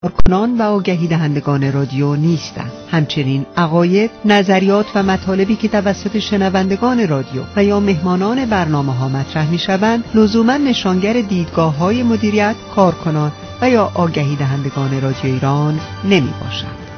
کارکنان و آگهی دهندگان رادیو نیستند. همچنین عقاید، نظریات و مطالبی که توسط شنوندگان رادیو و یا مهمانان برنامه‌ها مطرح می‌شوند، لزوما نشانگر دیدگاه‌های مدیریت، کارکنان و یا آگهی دهندگان رادیو ایران نمی‌باشند.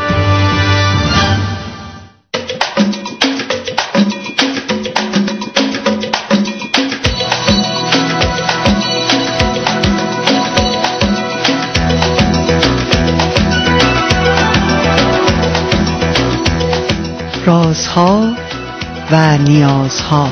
رازها و نیازها.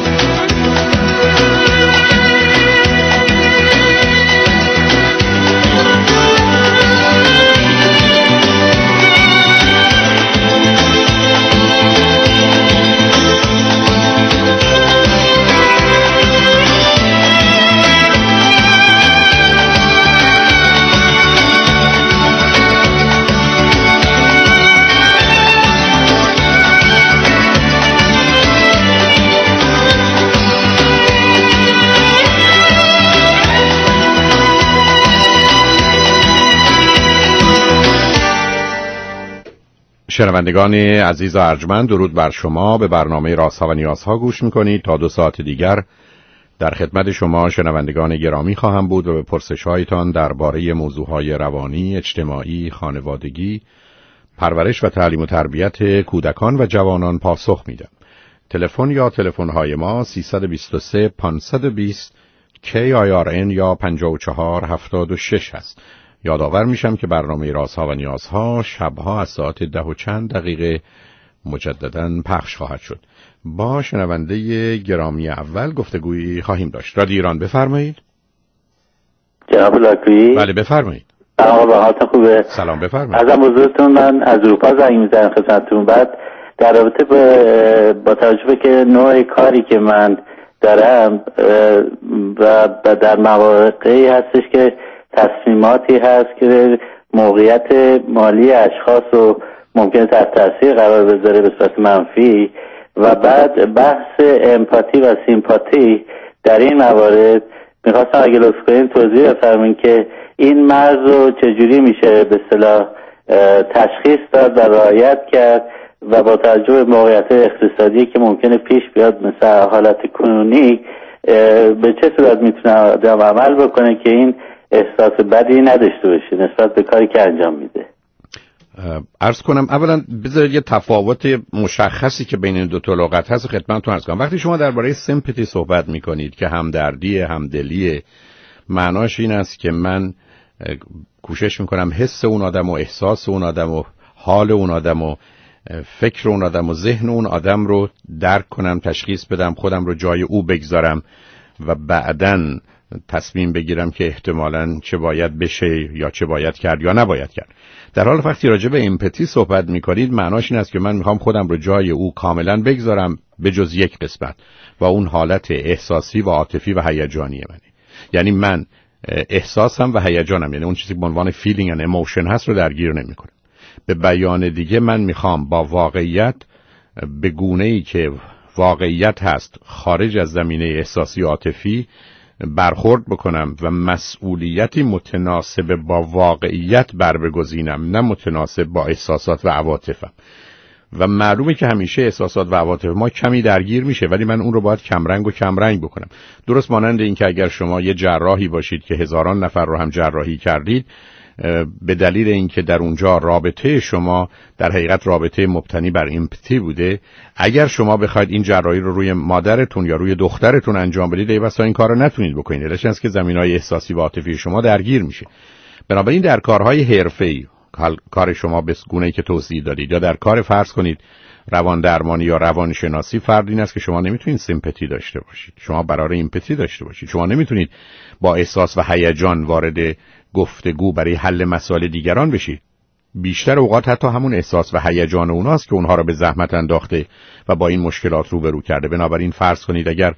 شنوندگان عزیز و ارجمند، درود بر شما. به برنامه رازها و نیازها گوش میکنید. تا 2 ساعت دیگر در خدمت شما شنوندگان گرامی خواهم بود و به پرسش‌هایتان درباره موضوعهای روانی، اجتماعی، خانوادگی، پرورش و تعلیم و تربیت کودکان و جوانان پاسخ میدم. تلفن یا تلفن‌های ما 323 520 KIRN یا 5476 هست. یادآور میشم که برنامه رازها و نیازها شبها از ساعت 10 و چند دقیقه مجدداً پخش خواهد شد. با شنونده گرامی اول گفتگویی خواهیم داشت. رادیو ایران، بفرمایید. جناب لاکویی. بله بفرمایید. سلام، حالتون خوبه؟ سلام، بفرمایید. از حضورتون من از اروپا زنگ میزنم خدمتتون. بعد در رابطه با توجه به که نوع کاری که من دارم و در مواقعی هستش که تصمیماتی هست که موقعیت مالی اشخاص رو ممکنه تحت تاثیر قرار بذاره به صورت منفی، و بعد بحث امپاتی و سیمپاتی در این موارد میخواستم اگه لطف کنین توضیح بفرمایین که این مرز رو چجوری میشه به اصطلاح تشخیص داد و رعایت کرد، و با توجه به موقعیت اقتصادی که ممکنه پیش بیاد مثل حالت کنونی به چه صورت میتونه آدم عمل بکنه که این احساس بدی نداشته باشه نسبت به کاری که انجام میده. عرض کنم اولا بذارید یه تفاوت مشخصی که بین این دو تا لغت هست خدمتتون عرض کنم. وقتی شما درباره سیمپاتی صحبت میکنید که همدردی، همدلی، معناش این است که من کوشش میکنم حس اون آدم و احساس اون آدم و حال اون آدم و فکر اون آدم و ذهن اون آدم رو درک کنم، تشخیص بدم، خودم رو جای او بگذارم و بعداً تصمیم بگیرم که احتمالاً چه باید بشه یا چه باید کرد یا نباید کرد. در حال وقتی راجع به امپاتی صحبت میکنید معناش این است که من میخوام خودم رو جای او کاملاً بگذارم به جز یک قسمت و اون حالت احساسی و عاطفی و هیجانی منه. یعنی من احساسم و هیجانم، یعنی اون چیزی که به عنوان feeling and emotion هست رو درگیر نمیکنم. به بیان دیگه من میخوام با واقعیت به گونه‌ای که واقعیت هست خارج از زمینه احساسی و عاطفی برخورد بکنم و مسئولیتی متناسب با واقعیت بربگزینم، نه متناسب با احساسات و عواطفم. و معلومه که همیشه احساسات و عواطف ما کمی درگیر میشه، ولی من اون رو باید کمرنگ و کمرنگ بکنم. درست مانند این که اگر شما یه جراحی باشید که هزاران نفر رو هم جراحی کردید، به دلیل اینکه در اونجا رابطه شما در حقیقت رابطه مبتنی بر امپاتی بوده، اگر شما بخواید این جراحی رو روی مادرتون یا روی دخترتون انجام بدید، ای بسا این کارو نتونید بکنید، علتش اینه که زمینه‌های احساسی و عاطفی شما درگیر میشه. بنابراین در کارهای حرفه‌ای، کار شما به گونه‌ای که توضیح دادید، یا در کار فرض کنید روان درمانی یا روانشناسی، فرض این است که شما نمیتونید سیمپاتی داشته باشید، شما برای امپاتی داشته باشید. شما نمیتونید با احساس و هیجان وارد گفتگو برای حل مسائل دیگران بشید. بیشتر اوقات حتی همون احساس و هیجان اوناست که اونها رو به زحمت انداخته و با این مشکلات روبرو کرده. بنابراین فرض کنید اگر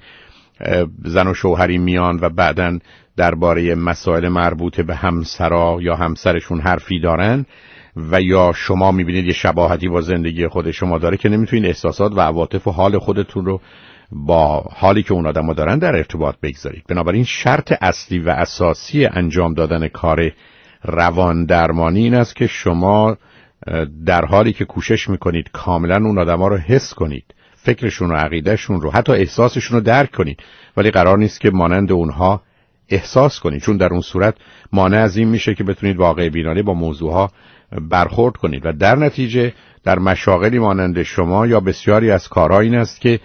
زن و شوهری میان و بعداً درباره مسائل مربوط به همسرا یا همسرشون حرفی دارن و یا شما میبینید یه شباهتی با زندگی خود شما داره، که نمیتونید احساسات و عواطف و حال خودتون رو با حالی که اون آدم‌ها دارن در ارتباط بگذارید. بنابراین شرط اصلی و اساسی انجام دادن کار روان درمانی این است که شما در حالی که کوشش میکنید کاملا اون آدما رو حس کنید، فکرشون و عقیدهشون رو، حتی احساسشون رو درک کنید، ولی قرار نیست که مانند اونها احساس کنید، چون در اون صورت مانع از این میشه که بتونید واقع بینانه با موضوعها برخورد کنید و در نتیجه در مشاغلی مانند شما یا بسیاری از کارها این است که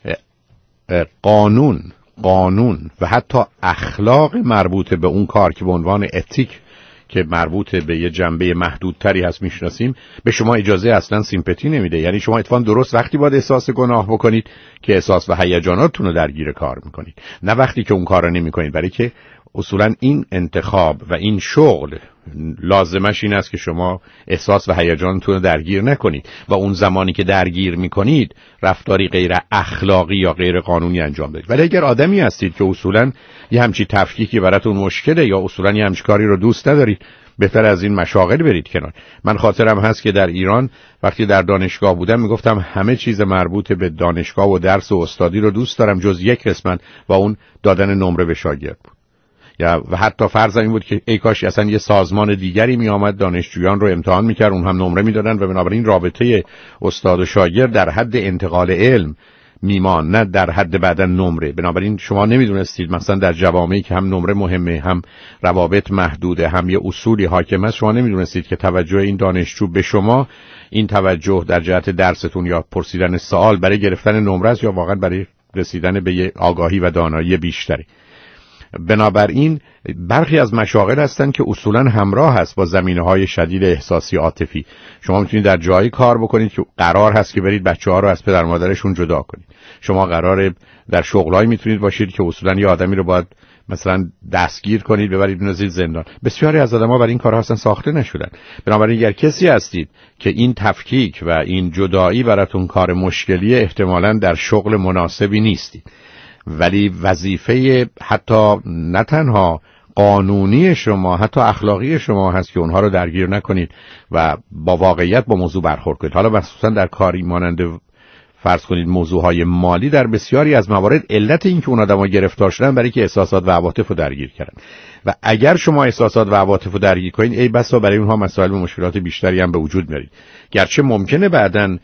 قانون و حتی اخلاق مربوط به اون کار که به عنوان اتیک که مربوط به یه جنبه محدودتری هست میشناسیم به شما اجازه اصلا سیمپاتی نمیده. یعنی شما اتفاقا درست وقتی باید احساس گناه بکنید که احساس و هیجاناتتون رو درگیر کار میکنید، نه وقتی که اون کار رو نمیکنید، برای که اصولا این انتخاب و این شغل لازمش این است که شما احساس و هیجانتون رو درگیر نکنید و اون زمانی که درگیر میکنید رفتاری غیر اخلاقی یا غیر قانونی انجام بدید. ولی اگر آدمی هستید که اصولا یه همچی تفکیکی براتون مشکله یا اصولا یه همچی کاری رو دوست ندارید، بهتر از این مشاغل برید کنار. من خاطرم هست که در ایران وقتی در دانشگاه بودم میگفتم همه چیز مربوط به دانشگاه و درس و استادی رو دوست دارم جز یک قسمت و اون دادن نمره به شاگرد بود. و حتی فرض این بود که ای کاش اصلا یه سازمان دیگری می آمد دانشجویان رو امتحان میکرد، اون هم نمره میدادن و بنابراین رابطه استاد و شاگرد در حد انتقال علم میمان، نه در حد بعدن نمره. بنابراین شما نمیدونستید مثلا در جوامعی که هم نمره مهمه، هم روابط محدوده، هم یه اصولی حاکم است، شما نمیدونستید که توجه این دانشجو به شما، این توجه در جهت درستون یا پرسیدن سوال برای گرفتن نمره است یا واقعا برای رسیدن به یه آگاهی و دانایی بیشتری. بنابراین برخی از مشاغل هستن که اصولا همراه هست با زمینه‌های شدید احساسی عاطفی. شما میتونید در جایی کار بکنید که قرار هست که برید بچه‌ها رو از پدر مادرشون جدا کنید. شما قراره در شغلایی میتونید باشید که اصولا یه آدمی رو باید مثلا دستگیر کنید، ببرید بندازید زندان. بسیاری از آدم‌ها برای این کارها اصلا ساخته نشدن. بنابراین اگر کسی هستید که این تفکیک و این جدایی براتون کار مشکلیه، احتمالاً در شغل مناسبی نیستید. ولی وظیفه حتی نه تنها قانونی شما، حتی اخلاقی شما هست که اونها رو درگیر نکنید و با واقعیت با موضوع برخورد کنید. حالا مخصوصا در کاری مانند فرض کنید موضوعهای مالی، در بسیاری از موارد علت این که اون آدم‌ها گرفتار شدن برای که احساسات و عواطف رو درگیر کردن و اگر شما احساسات و عواطف رو درگیر کنید ای بسا برای اونها مسائل و مشکلات بیشتری هم به وجود میارید. گرچه ممکنه بعداً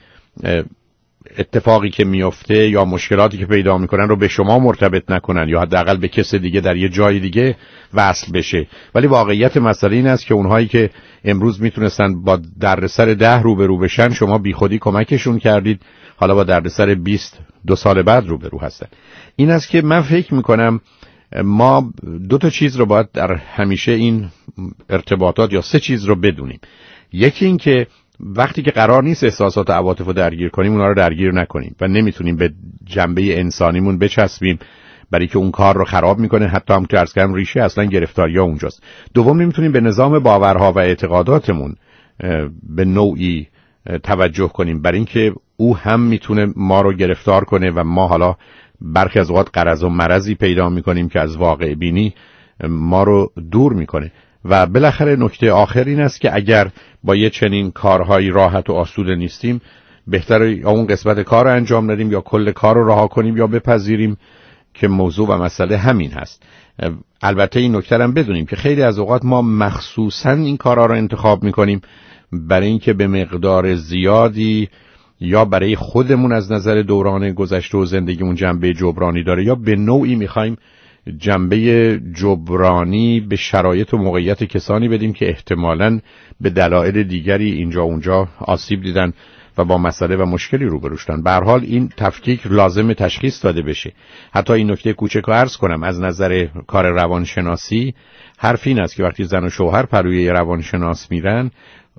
اتفاقی که میفته یا مشکلاتی که پیدا میکنن رو به شما مرتبط نکنن یا حداقل به کس دیگه در یه جای دیگه وصل بشه، ولی واقعیت مسئله این است که اونهایی که امروز میتونستن با دردسر 10 روبرو بشن، شما بیخودی کمکشون کردید، حالا با دردسر 22 سال بعد روبرو هستن. این است که من فکر میکنم ما 2 چیز رو باید در همیشه این ارتباطات یا 3 چیز رو بدونیم. یکی این که وقتی که قرار نیست احساسات و عواطف رو درگیر کنیم، اونا رو درگیر نکنیم و نمیتونیم به جنبه انسانیمون بچسبیم برای که اون کار رو خراب میکنه. حتی هم که عرض کردم ریشه اصلا گرفتاری‌ها اونجاست. دوم، نمیتونیم به نظام باورها و اعتقاداتمون به نوعی توجه کنیم برای اینکه او هم میتونه ما رو گرفتار کنه و ما حالا برخی از اوقات غرض و مرضی پیدا میکنیم که از واقع بینی ما رو دور میکنه. و بالاخره نکته آخر این است که اگر با یه چنین کارهایی راحت و آسوده نیستیم، بهتره یا اون قسمت کار رو انجام ندیم یا کل کار رو رها کنیم یا بپذیریم که موضوع و مسئله همین هست. البته این نکته هم بدونیم که خیلی از اوقات ما مخصوصاً این کارها رو انتخاب میکنیم برای اینکه به مقدار زیادی یا برای خودمون از نظر دوران گذشته و زندگیمون جنبه جبرانی داره یا به نوعی میخوایم جنبه جبرانی به شرایط و موقعیت کسانی بدیم که احتمالاً به دلایل دیگری اینجا اونجا آسیب دیدن و با مسئله و مشکلی روبرو شدن. به هر حال این تفکیک لازم تشخیص داده بشه. حتی این نکته کوچک رو عرض کنم، از نظر کار روانشناسی حرف این است که وقتی زن و شوهر پروی روانشناس میرن،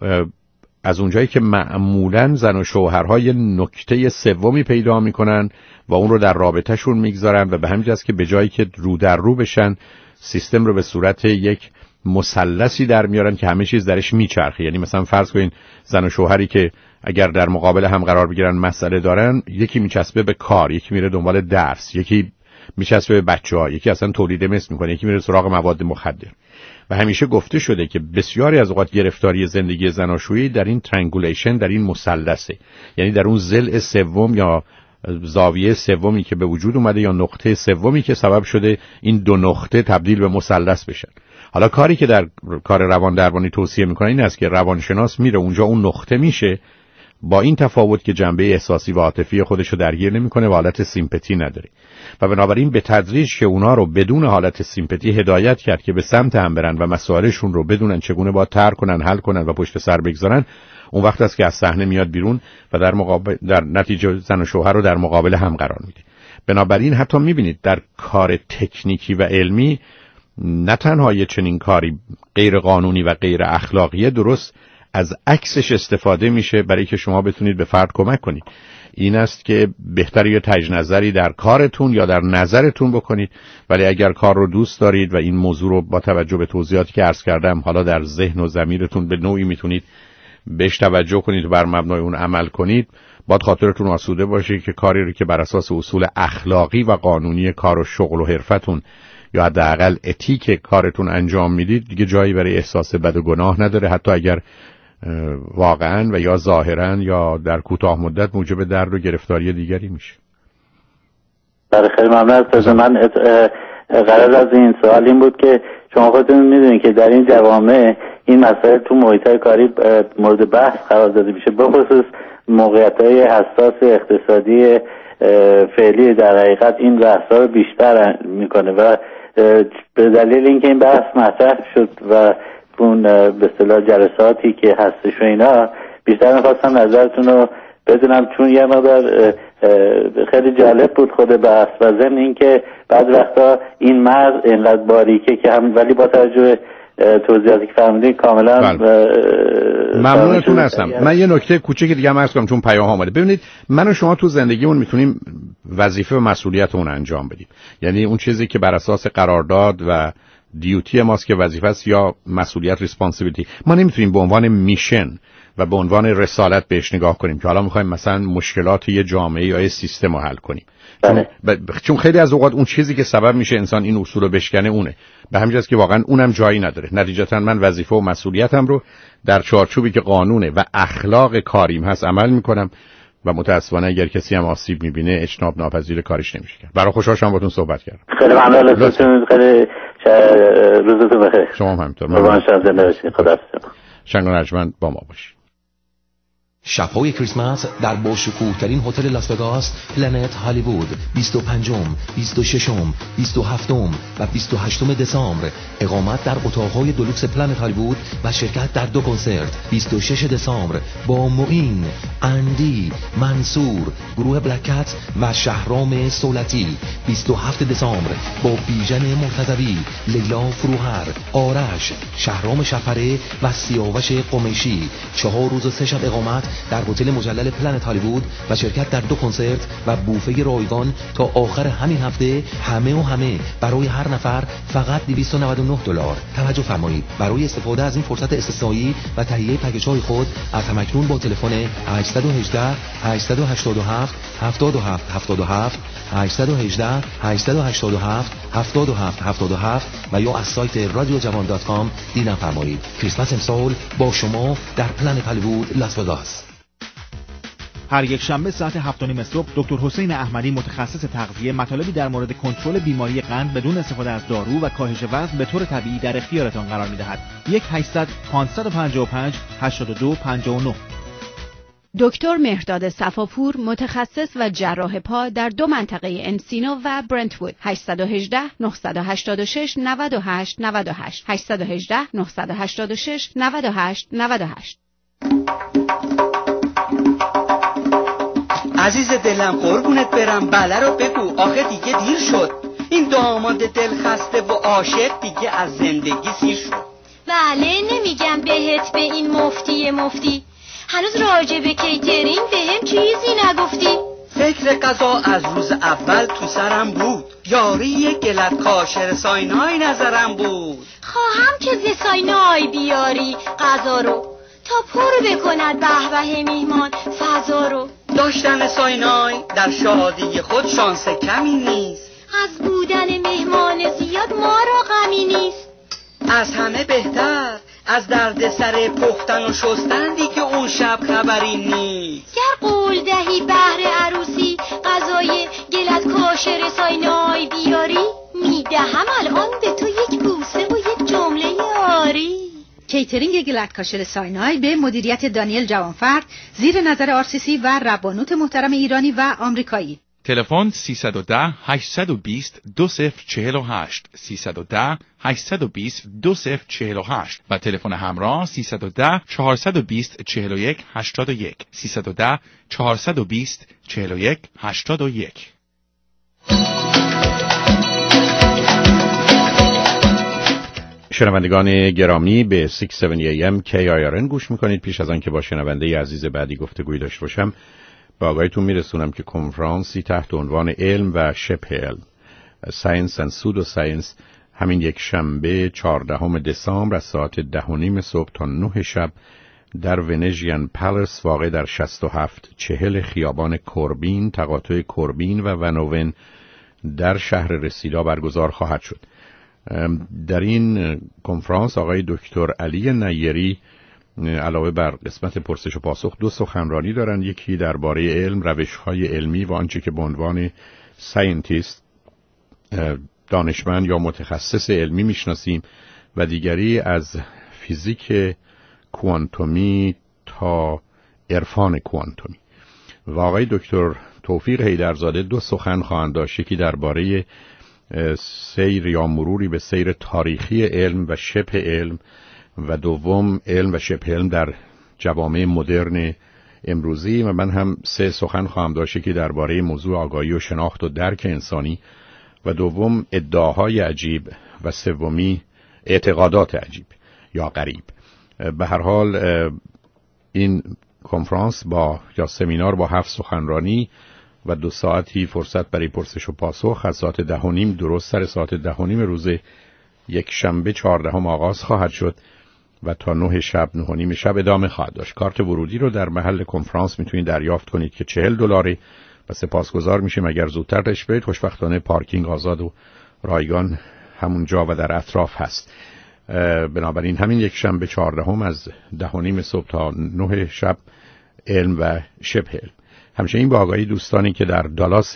از اونجایی که معمولاً زن و شوهرها یه نکته سومی پیدا میکنن و اون رو در رابطهشون میگذارن و به همین جاست که به جایی که رو در رو بشن، سیستم رو به صورت یک مثلثی در میارن که همه چیز درش میچرخه. یعنی مثلا فرض کنین زن و شوهری که اگر در مقابل هم قرار بگیرن مسئله دارن، یکی میچسبه به کار، یکی میره دنبال درس، یکی میچسبه به بچه‌ها، یکی اصلا تولید مثل میکنه، یکی میره سراغ مواد مخدر. و همیشه گفته شده که بسیاری از اوقات گرفتاری زندگی زناشویی در این ترنگولیشن، در این مثلثه، یعنی در اون ضلع سوم یا زاویه سومی که به وجود اومده یا نقطه سومی که سبب شده این 2 نقطه تبدیل به مثلث بشن. حالا کاری که در کار روان درمانی توصیه میکنه این است که روانشناس میره اونجا، اون نقطه میشه، با این تفاوت که جنبه احساسی و عاطفی خودشو درگیر نمیکنه و حالت سیمپاتی نداره و بنابراین به تدریج که اونا رو بدون حالت سیمپاتی هدایت کرد که به سمت هم برن و مسائلشون رو بدونن چگونه باید طرح کنن، حل کنن و پشت سر بگذارن، اون وقت است که از صحنه میاد بیرون و در نتیجه زن و شوهر رو در مقابل هم قرار میده. بنابراین حتی میبینید در کار تکنیکی و علمی نه تنها یه چنین کاری غیر قانونی و غیر اخلاقیه، درست از عکسش استفاده میشه برای که شما بتونید به فرد کمک کنید. این است که بهتره یه تجدید نظری در کارتون یا در نظرتون بکنید، ولی اگر کار رو دوست دارید و این موضوع رو با توجه به توضیحاتی که عرض کردم حالا در ذهن و ضمیرتون به نوعی میتونید بهش توجه کنید و بر مبنای اون عمل کنید، باید خاطرتون آسوده باشه که کاری رو که بر اساس اصول اخلاقی و قانونی کار و شغل و حرفتون یا حداقل اتیک کارتون انجام میدید دیگه جایی برای احساس بد و گناه نداره، حتی اگر واقعا و یا ظاهرا یا در کوتاه مدت موجب درد و گرفتاری دیگری میشه. بله خیلی ممنون از من. غرض از این سوال این بود که شما خودتون میدونید که در این جوامع این مسائل تو محیط‌های کاری مورد بحث قرار داده میشه، به خصوص موقعیت‌های حساس اقتصادی فعلی در حقیقت این بحث‌ها رو بیشتر میکنه و به دلیل اینکه این بحث مطرح شد و اون به اصطلاح جلساتی که هستش و اینا، بیشتر می‌خواستم نظرتون رو بدونم، چون یه مقدار خیلی جالب بود خود بحث و ضمن اینکه بعض وقتا این مرز اینقدر باریکه که هم، ولی با توجه توضیحاتی که فرمودید کاملا ممنونتون هستم. من یه نکته کوچیک دیگه هم عرض کنم چون پیام اومده. ببینید من و شما تو زندگیمون میتونیم وظیفه و مسئولیت اون انجام بدیم، یعنی اون چیزی که بر اساس قرارداد و دیوتی ماست که وظیفه است یا مسئولیت ریسپانسیبیلیتی، ما نمیتونیم به عنوان میشن و به عنوان رسالت بهش نگاه کنیم که حالا میخوایم مثلا مشکلات یه جامعه یا یه سیستم رو حل کنیم. چون خیلی از اوقات اون چیزی که سبب میشه انسان این اصول رو بشکنه اونه، به همین جاست که واقعا اونم جایی نداره. نتیجتا من وظیفه و مسئولیتم رو در چارچوبی که قانونه و اخلاق کاریم هست عمل میکنم و متاسفانه اگر کسی هم آسیب میبینه اجتناب ناپذیر کارش نمیشه کرد. برای خوشحال شدم باهاتون صحبت کردم. خیلی ممنون. خیلی روزتون بخیر. شما هم همینطور. قربان شما زنده باشید. خدا حافظ. شنگ و نجمن با ما باشید. شب‌های کریسمس در باشکوه‌ترین هتل لاس وگاس پلنت هالیوود 25م، 26م، 27م و 28 دسامبر اقامت در اتاق‌های دلوکس پلنت هالیوود و شرکت در 2 کنسرت. 26 دسامبر با معین، اندی، منصور، گروه بلک کت و شهرام سولتی. 27 دسامبر با بیژن مرتضوی، لیلا فروهر، آرش، شهرام شفره و سیاوش قمیشی. 4 روز و 3 شب اقامت در هتل مجلل پلنت هالیوود و شرکت در 2 کنسرت و بوفه رایگان تا آخر همین هفته. همه برای هر نفر فقط $299. توجه فرمایید، برای استفاده از این فرصت استثنایی و تهیه پکیج‌های خود از همکنون با تلفن 818 887 7777 818 887 7777 و یا از سایت radiojavan.com دیدن فرمایید. کریسمس امسال با شما در پلنت هالیوود لاس وگاس. هر یک شنبه ساعت 7:30 صبح دکتر حسین احمدی متخصص تغذیه مطالبی در مورد کنترل بیماری قند بدون استفاده از دارو و کاهش وزن به طور طبیعی در اختیارتان قرار می‌دهد. 1-800-555-8259. دکتر مهرداد صفاپور متخصص و جراح پا در 2 منطقه انسینو و برنتوود. 818 986 98 98 818 986 98 98. عزیز دلم قربونت برم، بله رو بگو، آخه دیگه دیر شد. این داماد دل خسته و عاشق دیگه از زندگی سیر شد. بله نمیگم بهت به این مفتی هنوز راجع به کیترینگ بهم چیزی نگفتی. فکر قضا از روز اول تو سرم بود، یاری گلت کاشر ساینای نظرم بود. خواهم که ز ساینای بیاری غذا رو تا پر بکند به میهمان فضا رو. داشتن ساینای در شادی خود شانس کمی نیست، از بودن مهمان زیاد ما را غمی نیست. از همه بهتر از درد سر پختن و شستن دیگه اون شب خبری نیست. گر قول دهی بهر عروسی غذای گلت کاشر ساینای بیاری، میدهم الان به تو یک بوسه و یک جمله کیترینگ گلدکاشل ساینای به مدیریت دانیل جوانفرد زیر نظر آرسیسی و ربانوت محترم ایرانی و آمریکایی. تلفن 310 820 2048 310 820 2048 و تلفن همراه 310 420 41 81 310 420 41 81. شنوندگان گرامی به 670 AM KIRN گوش میکنید. پیش از آن که با شنونده عزیز بعدی گفتگوی داشته باشم به آگاهیتون میرسونم که کنفرانسی تحت عنوان علم و شبه علم Science and Pseudoscience همین یک شنبه 14 دسامبر از ساعت 10:30 صبح تا 9 شب در ونژین پالاس واقع در 6740 خیابان کوربین، تقاطع کوربین و ونوون در شهر رسیدا برگزار خواهد شد. در این کنفرانس آقای دکتر علی نیری علاوه بر قسمت پرسش و پاسخ 2 سخنرانی دارند. یکی درباره علم، روش‌های علمی و آنچه که به عنوان ساینتیست، دانشمند یا متخصص علمی میشناسیم و دیگری از فیزیک کوانتومی تا عرفان کوانتومی. و آقای دکتر توفیق حیدرزاده 2 سخن خواهند داشت، یکی درباره سیر یا مروری به سیر تاریخی علم و شبه علم و دوم علم و شبه علم در جوامع مدرن امروزی. و من هم 3 سخن خواهم داشت، یکی درباره موضوع آگاهی و شناخت و درک انسانی و دوم ادعاهای عجیب و سومی اعتقادات عجیب یا غریب. به هر حال این کنفرانس یا سمینار با 7 سخنرانی و 2 ساعتی فرصت برای پرسش و پاسخ از ساعت 10:30 درست سر ساعت 10:30 روز یک شنبه 14 آغاز خواهد شد و تا 9 شب 9:30 شب ادامه خواهد داشت. کارت ورودی رو در محل کنفرانس میتونید دریافت کنید که $40 و سپاسگزار میشیم اگر زودتر رش برید. خوشبختانه پارکینگ آزاد و رایگان همونجا و در اطراف هست. بنابراین همین یک شنبه 14 از 10:30 صبح تا 9 شب علم و شبه علم. همچنین با آگاهی دوستانی که در دالاس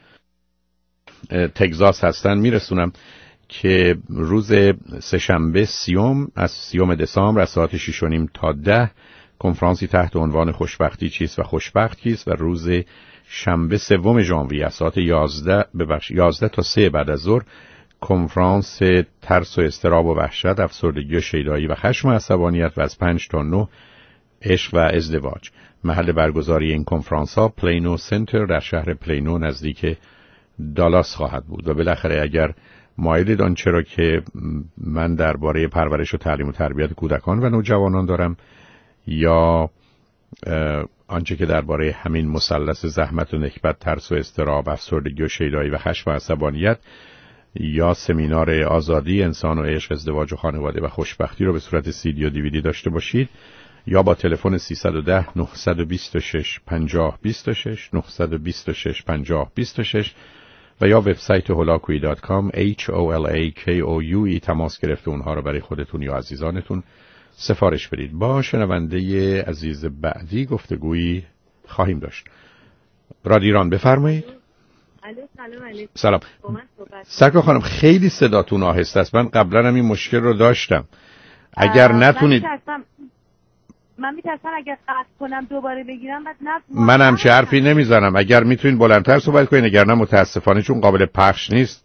تگزاس هستن میرسونم که روز سه‌شنبه 30 دسامبر از ساعت 6:30 تا 10 کنفرانسی تحت عنوان خوشبختی چیست و خوشبخت کیست و روز شنبه 3 ژانویه از ساعت 11 تا 3 بعد از ظهر کنفرانس ترس و اضطراب و وحشت، افسردگی و شیدایی و خشم و عصبانیت و از 5 تا 9 عشق و ازدواج. محل برگزاری این کنفرانس ها پلینو سنتر در شهر پلینو نزدیک دالاس خواهد بود. و بالاخره اگر مایلید آنچه را که من درباره پرورش و تعلیم و تربیت کودکان و نوجوانان دارم یا آنچه که درباره همین مثلث زحمت و نکبت، ترس و اضطراب، افسردگی و شیدایی و خشم و عصبانیت یا سمینار آزادی، انسان و عشق، ازدواج و خانواده و خوشبختی رو به صورت CD و DVD داشته باشید یا با تلفن 310 926 5026 926 5026 و یا وبسایت holakoui.com HOLAKOUE تماس گرفته اونها رو برای خودتون یا عزیزانتون سفارش بدید. با شنونده عزیز بعدی گفتگویی خواهیم داشت. رادیو ایران بفرمایید. سلام. سرکار خانم خیلی صداتون آهسته است. من قبلا هم این مشکل رو داشتم. اگر نتونید من میترسم اگر قطع کنم دوباره بگیرم بعد من هم چه حرفی نمیزنم. اگر میتونید بلندتر صحبت کنید، اگر نه متاسفانه چون قابل پخش نیست.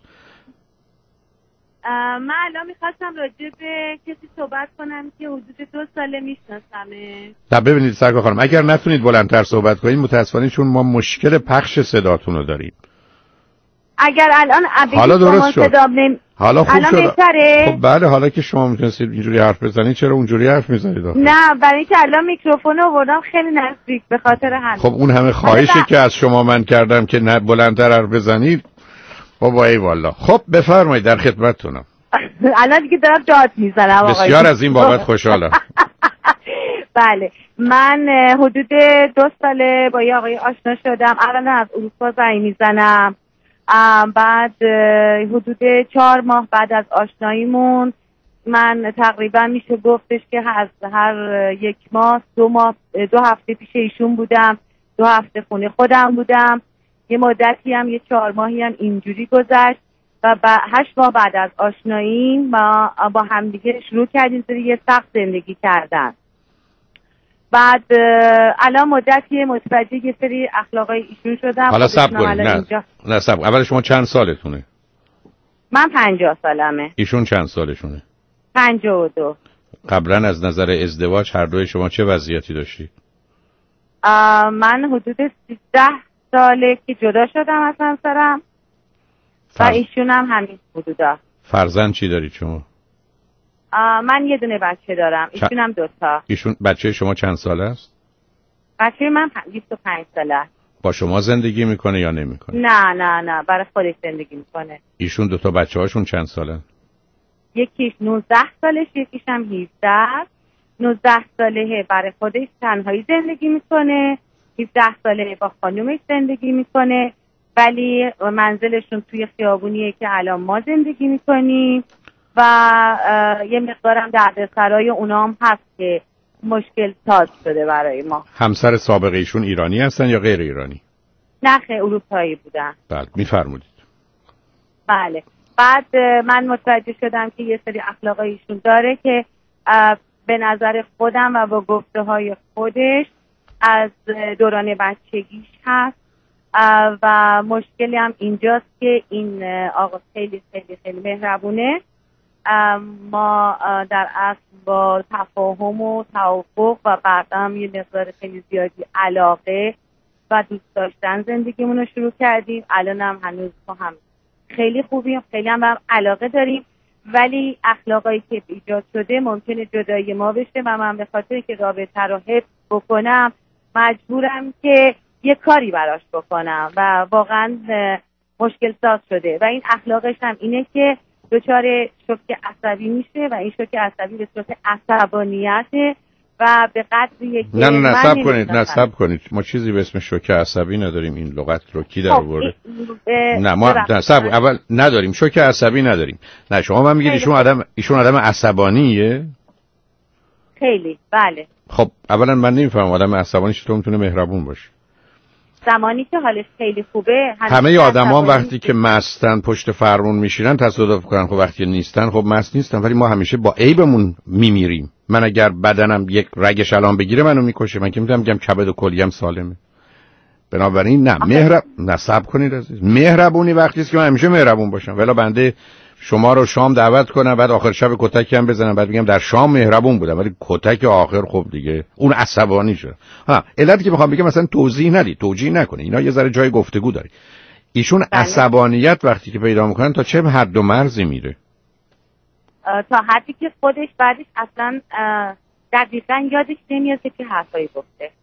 من الان میخواستم راجع به کسی صحبت کنم که حدود 2 ساله میشناسمه. تا ببینید سرکار خانم اگر نتونید بلندتر صحبت کنید متاسفانه چون ما مشکل پخش صداتون رو داریم. اگر الان حالا درست شد. حالا خوب شد. خب بله حالا که شما میتونستید اینجوری حرف بزنید چرا اونجوری حرف میزنید؟ نه برای اینکه الان میکروفون رو آوردم خیلی نزدیک به خاطر همین. خب اون همه خواهشی که از شما من کردم که نه بلندتر حرف بزنید. بابا ای والله. خب بفرمایید در خدمتتونم. الان دیگه دارم داد میزنم آقای. بسیار از این بابت خوشحالم. بله من حدود 2 ساله با یه آقای آشنا شدم. الان از اروپا زنگ میزنم. بعد حدود 4 ماه بعد از آشناییمون من تقریبا میشه گفتش که هر 1 ماه 2 هفته پیش ایشون بودم، 2 هفته خونه خودم بودم. یه مدتی هم 4 ماهی هم اینجوری گذشت و 8 ماه بعد از آشنایی ما با همدیگه شروع کردیم یه سخت زندگی کردن. بعد الان مدتی متوجه یه سری اخلاقای ایشون شدم. حالا صبر کنید. نه صبر. اول شما چند سالتونه؟ من 50 سالمه. ایشون چند سالشونه؟ 52. قبلا از نظر ازدواج هر دوی شما چه وضعیتی داشتی؟ من حدود 13 ساله که جدا شدم از همسرم و ایشون هم همین حدودا. فرزند چی دارید شما؟ من یه دونه بچه دارم، ایشون هم 2 تا. ایشون بچه شما چند ساله است؟ بچه من 25 ساله. با شما زندگی میکنه یا نمیکنه؟ نه برای خودش زندگی میکنه. ایشون 2 تا بچه هاشون چند ساله؟ یکیش 19 سالش، یکیش هم 17. 19 ساله برای خودش تنهایی زندگی میکنه، 17 ساله با خانومش زندگی میکنه، ولی منزلشون توی خیابونیه که الان ما زندگی میکنیم و یه مقدارم دردسرای اونام هست که مشکل ساز شده برای ما. همسر سابق ایشون ایرانی هستن یا غیر ایرانی؟ نه اروپایی بودن. بله میفرمودید. بله. بعد من متوجه شدم که یه سری اخلاقای ایشون داره که به نظر خودم و با گفته های خودش از دوران بچگیش هست و مشکلی هم اینجاست که این آقا خیلی خیلی خیلی مهربونه. ما در اصل با تفاهم و توافق و بعدم یه مقدار خیلی زیادی علاقه و دوست داشتن زندگیمون رو شروع کردیم. الان هم هنوز با هم خیلی خوبیم، خیلی هم علاقه داریم، ولی اخلاقایی که ایجاد شده ممکنه جدایی ما بشه و من به خاطر که رابطه رو حفظ بکنم مجبورم که یه کاری براش بکنم و واقعا مشکل ساز شده و این اخلاقش هم اینه که دچار شوک عصبی میشه و این شوک عصبی به صورت عصبانیته و به قدری که نه صبر کنید ما چیزی به اسم شوک عصبی نداریم. این لغت رو کی در آورده؟ نه ما اول نداریم شوک عصبی نداریم. نه شما من میگید ایشون آدم عصبانیه؟ خیلی بله. خب اولا من نمیفهمم آدم عصبانی چطور میتونه مهربون باشه؟ زمانی که حالش خیلی خوبه همه آدما وقتی که مستن پشت فرمون میشینن تصادف کنن. خب وقتی نیستن خب مست نیستن، ولی ما همیشه با عیبمون میمیریم. من اگر بدنم یک رگش الان بگیره منو میکشه، من که میتونم بگم کبد و کلیم سالمه. بنابراین نه صبر کنید عزیز. مهربونی وقتی است که من همیشه مهربون باشم، ولی بنده شما رو شام دعوت کنم بعد آخر شب کتکی هم بزنم بعد بگم در شام مهربون بودم، ولی کتک آخر خب دیگه اون عصبانی شد. علتی که میخوام بگم مثلا توجیه نکنه، اینا یه ذره جای گفتگو داره. ایشون عصبانیت وقتی که پیدا میکنن تا چه حد و مرزی میره؟ تا حدی که خودش بعدش اصلا دقیقاً یادش نمیاد که حرفایی گفته.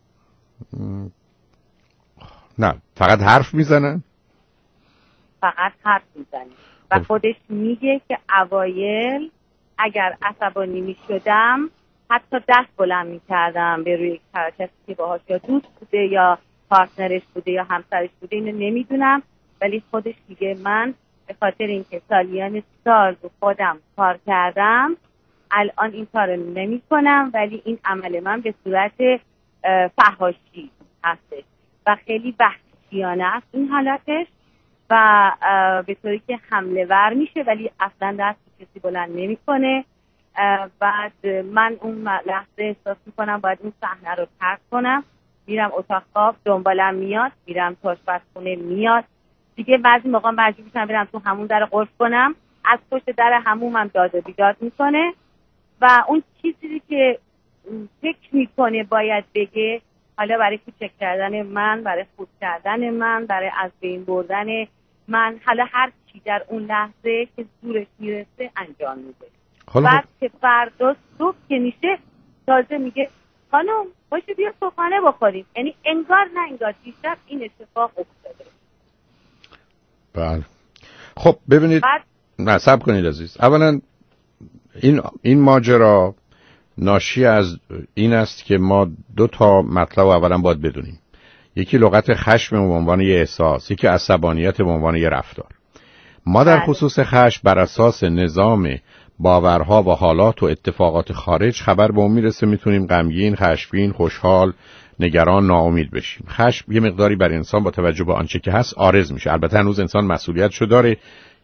نه فقط حرف میزنن؟ فقط حرف میزنه و خودش میگه که اوایل اگر عصبانی میشدم حتی دست بلند میکردم به روی کسی که باهاش یا دوست بوده یا پارتنرش بوده یا همسرش بوده، اینو نمیدونم، ولی خودش میگه من به خاطر اینکه سالیان سال رو خودم کار کردم الان این کار رو نمی کنم، ولی این عمل من به صورت فحاشی هستش و خیلی وحشیانه است این حالتش و به طوری که حمله ور میشه ولی اصلا دست کسی بلند نمی کنه. بعد من اون لحظه احساس میکنم باید اون صحنه رو ترک کنم، میرم اتاق خواب، دنبالم میاد، میرم تو آشپزخونه میاد دیگه. بعضی موقع مجبور میشم برم تو همون در قفل کنم، از پشت در همومم داد و بیداد میکنه و اون چیزی که فکر میکنه باید بگه، حالا برای کوچک کردن من، برای خود کردن من، برای از بین بردن من، حالا هر چی در اون لحظه که زورش میرسه انجام میده. بعد که فردا صبح که میشه تازه میگه خانم باشه بیا صبحانه بخوریم، یعنی انگار نه انگار دیشب این اتفاق افتاده. بله خب ببینید نصب کنید عزیز. اولا این ماجرا ناشی از این است که ما 2 تا مطلب اولا باید بدونیم. یکی لغت خشم به عنوان یه احساس، یکی عصبانیت به عنوان یه رفتار. ما در خصوص خشم بر اساس نظام باورها و حالات و اتفاقات خارج خبر به اون میرسه میتونیم غمگین، خشمگین، خوشحال، نگران، ناامید بشیم. خشم یه مقداری بر انسان با توجه به آنچه که هست عارض میشه. البته هنوز انسان مسئولیتشو داره،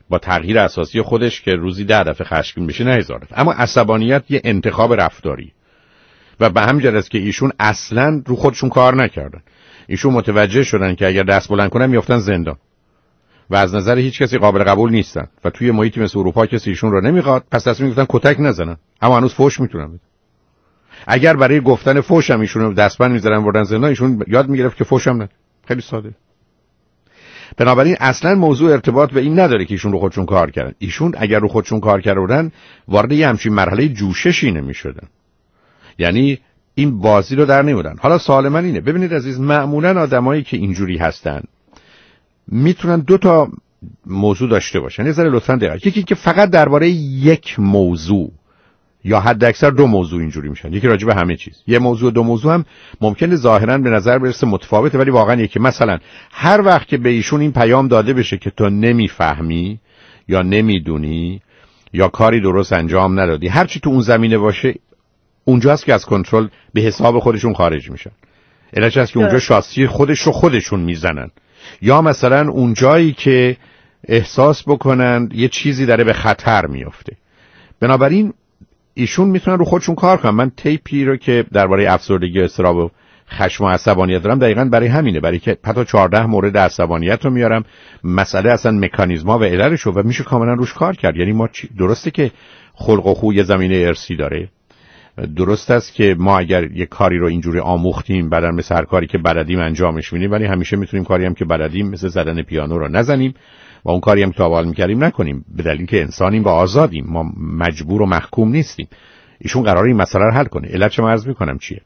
با تغییر اساسی خودش که روزی 10 دفعه خشمگین بشه، نه 1000 دفعه. اما عصبانیت یه انتخاب رفتاری و به همین جهت که ایشون اصلاً رو خودشون کار نکردن. ایشون متوجه شدن که اگر دست بلند کنن میافتن زندان و از نظر هیچ کسی قابل قبول نیستن و توی محیطی مثل اروپا کسی ایشون رو نمیخواد، پس تصمیم گرفتن کتک نزنن، اما هنوز فحش میتونن بدن. اگر برای گفتن فحش هم ایشون رو دستبند میذارن بردن زندان، ایشون یاد میگرفت که فحش هم نه. خیلی ساده. بنابراین اصلا موضوع ارتباط به این نداره که ایشون رو خودشون کار کردن. ایشون اگر رو خودشون کار کردن وارد یه همچین مرحله جوششی نمیشدن، یعنی این بازی رو در نمیدن. حالا سوال من اینه، ببینید عزیز، معمولا آدمایی که اینجوری هستن میتونن 2 تا موضوع داشته باشن. یه ذره لطفاً دقت. یکی که فقط درباره یک موضوع یا حد اکثر 2 موضوع اینجوری میشن، یکی راجع به همه چیز. یه موضوع 2 موضوع هم ممکنه ظاهراً به نظر برسه متفاوته ولی واقعا یکی. مثلا هر وقت که به ایشون این پیام داده بشه که تو نمیفهمی یا نمیدونی یا کاری درست انجام ندادی، هر چی تو اون زمینه باشه، اونجاست که از کنترل به حساب خودشون خارج میشن. علتش هست که اونجا شاسی خودشون میزنن، یا مثلا اونجایی که احساس بکنن یه چیزی داره به خطر میفته. بنابراین ایشون میتونن رو خودشون کار کنن. من تیپی رو که درباره افسردگی، اضطراب و خشم و عصبانیت دارم دقیقاً برای همینه، برای که حتی 14 مورد عصبانیت رو میارم، مسئله اصلا مکانیزما و علتشو، و میشه کاملا روش کار کرد. یعنی ما درسته که خلق و خو یه زمینه ارثی داره، درست است که ما اگر یه کاری رو اینجوری آموختیم بعداً مثل هر کاری که بلدیم انجامش میدیم، ولی همیشه میتونیم کاری هم که بلدیم مثل زدن پیانو رو نزنیم و اون کاری هم که اول میکردیم نکنیم، به دلیل که انسانیم و آزادیم، ما مجبور و محکوم نیستیم. ایشون قراره این مسئله رو حل کنه. علتش من عرض میکنم چیه؟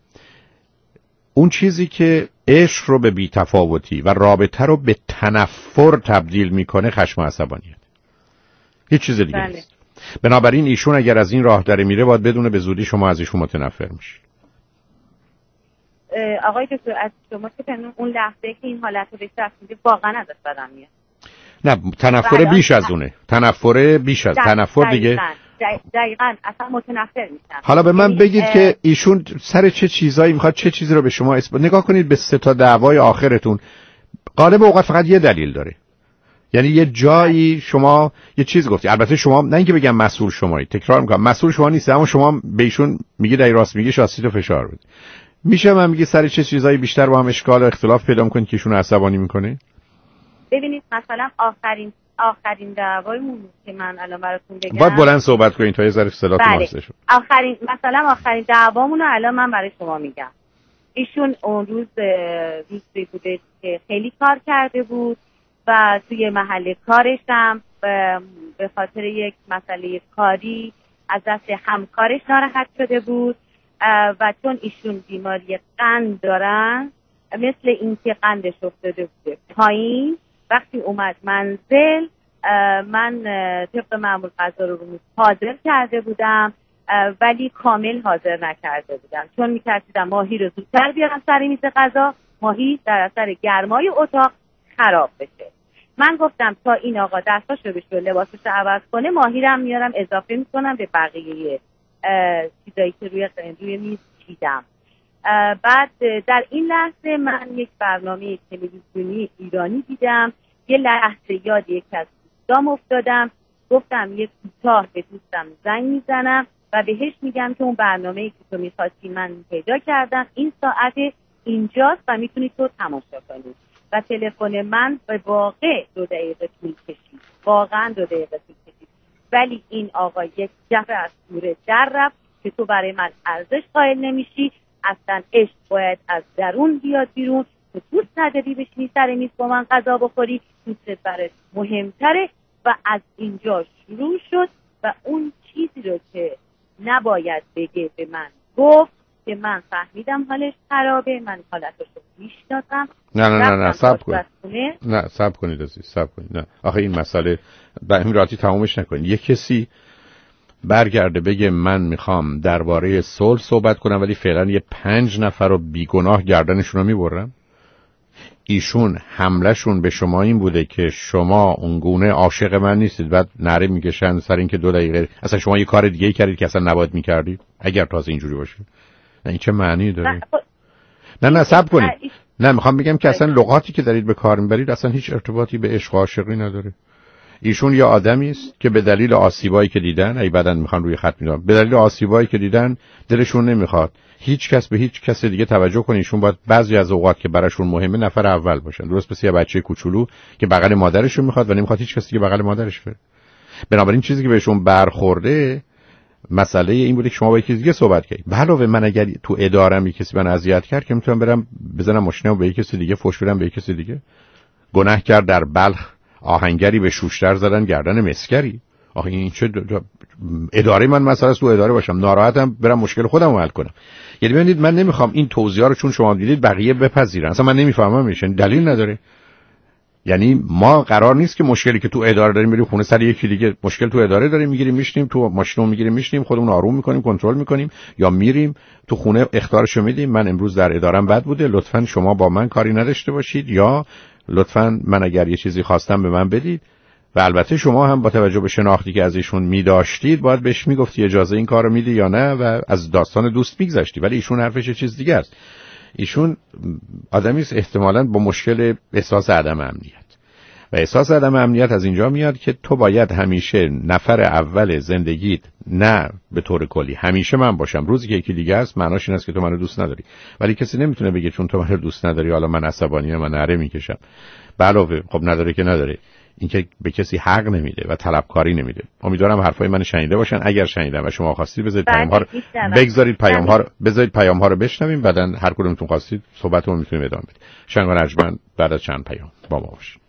اون چیزی که عشق رو به بی‌تفاوتی و رابطه رو به تنفر تبدیل میکنه خشم و عصبانیت، هیچ چیز دیگه نیست. بنابراین ایشون اگر از این راه داره میره باید بدونه به زودی شما از ایشون متنفر میشید. آقای دکتر، از شما که اون لحظه که این حالت رو بهش رسیدید واقعا ازش بدم میاد. نه، تنفر بیش از اونه. تنفر بیش از تنفر دیگه. دقیقاً اصلا متنفر میشم. حالا به من بگید که ایشون سر چه چیزایی میخواد چه چیزی رو به شما نگاه کنید. به 3 تا دعوای آخرتون غالب اوقات فقط یه دلیل داره. یعنی یه جایی شما یه چیز گفتی، البته شما نه اینکه بگم مسئول شمایی، تکرار میکنم مسئول شما نیست، اما شما به ایشون میگی در راست میگی شاسی تو فشار بده. میشه من میگی سر چه چیزایی بیشتر با هم اشکال و اختلاف پیدا میکنید که ایشون عصبانی میکنه؟ ببینید مثلا آخرین دعوایمون که من الان براتون بگم، باید بلند صحبت کنید تا یه ذره صداتون واسه شد. آخرین دعوامون رو الان من برای شما میگم. ایشون اون روزی بوده که خیلی کار کرده بود و توی محل کارش هم به خاطر یک مسئله کاری از دست همکارش ناراحت شده بود و چون ایشون بیماری قند دارن، مثل اینکه قندش افتاده بوده پایین، وقتی اومد منزل من طبق معمول غذا رو حاضر کرده بودم ولی کامل حاضر نکرده بودم، چون می‌ترسیدم ماهی رو زودتر بیارم سر میز غذا، ماهی در اثر گرمای اتاق خراب بشه. من گفتم تا این آقا دستاشو بشه لباسش رو عوض کنه، ماهی رو هم میارم اضافه میکنم به بقیه چیزایی که روی میز چیدم. بعد در این لحظه من یک برنامه تلویزیونی ایرانی دیدم، یه لحظه یاد یک از دوستام افتادم، گفتم یک کوتاه به دوستم زنگ میزنم و بهش میگم که اون برنامه‌ای که تو می‌خواستی من پیدا کردم، این ساعت اینجاست و میتونی تو تماشا کنی. و تلفن من به واقع 2 دقیقه طول کشید، واقعا 2 دقیقه طول کشید، ولی این آقا یک دفعه از کوره در رفت که تو برای من ارزش قائل نمیشی، اصلا عشق باید از درون بیاد بیرون، تو دوست نداری بشینی سر میز با من غذا بخوری، دوستت برات مهمتره. و از اینجا شروع شد و اون چیزی رو که نباید بگه به من گفت که من فهمیدم حالش خرابه، من حالتش رو میشناسم. نه صبر کنید. نه صبر کنید عزیز، صبر کنید. نه آخه این مسئله به همین راحتی تمومش نکنید. یه کسی برگرده بگه من میخوام درباره صلح صحبت کنم ولی فعلا یه 5 نفر رو بیگناه گردنشون رو میبرم. ایشون حملهشون به شما این بوده که شما اونگونه عاشق من نیستید، بعد نره میکشن سر این که 2 دقیقه اصلا شما یه کار دیگه کردید که اصلا نباید میکردید، اگر تازه اینجوری باشه. نه این چه معنی داره؟ نه صبر کنید. نه میخوام بگم که اصلا لغاتی که دارید به کار میبرید اصلا هیچ ارتباطی به عشق و عاشقی نداره. ایشون یه آدمی است که به دلیل آسیبایی که دیدن، ای بدن میخوان روی خط میذارن، به دلیل آسیبایی که دیدن دلشون نمیخواد هیچ کس به هیچ کس دیگه توجه کنه. ایشون باید بعضی از اوقات که براشون مهمه نفر اول باشن، درست مثل یه بچه کوچولو که بغل مادرش میخواد و نمیخواد هیچ کس دیگه بغل مادرش بره. بنابراین چیزی که بهشون برخورده مسئله این بوده که شما با یکی دیگه صحبت کنید. به علاوه من اگر تو ادارم یک کسی من اذیت کرد که میتونم برم بزنم ماشینمو به یک کسی دیگه فوش بدم، به یک کسی دیگه. گناه کرد در بلخ آهنگری به شوشتر زدن گردن مسکری. آخه این چه اداره من مثلا تو اداره باشم ناراحتم برم مشکل خودم رو حل کنم. یعنی ببینید من نمیخوام این توضیحا رو چون شما دیدید بقیه بپذیرن. اصلا من نمیفهمم میشن دلیل نداره. یعنی ما قرار نیست که مشکلی که تو اداره داریم بریم خونه سر یکی دیگه. مشکل تو اداره داریم میگیریم میشینیم تو ماشینمون میگیریم میشینیم خودمون آروم میکنیم کنترل میکنیم، یا میریم تو خونه اخطارشو میدیم من امروز در ادارم بد بوده لطفاً شما با من کاری نداشته باشید، یا لطفاً من اگر یه چیزی خواستم به من بدید. و البته شما هم با توجه به شناختی که از ایشون می‌داشتید باید بهش میگفتی اجازه این کارو میدی یا نه و از داستان دوست میگذشتی. ولی ایشون حرفش چیز دیگه است. ایشون آدمی است احتمالاً با مشکل احساس عدم امنیت، و احساس عدم امنیت از اینجا میاد که تو باید همیشه نفر اول زندگیت، نه به طور کلی همیشه من باشم. روزی که یکی دیگه است معناش این است که تو منو دوست نداری. ولی کسی نمیتونه بگه چون تو منو دوست نداری حالا من عصبانیام من نره میکشم. علاوه خب نداره که نداره، این که به کسی حق نمیده و طلبکاری نمیده. امیدوارم حرفای من شنیده باشن. اگر شنیدن و شما خواستید بذارید پیام ها رو بشنویم، بعداً هر کدومتون خواستید صحبتمون میتونیم ادامه بدیم. شنگ و نجمن بعد از چند پیام با ما باشید.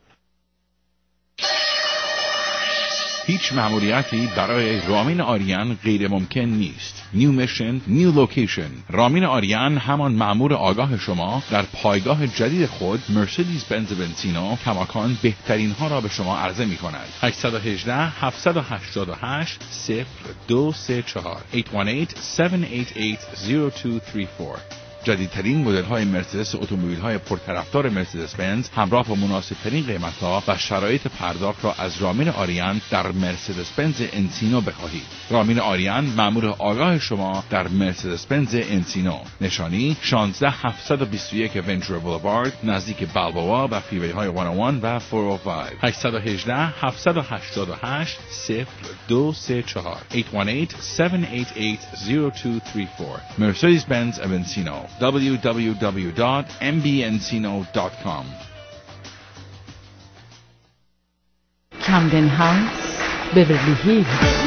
هیچ مأموریتی برای رامین آریان غیر ممکن نیست. نیو میشن، نیو لوکیشن. رامین آریان همان مأمور آگاه شما در پایگاه جدید خود مرسدس بنز بنزینو کماکان بهترین ها را به شما عرضه می کند. 818 788 0234 818-788-0234. جدیدترین مدل های مرسدس اتومبیل های پرطرفدار مرسدس بنز همراه با مناسب ترین قیمت ها و شرایط پرداخت را از رامین آریان در مرسدس بنز انسینو بخواهید. رامین آریان مأمور آگاه شما در مرسدس بنز انسینو. نشانی 16721 ونچر بولوارد نزدیک بالبوا و فریوی های 101 و 405. 818 788 0234 818-788-0234. Mercedes Benz of Encino. www.mbencino.com. کامدن هاوس، بیورلی هیلز.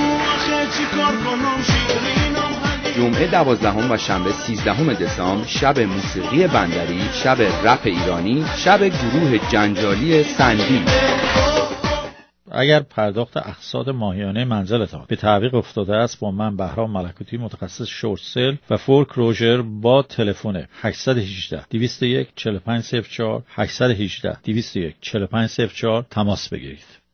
جمعه 12 و شنبه 13 دسامبر شب موسیقی بندری، شب رپ ایرانی، شب گروه جنجالی سندی. اگر پرداخت اقساط ماهیانه منزلتان به تعویق افتاده است با من بهرام ملکوتی متخصص شورت سل و فور کلوزر با تلفن 818 201 4504 818 201 4504 تماس بگیرید.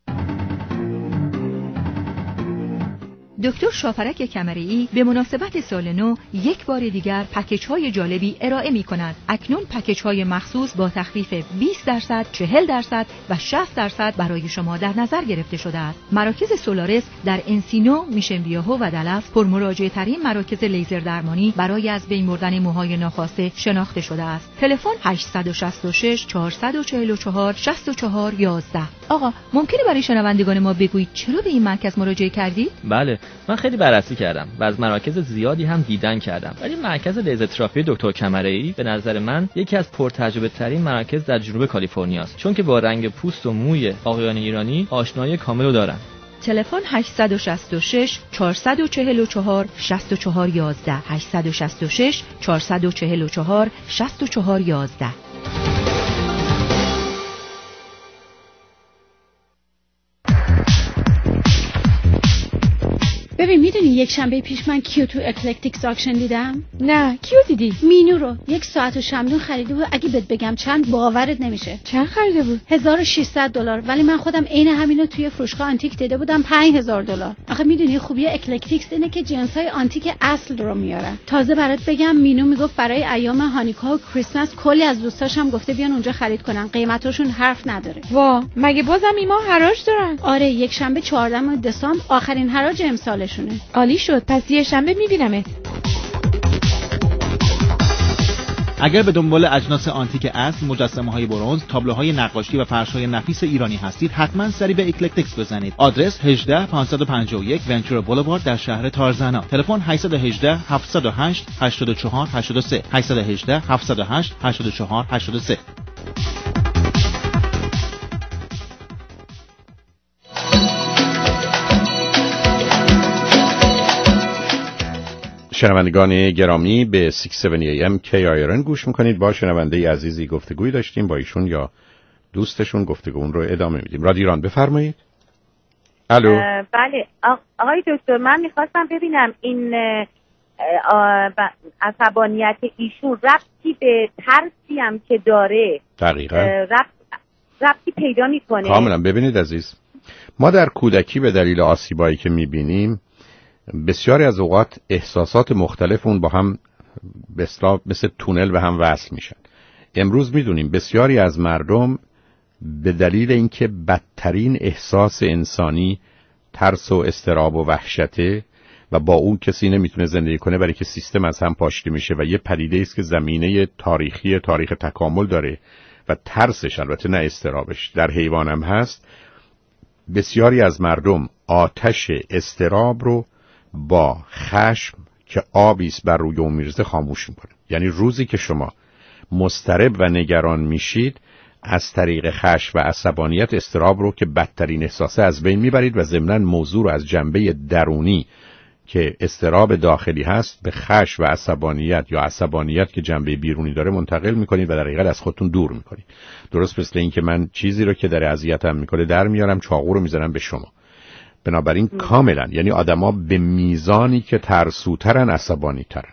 دکتر شافرک کمرئی به مناسبت سال نو یک بار دیگر پکیج‌های جالبی ارائه می‌کند. اکنون پکیج‌های مخصوص با تخفیف 20%، 40% و 60% برای شما در نظر گرفته شده است. مراکز سولارس در انسینو، میشن بیاهو و دلس پرمراجعه ترین مراکز لیزر درمانی برای از بین بردن موهای ناخواسته شناخته شده است. تلفن 866 444 6411. آقا ممکنه برای شنوندگان ما بگویید چرا به این مرکز مراجعه کردید؟ بله، من خیلی بررسی کردم و از مراکز زیادی هم دیدن کردم، ولی مرکز لیزر تراپی دکتر کمرئی به نظر من یکی از پرتجربه ترین مراکز در جنوب کالیفرنیا است، چون که با رنگ پوست و موی آقایان ایرانی آشنایی کامل دارن. تلفن 866 444 6411 866 444 6411. ببین میدونی یک شنبه پیش من کیو تو اکلکتیکس آکشن دیدم؟ نه، کیو دیدی؟ مینو رو 1 ساعت و شمدون خریده بود. اگه بهت بگم چند باورت نمیشه. چند خریده بود؟ $1600، ولی من خودم عین همینو توی فروشگاه آنتیک دیده بودم $5000. آخه میدونی خوبی اکلکتیکس اینه که جنسای آنتیک اصل رو میارن. تازه برات بگم مینو میگفت برای ایام هانیکا و کریسمس کلی از دوستاش هم گفته بیان اونجا خرید کنن. قیمتاشون حرف نداره. وا، مگه بازم اینا حراج دارن؟ آره، یک شنبه 14 دسامبر آخرین حراج امسالشونه. عالی شد، پس یه شنبه میبینمت. اگر به دنبال اجناس آنتیک اصل، مجسمه‌های برنز، تابلوهای نقاشی و فرش‌های نفیس ایرانی هستید، حتما سری به اکلکتیکس بزنید. آدرس 18551 ونچورا بولوارد در شهر تارزانا. تلفن 818 708 84 83 818 708 84 83. شنوندگان گرامی به 670 AM KIRN گوش میکنید. با شنونده عزیزی گفتگوی داشتیم، با ایشون یا دوستشون گفتگو رو ادامه میدیم. رادیو ایران بفرمایید. الو. بله آقای دکتر، من میخواستم ببینم این عصبانیت ایشون ربطی به ترسی هم که داره دقیقاً ربطی پیدا میکنه؟ کاملا. ببینید عزیز، ما در کودکی به دلیل آسیبایی که میبینیم بسیاری از اوقات احساسات مختلف اون با هم به اصطلاح مثل تونل به هم وصل میشن. امروز میدونیم بسیاری از مردم به دلیل اینکه بدترین احساس انسانی ترس و اضطراب و وحشته و با اون کسی نمیتونه زندگی کنه، برای که سیستم از هم پاشیده میشه و یه پدیده است که زمینه تاریخ تکامل داره و ترسش، البته نه اضطرابش، در حیوانم هست. بسیاری از مردم آتش اضطراب رو با خشم که آبی است بر روی اون میرزه خاموش میکنه. یعنی روزی که شما مضطرب و نگران میشید، از طریق خشم و عصبانیت اضطراب رو که بدترین احساسه از بین میبرید و ضمناً موضوع رو از جنبه درونی که اضطراب داخلی هست به خشم و عصبانیت یا عصبانیت که جنبه بیرونی داره منتقل میکنید و در حقیقت از خودتون دور میکنید. درست مثل این که من چیزی رو که داره اذیتم میکنه در میارم، چاقو رو میذارم به شما. بنابراین کاملا، یعنی آدما به میزانی که ترسوترن عصبانی ترن.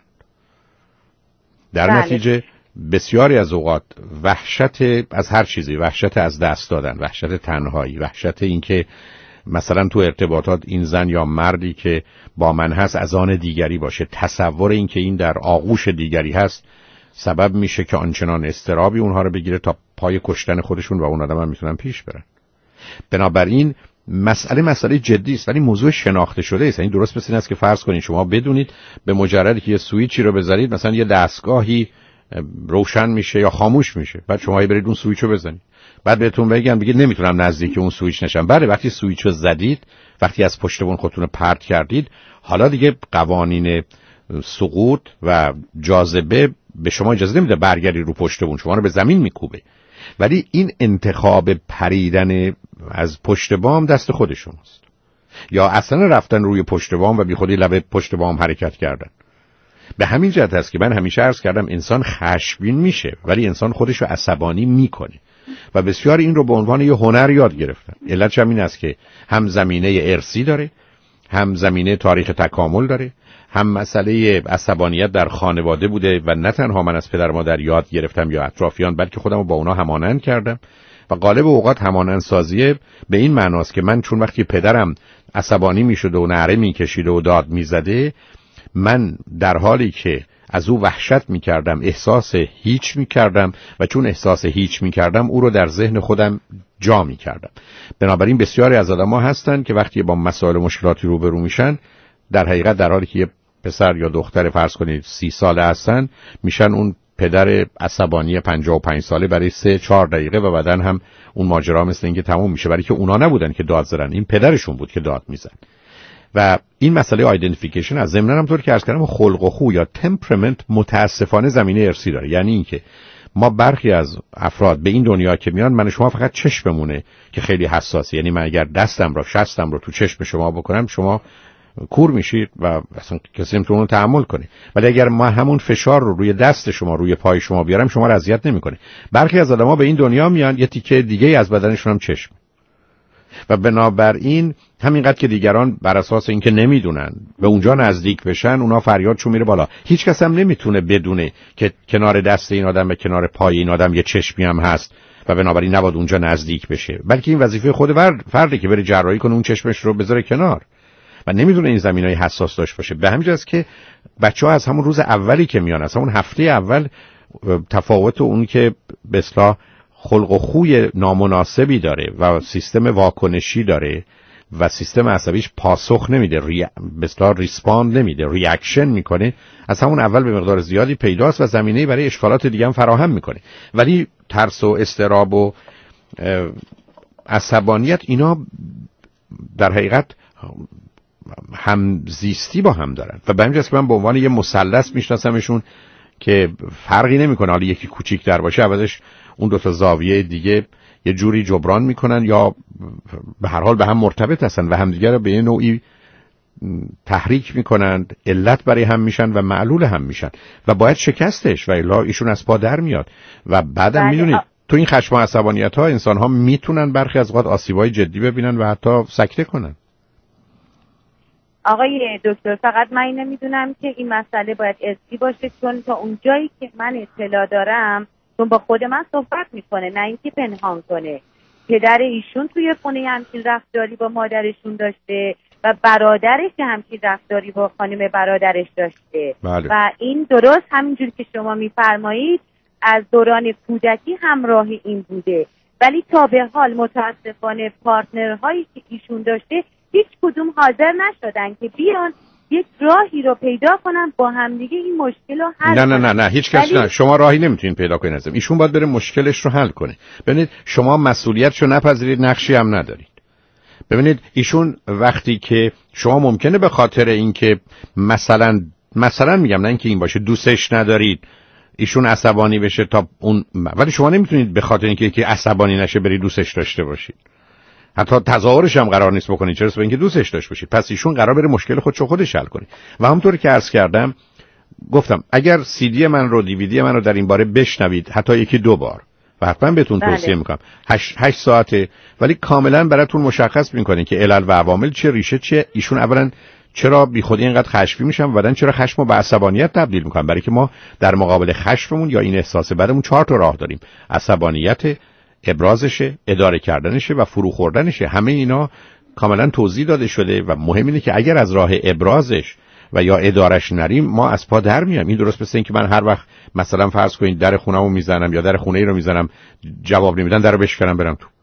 در نتیجه بسیاری از اوقات وحشت از هر چیزی، وحشت از دست دادن، وحشت تنهایی، وحشت این که مثلا تو ارتباطات این زن یا مردی که با من هست از آن دیگری باشه، تصور این که این در آغوش دیگری هست سبب میشه که آنچنان اضطرابی اونها رو بگیره تا پای کشتن خودشون و اون آدم هم میتونن پیش برن. بنابراین مسئله جدی است، ولی موضوع شناخته شده است. این درست مثل این است که فرض کنید شما بدونید به مجردی که یه سوئیچی رو بزنید، مثلا یه دستگاهی روشن میشه یا خاموش میشه، بعد شما برید اون سوئیچ رو بزنید، بعد بهتون بگن بگید نمیتونم نزدیک اون سوئیچ نشم. بله، وقتی سوئیچ رو زدید، وقتی از پشت اون خودتون پرت کردید، حالا دیگه قوانین سقوط و جاذبه به شما اجازه نمیده برگردی رو پشت اون، شما رو به زمین میکوبه. ولی این انتخاب پریدن از پشت بام دست خود شماست، یا اصلا رفتن روی پشت بام و بی خودی لب پشت بام حرکت کردن. به همین جهت است که من همیشه عرض کردم انسان خشمگین میشه ولی انسان خودش رو عصبانی میکنه و بسیار این رو به عنوان یه هنر یاد گرفتن. علتش هم این است که هم زمینه ارثی داره، هم زمینه تاریخ تکامل داره، هم مسئله عصبانیت در خانواده بوده و نه تنها من از پدر مادر یاد گرفتم یا اطرافیان، بلکه خودم رو با اونا همانند کردم و غالب اوقات همانند سازیه به این معناست که من چون وقتی پدرم عصبانی میشد و نعره میکشید و داد میزده، من در حالی که از او وحشت میکردم احساس هیچ میکردم و چون احساس هیچ میکردم او رو در ذهن خودم جا میکردم. بنابراین بسیاری از آدم‌ها هستن که وقتی با مسائل مشکلاتی روبرو میشن، در حقیقت در حالی که یه پسر یا دختر فرض کنید 30 ساله هستن، میشن اون پدر عصبانی 55 ساله برای 3-4 دقیقه و بعدن هم اون ماجرا مثل اینکه تموم میشه، برای که اونا نبودن که داد زدن، این پدرشون بود که داد میزن. و این مسئله آیدنتیفیکیشن از ضمن هم طور که عرض کردم خلق و خو یا تمپرامنت متاسفانه زمینه ارثی داره. یعنی اینکه ما برخی از افراد به این دنیا که میان، من شما فقط چشممونه که خیلی حساسه، یعنی من اگر دستم رو شستم رو تو چشم شما بکنم شما کور میشید و اصلا کسی نمیتونه اون تحمل کنه، ولی اگر ما همون فشار رو روی دست شما روی پای شما بیارم شما رو اذیت نمیکنه. برخی از آدم‌ها به این دنیا میان یه تیکه دیگه از بدنشون هم چشم و بنابراین همینقدر که دیگران بر اساس اینکه نمیدونن به اونجا نزدیک بشن، اونا فریادشون میره بالا. هیچ کس هم نمیتونه بدونه که کنار دست این آدم و کنار پای این آدم یه چشمی هم هست و بنابراین نباید اونجا نزدیک بشه، بلکه این وظیفه خود فرده که بره جراحی کنه اون چشمش رو بذاره کنار و نمیدونه این زمینای حساس داشته باشه. به همین جاست که بچه‌ها از همون روز اولی که میان، از همون هفته اول تفاوت اون که به اصطلاح خلق و خوی نامناسبی داره و سیستم واکنشی داره و سیستم عصبیش پاسخ نمیده، بسیار ریسپاند نمیده، ریاکشن میکنه، از همون اول به مقدار زیادی پیداست و زمینه برای اشکالات دیگه هم فراهم میکنه. ولی ترس و اضطراب و عصبانیت اینا در حقیقت همزیستی با هم دارن و به همین جاست که من به عنوان یه مثلث میشناسمشون که فرقی نمیکنه حالا یکی کوچیک‌تر باشه عوضش اون دو تا زاویه دیگه یه جوری جبران میکنن یا به هر حال به هم مرتبط هستن و همدیگه رو به یه نوعی تحریک میکنند، علت برای هم میشن و معلول هم میشن و باید شکستش و الا ایشون از پا در میاد. و بعدم میدونید تو این خشم و عصبانیت ها انسان ها میتونن برخی از اوقات آسیبای جدی ببینن و حتی سکته کنن. آقای دکتر فقط من اینو میدونم که این مسئله باید اصلی باشه، چون تا اونجایی که من اطلاع دارم چون با خود من صحبت میکنه، نه اینکه پنهان کنه. پدر ایشون توی خونه همچین رفتاری با مادرشون داشته و برادرش همچین رفتاری با خانم برادرش داشته. بله. و این درست همینجور که شما میفرمایید از دوران کودکی همراه این بوده، ولی تا به حال متاسفانه پارتنرهایی که ایشون داشته هیچ کدوم حاضر نشدن که بیان یک راهی رو پیدا کنن با همدیگه این مشکل رو حل کنن. نه هیچ کس نه. شما راهی نمیتونین پیدا کنین ازم. ایشون باید بره مشکلش رو حل کنه. ببینید شما مسئولیتشو نپذیرید، نقشی هم ندارید. ببینید ایشون وقتی که شما ممکنه به خاطر اینکه مثلا میگم نه اینکه این باشه دوستش ندارید ایشون عصبانی بشه تا اون، ولی شما نمیتونید به خاطر اینکه عصبانی نشه بری دوستش داشته باشید. حتی تظاهرش هم قرار نیست بکنید، چرا؟ اینکه دوستش داشته باشید. پس ایشون قرار بره مشکل خودش حل کنه. و همونطوری که عرض کردم گفتم اگر CD من رو DVD من رو در این باره بشنوید حتی یکی دو بار و حتما بهتون توصیه میکنم 8 ساعته، ولی کاملا براتون مشخص میکنه که علل و عوامل چه، ریشه چه. ایشون اولا چرا بیخودی اینقدر خشمگین میشن و بعدن چرا خشم رو به عصبانیت تبدیل میکنن. برای که ما در مقابل خشممون یا این احساس بدمون 4 تا راه داریم: عصبانیت، ابرازشه، اداره کردنشه و فرو خوردنشه. همه اینا کاملا توضیح داده شده و مهم اینه که اگر از راه ابرازش و یا ادارش نریم ما از پا در میام. این درست مثل این که من هر وقت مثلا فرض کنید در خونه‌مو میزنم یا در خونه ای رو میزنم جواب نمیدن درو بشکنم برم تو،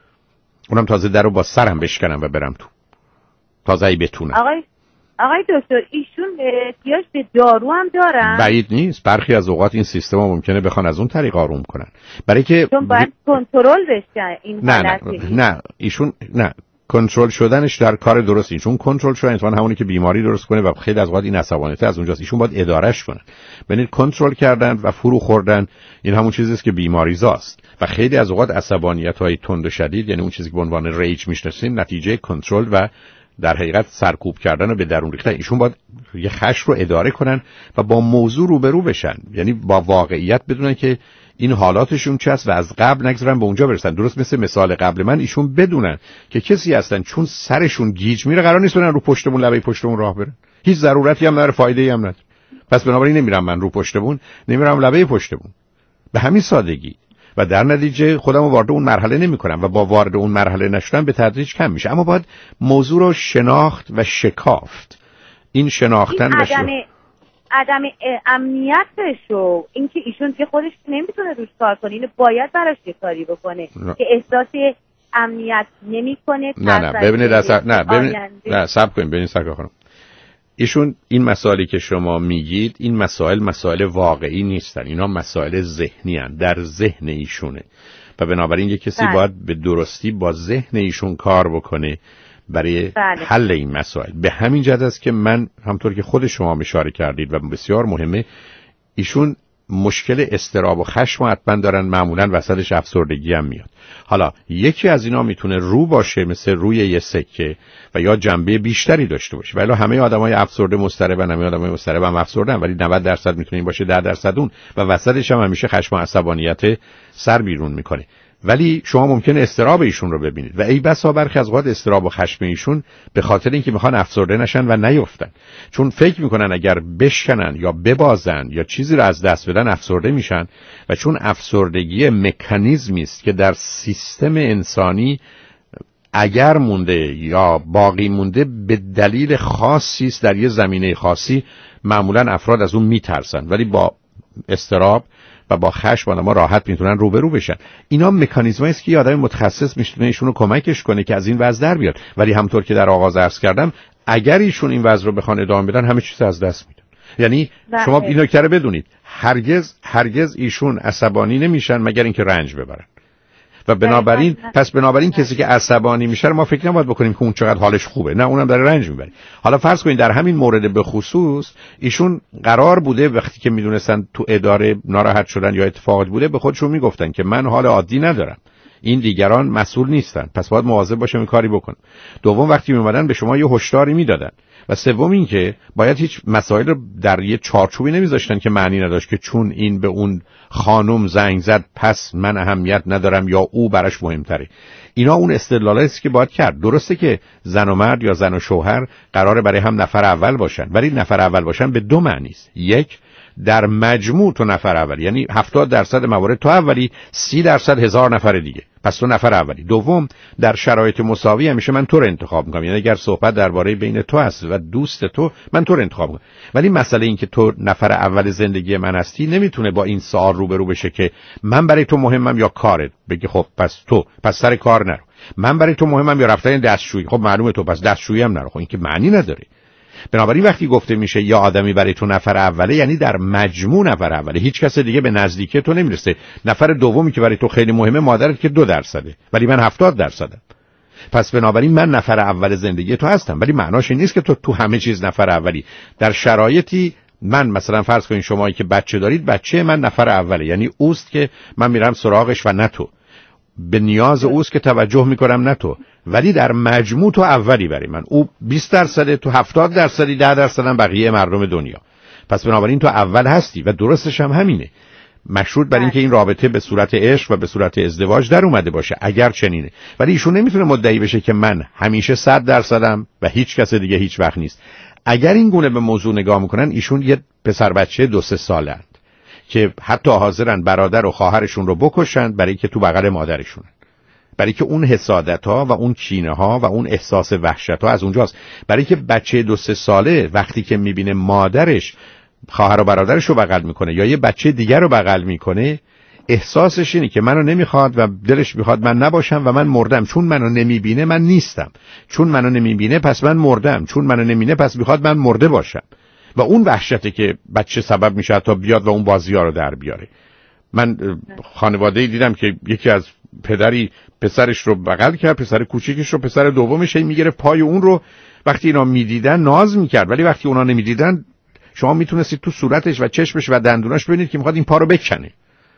اونم تازه درو با سرم بشکنم و برم تو تازه ای بتونم. آقای دکتر ایشون احتیاج به دارو هم دارن؟ بعید نیست. برخی از اوقات این سیستم ها ممکنه بخوان از اون طریق آروم کنن، برای که چون باید کنترل بشه این حالت. نه ایشون نه، کنترل شدنش در کار درستی، چون کنترل شدن اتفاقا همونی که بیماری درست کنه و خیلی از اوقات این عصبانیت از اونجاست. ایشون باید ادارهش کنن. ببینید کنترل کردن و فرو خوردن این همون چیزی است که بیماریزاست و خیلی از اوقات عصبانیت‌های تند و شدید، یعنی اون چیزی که به عنوان ریج میشناسیم، نتیجه کنترل و در حقیقت سرکوب کردن و به درون ریختن. ایشون باید یه خشم رو اداره کنن و با موضوع روبرو بشن، یعنی با واقعیت بدونن که این حالاتشون چه است و از قبل نگذارن به اونجا برسن. درست مثل مثال قبل من، ایشون بدونن که کسی هستن چون سرشون گیج میره قرار نیست برن رو پشتمون لبه پشتمون راه برن، هیچ ضرورتی هم نداره، فایده‌ای هم نداره. پس بنابراین نمیرم من رو پشتمون، نمیرم لبه پشتمون، به همین سادگی. و در نتیجه خودمو وارد اون مرحله نمی‌کنم و با وارد اون مرحله نشدن به تدریج کم میشه. اما باید موضوع رو شناخت و شکافت. این شناختن و عدم امنیتش و اینکه ایشون که خودش نمیتونه روش کار کنه، اینو باید براش یه کاری بکنه که احساس امنیت نمیکنه. نه صبر کنید ببینید سرکار خانم، ایشون این مسائلی که شما میگید این مسائل واقعی نیستن، اینا مسائل ذهنی هستند، در ذهن ایشونه و بنابراین یک کسی باید به درستی با ذهن ایشون کار بکنه برای حل این مسائل. به همین جهت است که من همطور که خود شما اشاره کردید و بسیار مهمه، ایشون مشکل اضطراب و خشم حتما دارن، معمولا وسطش افسردگی هم میاد. حالا یکی از اینا میتونه رو باشه مثل روی یه سکه و یا جنبه بیشتری داشته باشه. ولی همه آدمای افسرده مضطربن، همه آدمای مضطرب هم افسردن، ولی 90% میتونه این باشه، 10% اون، و وسطش هم همیشه خشم و عصبانیت سر بیرون میکنه. ولی شما ممکنه اضطراب ایشون رو ببینید و ای بسا برخی از اوقات اضطراب و خشم ایشون به خاطر اینکه میخوان افسرده نشن و نیفتن، چون فکر میکنن اگر بشکنن یا ببازن یا چیزی رو از دست بدن افسرده میشن، و چون افسردگی مکانیزمی است که در سیستم انسانی اگر مونده یا باقی مونده به دلیل خاصی است در یه زمینه خاصی، معمولا افراد از اون میترسن، ولی با اضطراب و با خشم آدم‌ها راحت میتونن روبرو بشن. اینا مکانیزمایی است که یه آدم متخصص میتونه ایشونو کمکش کنه که از این وضع در بیاد. ولی همونطور که در آغاز عرض کردم، اگر ایشون این وضع رو بخوان ادامه بدن، همه چیز از دست میدن. یعنی شما این نکته رو بدونید، هرگز ایشون عصبانی نمیشن مگر اینکه رنج ببرن. و بنابراین کسی که عصبانی میشه ما فکر نباید بکنیم که اون چقدر حالش خوبه، نه، اونم داره رنج میبره. حالا فرض کنید در همین مورد به خصوص ایشون قرار بوده وقتی که میدونستن تو اداره ناراحت شدن یا اتفاقات بوده به خودشون میگفتن که من حال عادی ندارم، این دیگران مسئول نیستن، پس باید مواظب باشم این کاری بکنم. دوم وقتی میومدن به شما یه هشداری میدادن. و سوم این که باید هیچ مسائل رو در یه چارچوبی نمیذاشتن که معنی نداشت که چون این به اون خانم زنگ زد پس من اهمیت ندارم یا او براش مهمتره. اینا اون استدلالاتی است که باید کرد. درسته که زن و مرد یا زن و شوهر قراره برای هم نفر اول باشن، ولی نفر اول باشن به دو معنی است. یک، در مجموع تو نفر اولی، یعنی 70% موارد تو اولی، 30% هزار نفر دیگه، پس تو نفر اولی. دوم، در شرایط مساوی همیشه من تو رو انتخاب میکنم، یعنی اگر صحبت درباره بین تو هست و دوست تو، من تو رو انتخاب میکنم. ولی مسئله این که تو نفر اول زندگی من هستی نمیتونه با این سوال روبرو بشه که من برای تو مهمم یا کارت، بگی خب پس سر کار نرو. من برای تو مهمم یا رفتن دستشویی، خب معلومه تو پس دستشویی هم نرو. خب این که معنی نداره. بنابراین وقتی گفته میشه یا آدمی برای تو نفر اوله، یعنی در مجموع نفر اوله، هیچ کس دیگه به نزدیکی تو نمیرسه. نفر دومی که برای تو خیلی مهمه مادرت که 2%، ولی من 70%م. پس بنابراین من نفر اول زندگی تو هستم، ولی معناش این نیست که تو همه چیز نفر اولی. در شرایطی من مثلا فرض کنین شمایی که بچه دارید، بچه من نفر اوله، یعنی اوست که من میرم سراغش و نه تو. به نیاز اوست که توجه میکنم نه تو. ولی در مجموع تو اولی برای من. او 20%، تو 70%، 10% هم بقیه مردم دنیا. پس بنابراین تو اول هستی و درستش هم همینه. مشروط بر این که این رابطه به صورت عشق و به صورت ازدواج در اومده باشه، اگر چنینه. ولی ایشون نمیتونه مدعی بشه که من همیشه 100%م و هیچ کس دیگه هیچ وقت نیست. اگر این گونه به موضوع نگاه میکنن، ایشون یه پسر بچه 2-3 ساله‌اند که حتی حاضرن برادر و خواهرشون رو بکشن برای که تو بغل مادرشونن، برای که اون حسادت‌ها و اون کینه‌ها و اون احساس وحشت‌ها از اونجاست. برای که بچه 2-3 ساله وقتی که میبینه مادرش خواهر و برادرش رو بغل میکنه یا یه بچه دیگر رو بغل میکنه، احساسش اینه که منو نمیخواد و دلش میخواد من نباشم و من مردم. چون منو نمیبینه من نیستم، چون منو نمیبینه پس من مردم، چون منو نمیبینه پس میخواد من مرده باشم. و اون وحشته که بچه سبب میشه تا بیاد و اون بازی‌ها رو در بیاره. من خانواده‌ای دیدم که یکی از پدری پسرش رو بغل کرد، پسر کوچیکش رو، پسر دومش میگرفت پای اون رو. وقتی اینا میدیدن ناز میکرد، ولی وقتی اونا نمیدیدن شما میتونستید تو صورتش و چشمش و دندوناش ببینید که میخواد این پا رو بکنه،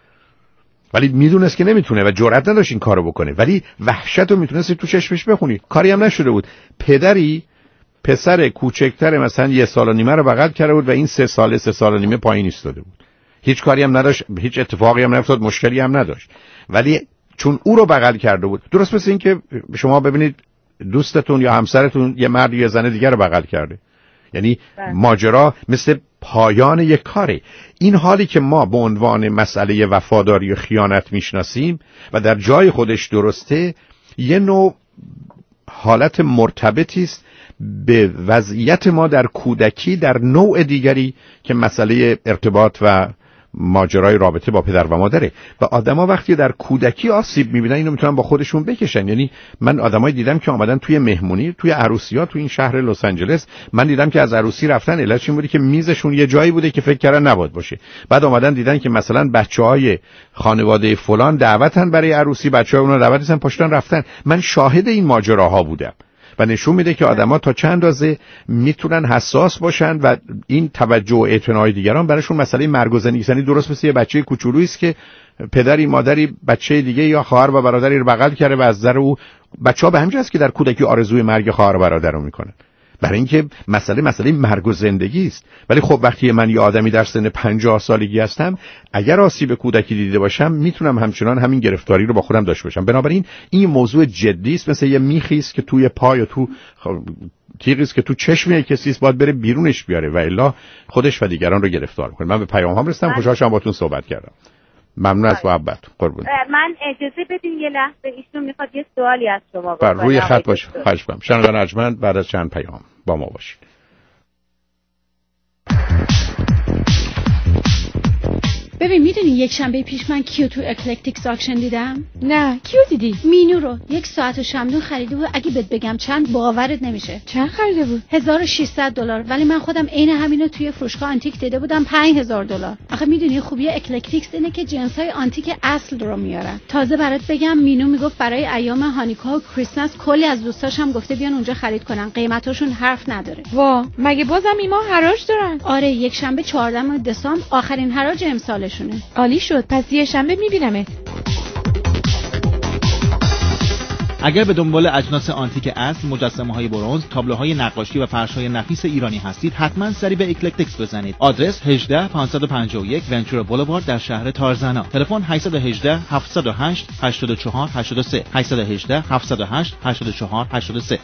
ولی میدونست که نمیتونه و جرئت نداشت این کارو بکنه. ولی وحشت رو میتونستید تو چشمش بخونید. کاری هم نشده بود. پدری پسر کوچکتر مثلا 1.5 سال رو بغل کرده بود و این 3 سال و نیمه پایین ایستاده بود. هیچ کاری هم نداشت، هیچ اتفاقی هم نیفتاد، مشکلی هم نداشت. ولی چون او رو بغل کرده بود، درست مثل این که شما ببینید دوستتون یا همسرتون یه مرد یا زن دیگر رو بغل کرده، یعنی ماجرا مثل پایان یک کاره. این حالی که ما به عنوان مسئله وفاداری و خیانت میشناسیم و در جای خودش درسته، یه نوع حالت مرتبطی است به وضعیت ما در کودکی در نوع دیگری که مسئله ارتباط و ماجرای رابطه با پدر و مادره. و آدما وقتی در کودکی آسیب میبینن اینو میتونن با خودشون بکشن. یعنی من آدمایی دیدم که آمدن توی مهمونی، توی عروسی‌ها تو این شهر لس آنجلس، من دیدم که از عروسی رفتن علتش این بوده که میزشون یه جایی بوده که فکر کردن نباید باشه. بعد آمدن دیدن که مثلا بچه‌های خانواده فلان دعوتن برای عروسی، بچه‌ها اونها دعوت نیستن، پاشتن رفتن. من شاهد این ماجراها بودم و نشون میده که آدما تا چند اندازه میتونن حساس باشن و این توجه و اعتنای دیگران براشون مسئله مرگ و زندگی. یعنی درست مثل یه بچه کوچولویی است که پدری مادری بچه دیگه یا خواهر و برادری رو بغل کرده و از نظر او بچه‌ها به همین جاست که در کودکی آرزوی مرگ خواهر و برادر رو میکنن، برای اینکه مسئله مرگ و زندگی است. ولی خب وقتی من یه آدمی در سن 50 سالگی هستم، اگر آسیب کودکی دیده باشم میتونم همچنان همین گرفتاری رو با خودم داشته باشم. بنابراین این موضوع جدی است، مثل یه میخی است که توی پای و تو تیغی است که تو چشم کسی است، باید بره بیرونش بیاره و الا خودش و دیگران رو گرفتار کنه. من به پیام‌هام رسیدم، خوشحال شدم باهاتون صحبت کردم. ممنون از محبت. قربون. من اجازه بدین یه لحظه، ایشون میخواد یه سوالی از شما بکنه. روی خط باش. خواهش می‌کنم. شنوندگان ارجمند، بعد از چند پیام با ما باشید. ببین میدونی یک شنبه پیش من کیو تو اکلکتیکس آکشن دیدم؟ نه کیو دیدی؟ مینو رو 1 ساعت و شمدون خریده بود. اگه بهت بگم چند باورت نمیشه. چند خریده بود؟ $1600. ولی من خودم عین همینو توی فروشگاه آنتیک دیده بودم $5000. آخه میدونی خوبی اکلکتیکس اینه که جنسای آنتیک اصل رو میارن. تازه برات بگم مینو میگفت برای ایام هانیکا و کریسمس کلی از دوستاش هم گفته بیان اونجا خرید کنن. قیمتاشون حرف نداره. وا مگه بازم ایما حراج دارن؟ آره یک شنبه 14 دسامبر آخرین حراج امسالشونه. عالی شد. پس یه شنبه میبینمت. اگر به دنبال اجناس آنتیک اصل، مجسمه‌های برنز، تابلوهای نقاشی و فرش‌های نفیس ایرانی هستید، حتما سری به اکلکتیکس بزنید. آدرس 18551 ونچورا بولوارد در شهر تارزانا. تلفن 818 708 84 83 818 708 84 83.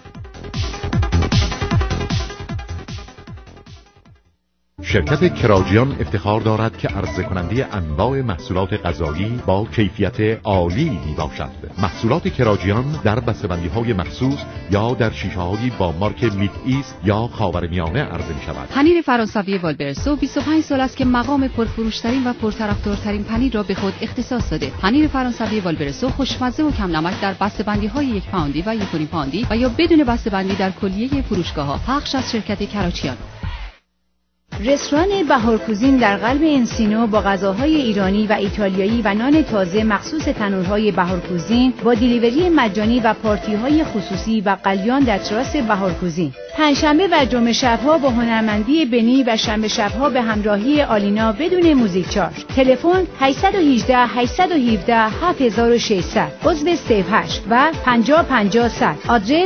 شرکت کراجیان افتخار دارد که عرضه کننده انواع محصولات غذایی با کیفیت عالی می باشد. محصولات کراجیان در بسته‌بندی‌های مخصوص یا در شیشه‌هایی با مارک میت ایست یا خاورمیانه عرضه می شود. پنیر فرانسوی والبرسو 25 سال است که مقام پرفروشترین و پرطرفدارترین پنیر را به خود اختصاص داده. پنیر فرانسوی والبرسو خوشمزه و کم نمک در بسته‌بندی‌های 1 پوندی و 1.5 پوندی و یا بدون بسته‌بندی در کلیه فروشگاه‌ها. پخش از شرکت کراچیان. رستوران بهار کوزین در قلب انسینو با غذاهای ایرانی و ایتالیایی و نان تازه مخصوص تنورهای بهار کوزین با دیلیوری مجانی و پارتی‌های خصوصی و قلیان در تراس بهار کوزین. پنجشنبه و جمعه شب‌ها با هنرمندی بنی و شنبه شب‌ها به همراهی آلینا بدون موزیک چارج. تلفن 818 817 7600 عضو سیو 8 و 5050 100. آدرس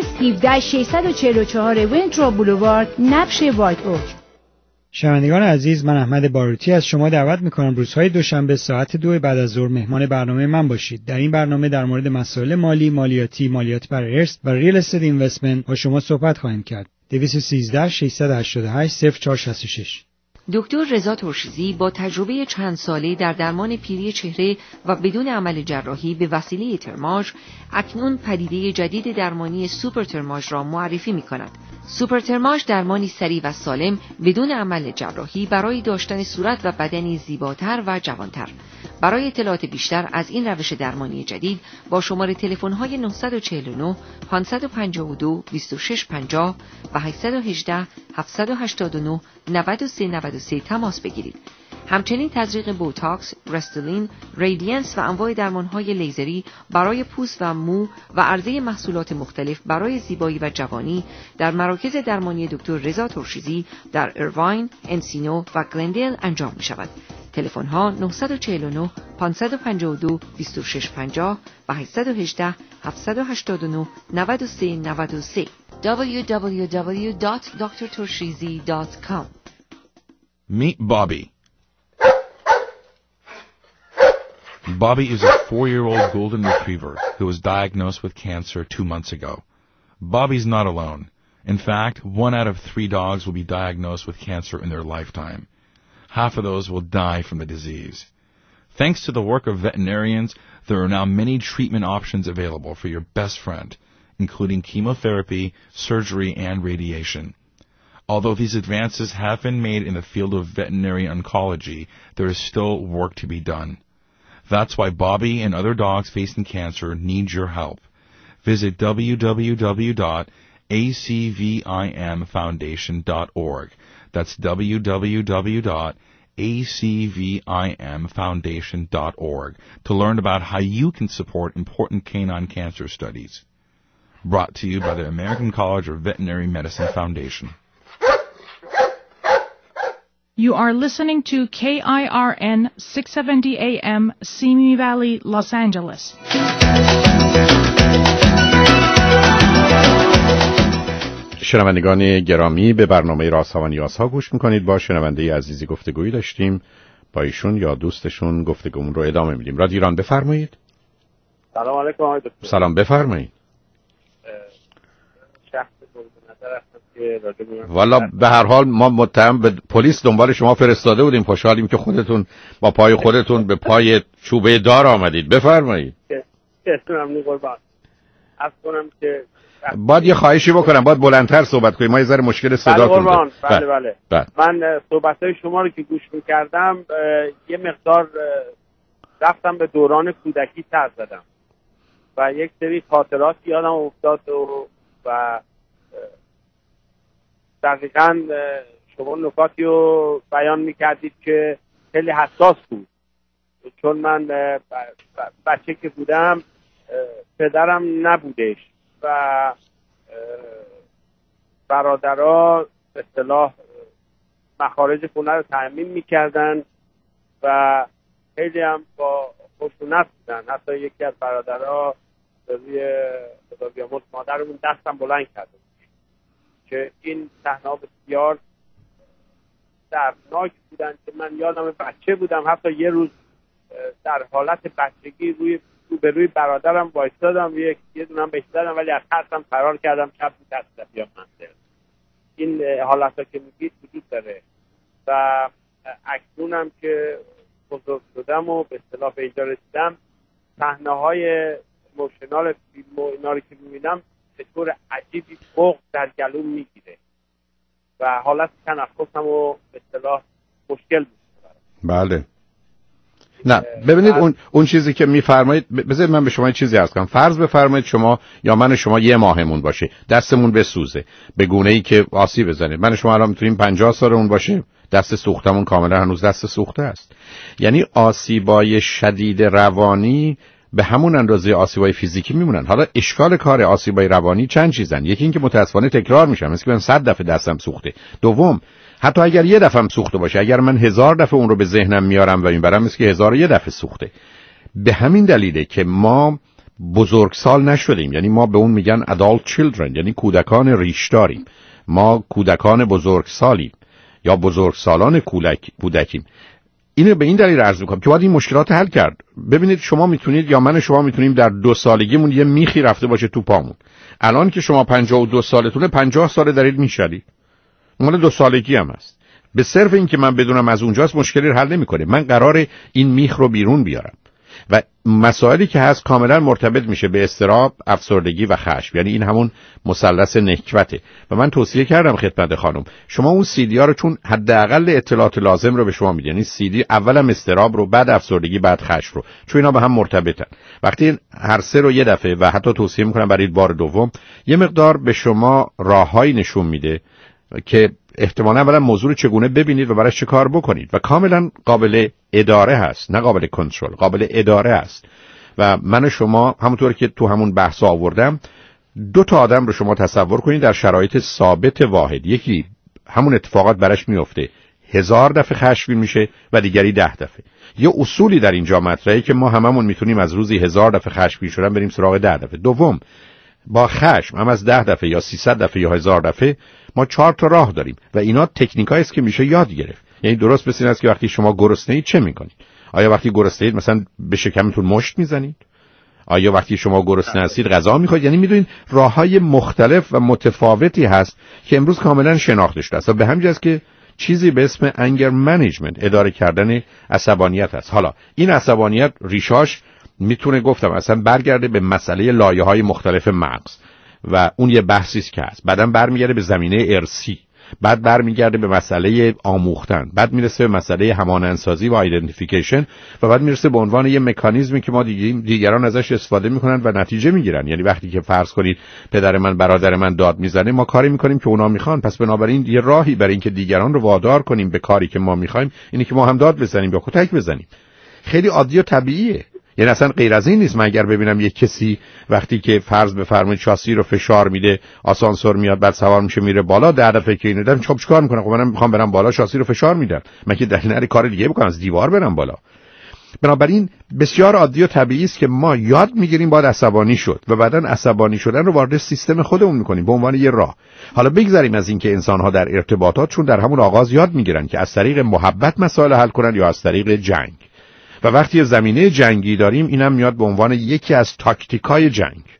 17644 ونترا بولوارد نبش وایت اوک. شنوندگان عزیز، من احمد باروتی از شما دعوت میکنم روزهای دوشنبه ساعت 2 بعد از ظهر مهمان برنامه من باشید. در این برنامه در مورد مسائل مالی، مالیاتی، مالیات بر ارث و ریل استیت اینوستمنت با شما صحبت خواهیم کرد. 213 688 0466. دکتر رضا ترشیزی با تجربه چند ساله در درمان پیری چهره و بدون عمل جراحی به وسیله ترماژ، اکنون پدیده جدید درمانی سوپر ترماژ را معرفی می‌کند. سوپر ترماژ درمانی سریع و سالم بدون عمل جراحی برای داشتن صورت و بدنی زیباتر و جوانتر. برای اطلاعات بیشتر از این روش درمانی جدید با شماره تلفن‌های 949 552 2650 و 818 789 9393 تماس بگیرید. همچنین تزریق بوتاکس، رستلین، ریدینس و انواع درمان‌های لیزری برای پوست و مو و عرضه محصولات مختلف برای زیبایی و جوانی در مراکز درمانی دکتر رضا ترشیزی در ایرواین، انسینو و گلندیل انجام می‌شود. تلفن‌ها 949 552 2650 و 818 789 9393. www.drtorshizi.com. Meet Bobby. Bobby is a 4-year-old golden retriever who was diagnosed with cancer 2 months ago. Bobby's not alone. In fact, 1 out of 3 dogs will be diagnosed with cancer in their lifetime. Half of those will die from the disease. Thanks to the work of veterinarians, there are now many treatment options available for your best friend, including chemotherapy, surgery, and radiation. Although these advances have been made in the field of veterinary oncology, there is still work to be done. That's why Bobby and other dogs facing cancer need your help. Visit www.acvimfoundation.org. That's www.acvimfoundation.org to learn about how you can support important canine cancer studies. Brought to you by the American College of Veterinary Medicine Foundation. You are listening to KIRN 670 AM, Simi Valley, Los Angeles. شنوندگان گرامی، به برنامه رازها و نیازها گوش میکنید. با شنونده عزیزی گفتگویی داشتیم، با ایشون یا دوستشون گفتگومون رو ادامه میدیم. رادیو ایران، بفرمایید. سلام علیکم آقای دکتر. سلام، بفرمایید. والا به هر حال ما متهم به پلیس دنبال شما فرستاده بودیم. خوشحالیم که خودتون با پای خودتون به پای چوبه دار آمدید. بفرمایید. که ممنون قربان. عرض کنم که باید یه خواهشی بکنم، باید بلندتر صحبت کنیم، ما یه ذره مشکل صداتون داریم. بله. من صحبت‌های شما رو که گوش می‌کردم یه مقدار رفتم به دوران کودکی سر زدم و یک سری خاطرات یادم افتاد و دقیقاً شما نکاتی رو بیان می‌کردید که خیلی حساس بود، چون من بچه که بودم پدرم نبودش و برادرها به اصطلاح مخارج خونه رو تأمین می‌کردن و خیلی هم با خشونت بودن. حتی یکی از برادرها به روی خدا بیامرز مادرمون دستم بلند کرده بود که این صحنه‌ها بسیار دردناک بودن که من یادم بچه بودم، حتی یه روز در حالت بچگی روی برادرم وایستادم، یه دونم بهش زدم ولی از ترسم فرار کردم، شب بود دست بیام منزل. این حالتا که میگید وجود داره و اکنونم که بزرگ شدم و به اصطلاح به اینجا رسیدم، صحنه‌های ایموشنال فیلم و اینا رو که میبینم به طور عجیبی فوق در گلوم میگیره و حالت تنفسم و به اصطلاح مشکل میشه. بله. نه ببینید اون چیزی که میفرمایید، بذارید من به شما یه چیزی عرض کنم. فرض بفرمایید شما یا من شما یه ماهمون باشه، دستمون بسوزه به گونه‌ای که آسیب بزنه. من شما الان میتونیم 50 سالمون باشه، دست سوختمون کاملا هنوز دست سوخته است. یعنی آسیبای شدید روانی به همون اندازه آسیبای فیزیکی میمونن. حالا اشکال کار آسیبای روانی چند چیزن. یکی این که متاسفانه تکرار میشن، مثل که من 100 دفعه دستم سوخته. دوم، حتی اگر یه دفعه هم سوخته باشه، اگر من 1000 دفعه اون رو به ذهنم میارم و میبرم، مثل که 1001 دفعه سوخته. به همین دلیله که ما بزرگسال نشدیم. یعنی ما به اون میگن adult children، یعنی کودکان ریشداریم. ما کودکان بزرگسالیم یا بزرگسالان کودکیم. اینو به این دلیل عرض می‌کنم که باید این مشکلات حل کرد. ببینید شما میتونید یا من شما میتونیم در 2 سالگیمون یه میخی رفته باشه تو پامون. الان که شما 52 سالتونه، 50 سال دارید میشلید. مال 2 سالگی هم هست. به صرف این که من بدونم از اونجاست مشکلی رو حل نمی‌کنه. من قراره این میخ رو بیرون بیارم و مسائلی که هست کاملا مرتبط میشه به اضطراب، افسردگی و خشم. یعنی این همون مثلث نکبته. و من توصیه کردم خدمت خانم شما اون سی دی ها رو، چون حداقل اطلاعات لازم رو به شما میده. یعنی سی دی اولم اضطراب رو، بعد افسردگی، بعد خشم رو، چون اینا به هم مرتبطن. وقتی هر سه رو یه دفعه و حتی توصیه میکنم برای بار دوم، یه مقدار به شما راههایی نشون میده که احتمالاً اولا موضوع رو چگونه ببینید و براش چه کار بکنید و کاملا قابل اداره هست، نه قابل کنترل، قابل اداره است. و من و شما همونطور که تو همون بحث آوردم، 2 تا آدم رو شما تصور کنید در شرایط ثابت واحد. یکی همون اتفاقات براش میفته 1000 دفعه خشمگین میشه و دیگری 10 دفعه. یه اصولی در اینجا مطرحه که ما هممون میتونیم از روزی 1000 دفعه خشمگین شدن بریم سراغ 10 دفعه. دوم، با خشم هم از 10 دفعه یا 300 دفعه یا 1000 دفعه ما 4 تا راه داریم و اینا تکنیکایی است که میشه یاد گرفت. یعنی درست مثل این است که وقتی شما گرسنه‌اید چه میکنید؟ آیا وقتی گرسنه‌اید مثلا به شکمتون مشت میزنید؟ آیا وقتی شما گرسنه هستید غذا میخورید؟ یعنی میدونید راههای مختلف و متفاوتی هست که امروز کاملا شناخته شده است و به همین جاست که چیزی به اسم انگر منیجمنت، اداره کردن عصبانیت هست. حالا این عصبانیت ریشاش میتونه گفتم اصلا برگرده به مسئله لایه‌های مختلف مغز و اون یه بحثی است که هست. بعدم برمیگرده به زمینه ارثی، بعد برمیگرده به مسئله آموختن، بعد میرسه به مسئله همانندسازی و آیدنتیفیکیشن و بعد میرسه به عنوان یه مکانیزمی که ما دیگران ازش استفاده میکنن و نتیجه میگیرن. یعنی وقتی که فرض کنید پدر من برادر من داد میزنه، ما کاری میکنیم که اونا میخوان، پس بنابراین یه راهی برای اینکه دیگران رو وادار کنیم به کاری که ما میخوایم اینه که ما هم داد بزنیم یا کتک بزنیم. خیلی عادی و طبیعیه. یعنی اصلا غیر از این نیست. من اگر ببینم یک کسی وقتی که فرض بفرمایید شاسی رو فشار میده، آسانسور میاد، بعد سوار میشه میره بالا، 10 دفعه که اینو دیدم خب چیکار میکنم؟ خب منم میخوام برم بالا، شاسی رو فشار میدم، من که دلیل نداره کار دیگه بکنم، از دیوار برم بالا. بنابراین بسیار عادی و طبیعی است که ما یاد میگیریم باید عصبانی شد و بعدن عصبانی شدن رو وارد سیستم خودمون میکنیم به عنوان یه راه. حالا بگذاریم از این که انسان‌ها در ارتباطات چون در همون آغاز یاد میگیرن که از طریق محبت مسائل حل کنن یا از طریق جنگ. و وقتی زمینه جنگی داریم اینم میاد به عنوان یکی از تاکتیکای جنگ.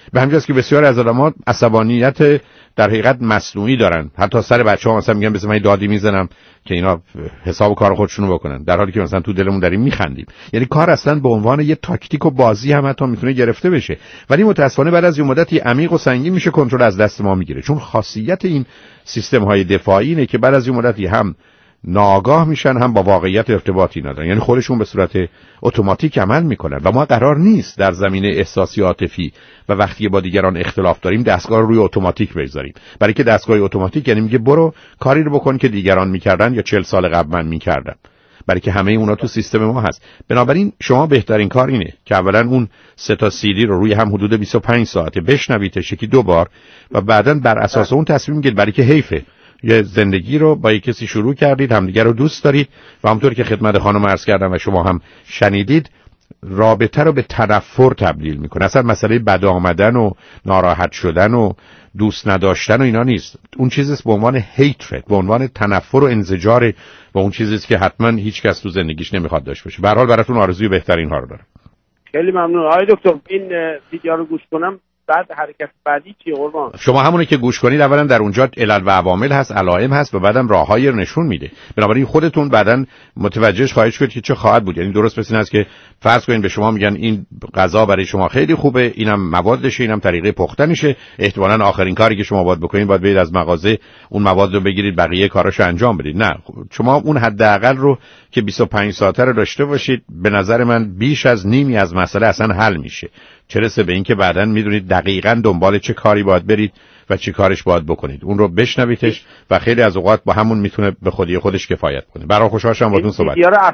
به همین جاست که بسیار از آدم‌ها عصبانیت در حقیقت مصنوعی دارن. حتی سر بچه‌ها مثلا میگن بس من دادی میزنم که اینا حساب کار خودشونو بکنن، در حالی که مثلا تو دلمون داریم میخندیم. یعنی کار اصلا به عنوان یه تاکتیک و بازی هم حتی میتونه گرفته بشه، ولی متأسفانه بعد از یه مدتی عمیق و سنگین میشه کنترل از دست ما میگیره. چون خاصیت این سیستم‌های دفاعی اینه که بعد از یه مدتی هم ناآگاه میشن، هم با واقعیت ارتباطی ندارن، یعنی خودشون به صورت اتوماتیک عمل میکنن و ما قرار نیست در زمینه احساسی عاطفی و وقتی با دیگران اختلاف داریم دستگاه رو روی اتوماتیک بذاریم، برای که دستگاه اتوماتیک یعنی میگه برو کاری رو بکن که دیگران میکردن یا 40 سال قبل من میکردم، برای که همه اونا تو سیستم ما هست. بنابراین شما بهترین کار اینه که اولا اون 3 تا CD رو روی هم حدود 25 ساعته بشنویدش یکی 2 بار و بعداً بر اساس اون تصمیم میگیرید، برای که حیفه یه زندگی رو با یک کسی شروع کردید، همدیگه رو دوست دارید و همونطور که خدمت خانم عرض کردم و شما هم شنیدید، رابطه رو به تنفر تبدیل میکنه. اصلا مسئله بد آمدن و ناراحت شدن و دوست نداشتن و اینا نیست، اون چیزیست به عنوان هیترد، به عنوان تنفر و انزجار و اون چیزیست که حتما هیچ کس تو زندگیش نمیخواد داشته باشه. به هر حال براتون آرزوی بهترین ها رو دارم. خیلی ممنون آقای دکتر. این ویدیو رو گوش کنم، بعد حرکت بعدی چی قربان؟ شما همونه که گوش کنید اولا در اونجا علل و عوامل هست، علائم هست و بعدم راههایی رو نشون میده. بنابراین خودتون بعدن متوجهش خواهید شد که چه خواهد بود. یعنی درست مثل این است که فرض کنید به شما میگن این غذا برای شما خیلی خوبه، اینم موادشه، اینم طریقه پختنشه، احتمالاً آخرین کاری که شما باید بکنید باید برید از مغازه اون مواد رو بگیرید، بقیه کاراشو انجام بدید. نه، شما اون حداقل رو که 25 ساعته رو داشته باشید، به نظر من بیش از نیمی از مسئله اصلا حل میشه. چه رسه به این که بعداً میدونید دقیقاً دنبال چه کاری باید برید و چه کارش باید بکنید. اون رو بشنویدش و خیلی از اوقات با همون میتونه به خودی خودش کفایت کنه. برای خوشحال شدم باهاتون صحبت.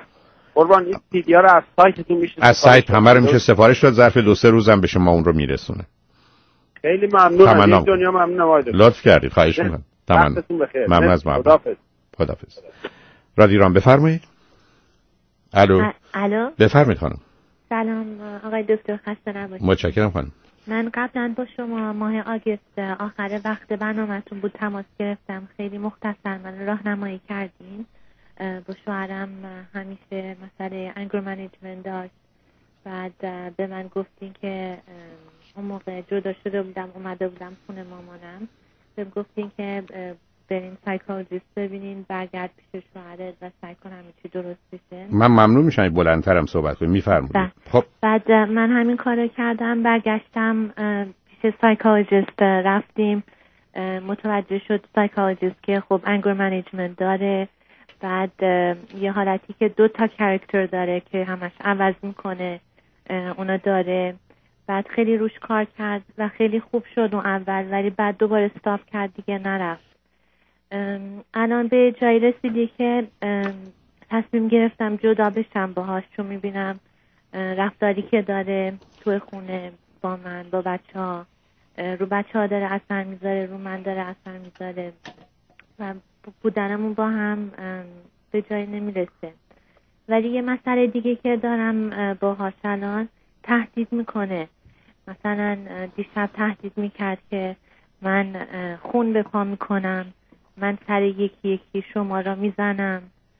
قربان این ویدیو رو از سایتتون میشه؟ از سایت همه رو میشه سفارش داد، ظرف 2-3 روزم به شما اون رو میرسونه. خیلی ممنونم. این دنیا ممنونم آقای دکتر. لطف کردید، خواهش می‌کنم. تمام. ممنون از محبت. خداحافظ. رادیو ایران بفرمایید. الو. بفرمایید خانم. سلام آقای دکتر، خسته نباشید. متشکرم خانم. من قبلا با شما ماه آگوست آخر وقت برنامه‌تون بود تماس گرفتم، خیلی مختصر من راهنمایی کردین. با شوهرم همیشه مسئله انگر منیجمنت داشت، بعد به من گفتین که اون موقع جدا شده بودم اومده بودم خونه مامانم، بهم گفتین که برین سایکولوژیست ببینین، برگرد پیش شوهرت و سعی کن همه چی درست بشه. من ممنون میشم بلندترم صحبت کنید. میفرمایید. خب بعد من همین کارو کردم، برگشتم پیش سایکولوژیست، رفتیم، متوجه شد سایکولوژیست که خب انگر منیجمنت داره، بعد یه حالتی که 2 تا کاراکتر داره که همش عوض میکنه اونا داره. بعد خیلی روش کار کرد و خیلی خوب شد اون اول، ولی بعد دوباره استاپ کرد دیگه نرفت. الان به جایی رسیدی که تصمیم گرفتم جدا بشم باهاش، چون میبینم رفتاری که داره تو خونه با من، با بچه‌ها، رو بچه‌ها داره اثر میذاره، رو من داره اثر میذاره و بودنمون با هم به جایی نمیرسه. ولی یه مسئله دیگه که دارم باهاش الان، تهدید میکنه. مثلا دیشب تهدید میکرد که من خون به پا میکنم، من سر یکی شما را میزنم.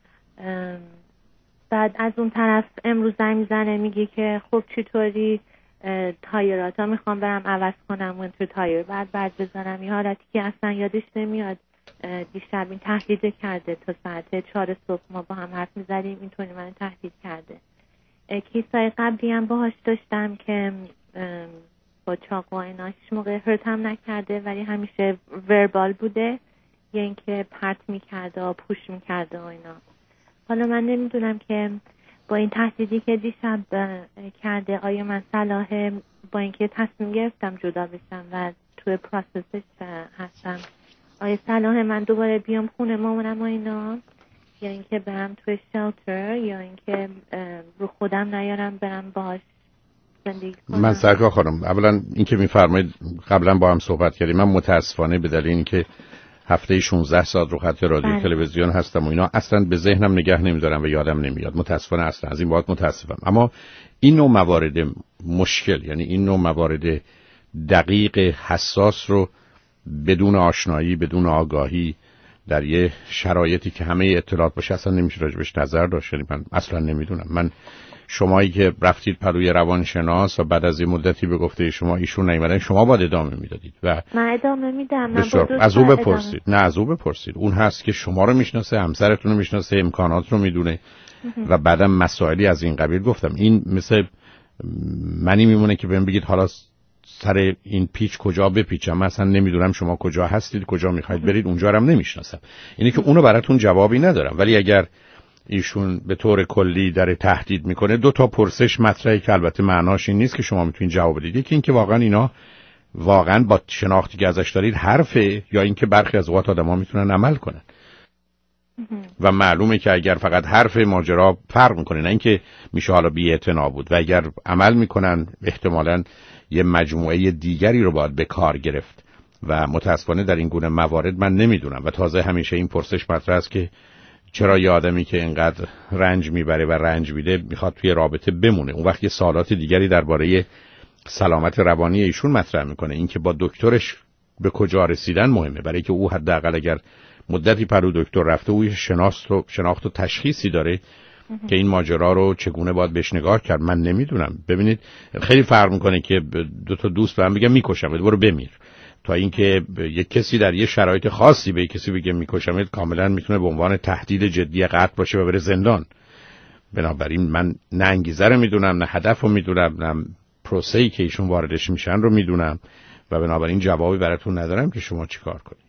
بعد از اون طرف امروز زنگ میزنه میگه که خب چطوری تایراتا میخوام برم عوض کنم اون تو تایر بعد بزنم. یه حالتی که اصلا یادش نمیاد دیشب این تهدید کرده، تا ساعت 4 صبح ما با هم حرف میزدیم، اینطوری من تهدید کرده. کیسای قبلی هم باهاش داشتم که با چاقو اینا هیچ موقع هرت هم نکرده، ولی همیشه وربال بوده، یا اینکه پرت میکرده و پوش میکرده و اینا. حالا من نمیدونم که با این تهدیدی که دیشب کرده آیا من صلاحه، با اینکه تصمیم گرفتم جدا بشم و توی پروسسش هستم، آیا صلاحه من دوباره بیام خونه مامانم و اینا، یا اینکه برم توی شلتر، یا اینکه رو خودم نیارم برم باهاش زندگی کنم؟ من سرکار خانم، اولا اینکه میفرمایید قبلا با هم صحبت کردیم، من متاسفانه به دلیل اینکه هفته 16 ساعت رو خط رادیو تلویزیون هستم و اینا اصلا به ذهنم نگه نمیدارم و یادم نمیاد، متاسفانه اصلا از این بابت متاسفم. اما این نوع موارد مشکل، یعنی این نوع موارد دقیق حساس رو بدون آشنایی، بدون آگاهی در یه شرایطی که همه اطلاعات باشه اصلا نمیشه راجبش نظر داشت. من اصلا نمیدونم. من شمایی که رفتید پروی روانشناس و بعد از این مدتی به گفته شما ایشون نیومدن، شما باید ادامه میدادید. و من ادامه میدم. از او بپرسید. نه از او بپرسید. اون هست که شما رو میشناسه، همسرتون رو میشناسه، امکانات رو میدونه و بعدم مسائلی از این قبیل. گفتم این مثل منی میمونه که بهم بگید حالا سر این پیچ کجا بپیچم، من اصلا نمیدونم شما کجا هستید، کجا میخواید برید، اونجا رو هم نمیشناسم. اینه که اونو براتون جوابی ندارم. ولی اگر ایشون به طور کلی در تهدید میکنه، 2 تا پرسش مطرحه که البته معناش این نیست که شما میتونید جواب بدید. یکی این که واقعا اینا واقعا با شناختی که ازش دارید حرفه، یا اینکه برخی از اوقات آدم‌ها میتونن عمل کنن. و معلومه که اگر فقط حرف ماجرا فرق میکنه، نه اینکه میشه حالا بی‌اعتنا بود. و اگر عمل میکنن احتمالاً یه مجموعه دیگری رو باید به کار گرفت و متاسفانه در این گونه موارد من نمیدونم. و تازه همیشه این پرسش مطرح است که چرا یه آدمی که اینقدر رنج میبره و رنج میده میخواد توی رابطه بمونه. اون وقت یه سوالات دیگری درباره سلامت روانی ایشون مطرح میکنه. اینکه با دکترش به کجا رسیدن مهمه، برای که او حداقل اگر مدتی پرو دکتر رفته، او شناخت و تشخیصی داره که این ماجرا رو چگونه باید بهش نگاه کرد. من نمیدونم. ببینید خیلی فرق میکنه که 2 تا دوست به هم بگن میکشمت برو بمیر، تا اینکه یک کسی در یه شرایط خاصی به یک کسی بگه میکشمت، کاملا میتونه به عنوان تهدید جدی قتل باشه و بره زندان. بنابراین من نه انگیزه رو میدونم، نه هدف رو میدونم، نه پروسه‌ای که ایشون واردش میشن رو میدونم و بنابراین جوابی براتون ندارم که شما چیکار کنید.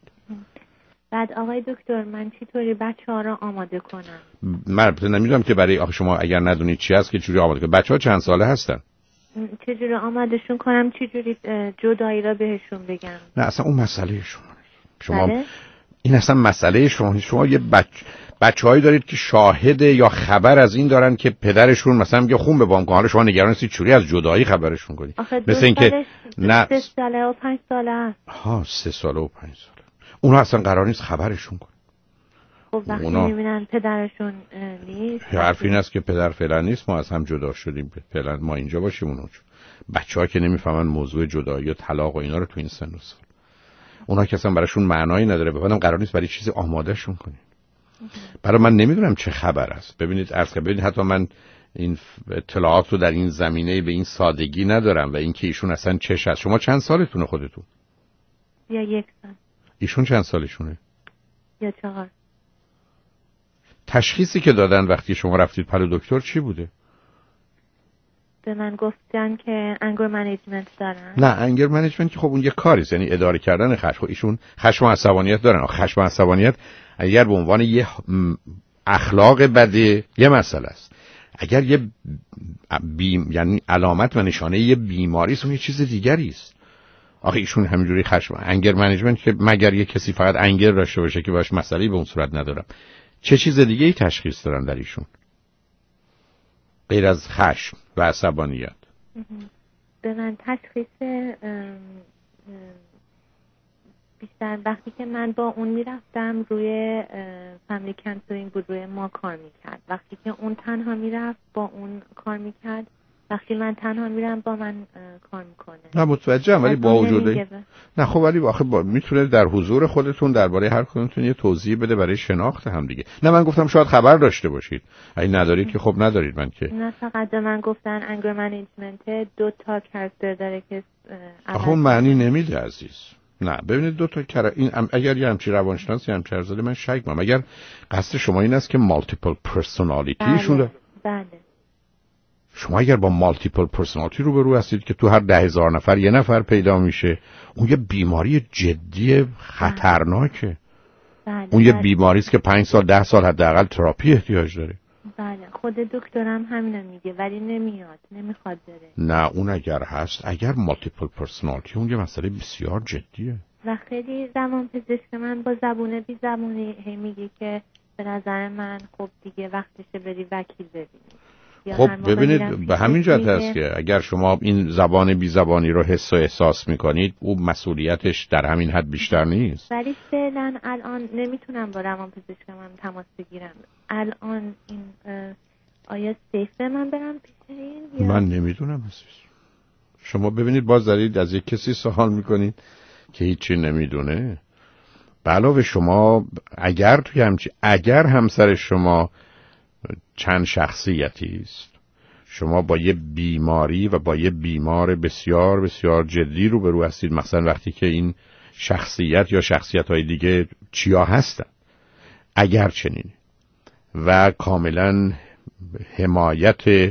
بعد آقای دکتر من چطوری بچه‌ها رو آماده کنم؟ من نمیدونم که برای شما اگر ندونید چی هست که چجوری آماده کنید. بچه‌ها چند ساله هستن؟ چجوری آمادهشون کنم، چجوری جدایی را بهشون بگم؟ نه اصلا اون مسئله شما بله؟ این اصلا مسئله شما یه بچه‌هایی دارید که شاهد یا خبر از این دارن که پدرشون مثلا میگه خون به بام کن، حالا شما نگران هستید چوری از جدایی خبرشون کنید. مثل اینکه نه 3 ساله و 5 ساله است. 3 ساله و 5 ساله. اونا اصلا قرار نیست خبرشون کنه. خب وقتی میبینن پدرشون نیست، حرف این است که پدر فعلا نیست، ما از هم جدا شدیم، فعلا ما اینجا باشیم. بچه‌ها که نمیفهمن موضوع جدایی و طلاق و اینا رو تو این سن و سال، اونا که اصلا براشون معنایی نداره، ببینم قرار نیست برای چیزی آمادهشون کنین. برای من نمیدونم چه خبر است. ببینید ببینید حتی من این اطلاعات رو در این زمینه به این سادگی ندارم. و اینکه ایشون اصلا چه هست. شما چند سالتونه خودتون؟ یا 1 سال. ایشون چند سالشونه؟ یا 4. تشخیصی که دادن وقتی شما رفتید پلو دکتر چی بوده؟ به من گفتن که انگر منیجمنت دارن. نه انگر منیجمنت که خب اون یه کاریست، یعنی اداره کردن خشم. ایشون خشم و عصبانیت دارن. خشم و عصبانیت اگر به عنوان یه اخلاق بده یه مسئله است، اگر یه یعنی علامت و نشانه یه بیماری است، اون یه چیز دیگری است. آخه ایشون همینجوری خشم انگر منیجمنت که مگر یه کسی فقط انگر داشته باشه که باش مسئله‌ای به اون صورت ندارم، چه چیز دیگه ای تشخیص دارن در ایشون غیر از خشم و عصبانیت؟ به من تشخیص بیشتر وقتی که من با اون میرفتم روی فامیلی کانسلینگ بود، روی ما کار میکرد. وقتی که اون تنها میرفت با اون کار میکرد، وقتی من تنها میرم با من کار میکنه. نه متوجهم، ولی با وجود نه خب ولی آخه میتونه در حضور خودتون درباره هر کدومتون یه توضیح بده برای شناخت هم دیگه. نه من گفتم شاید خبر داشته باشید، اگه ندارید که خب ندارید. من که نه فقط من گفتن انگر منیجمنت 2 تا کاراکتر داره که آخه اون معنی نمیده عزیز. نه ببینید 2 تا این اگر یه همچین روانشناسی هم چرزاده من شک کنم. اگر قصد شما این است که مالتیپل پرسونالیتی شده، بله. شما اگر با مالتیپل پرسونالیتی روبرو هستید که تو هر 10,000 نفر یه نفر پیدا میشه، اون یه بیماری جدی خطرناکه. بله. اون یه بیماری است که 5 سال 10 سال حداقل تراپی احتیاج داره. بله خود دکترم همینو میگه ولی نمیخواد بره. نه اون اگر هست، اگر مالتیپل پرسونالیتی اون یه مسئله بسیار جدیه. و خیلی روانپزشک من با زبون بی زبونی میگه که به نظر من خب دیگه وقتشه بری وکیل ببینی. خب ببینید به همین جهت هست که اگر شما این زبان بی زبانی رو حس و احساس میکنید، او مسئولیتش در همین حد بیشتر نیست. ولی فعلا الان نمیتونم با روانپزشکم تماس بگیرم. الان این آیا سیفه من برم پیش این؟ من نمیدونم عزیز. شما ببینید باز دارید از یک کسی سوال میکنید که هیچی نمیدونه. به علاوه شما اگر همسر شما چند شخصیتی است، شما با یه بیماری و با یه بیمار بسیار بسیار جدی روبرو هستید، مثلا وقتی که این شخصیت یا شخصیت‌های دیگه چیا هستن. اگر چنین و کاملا حمایت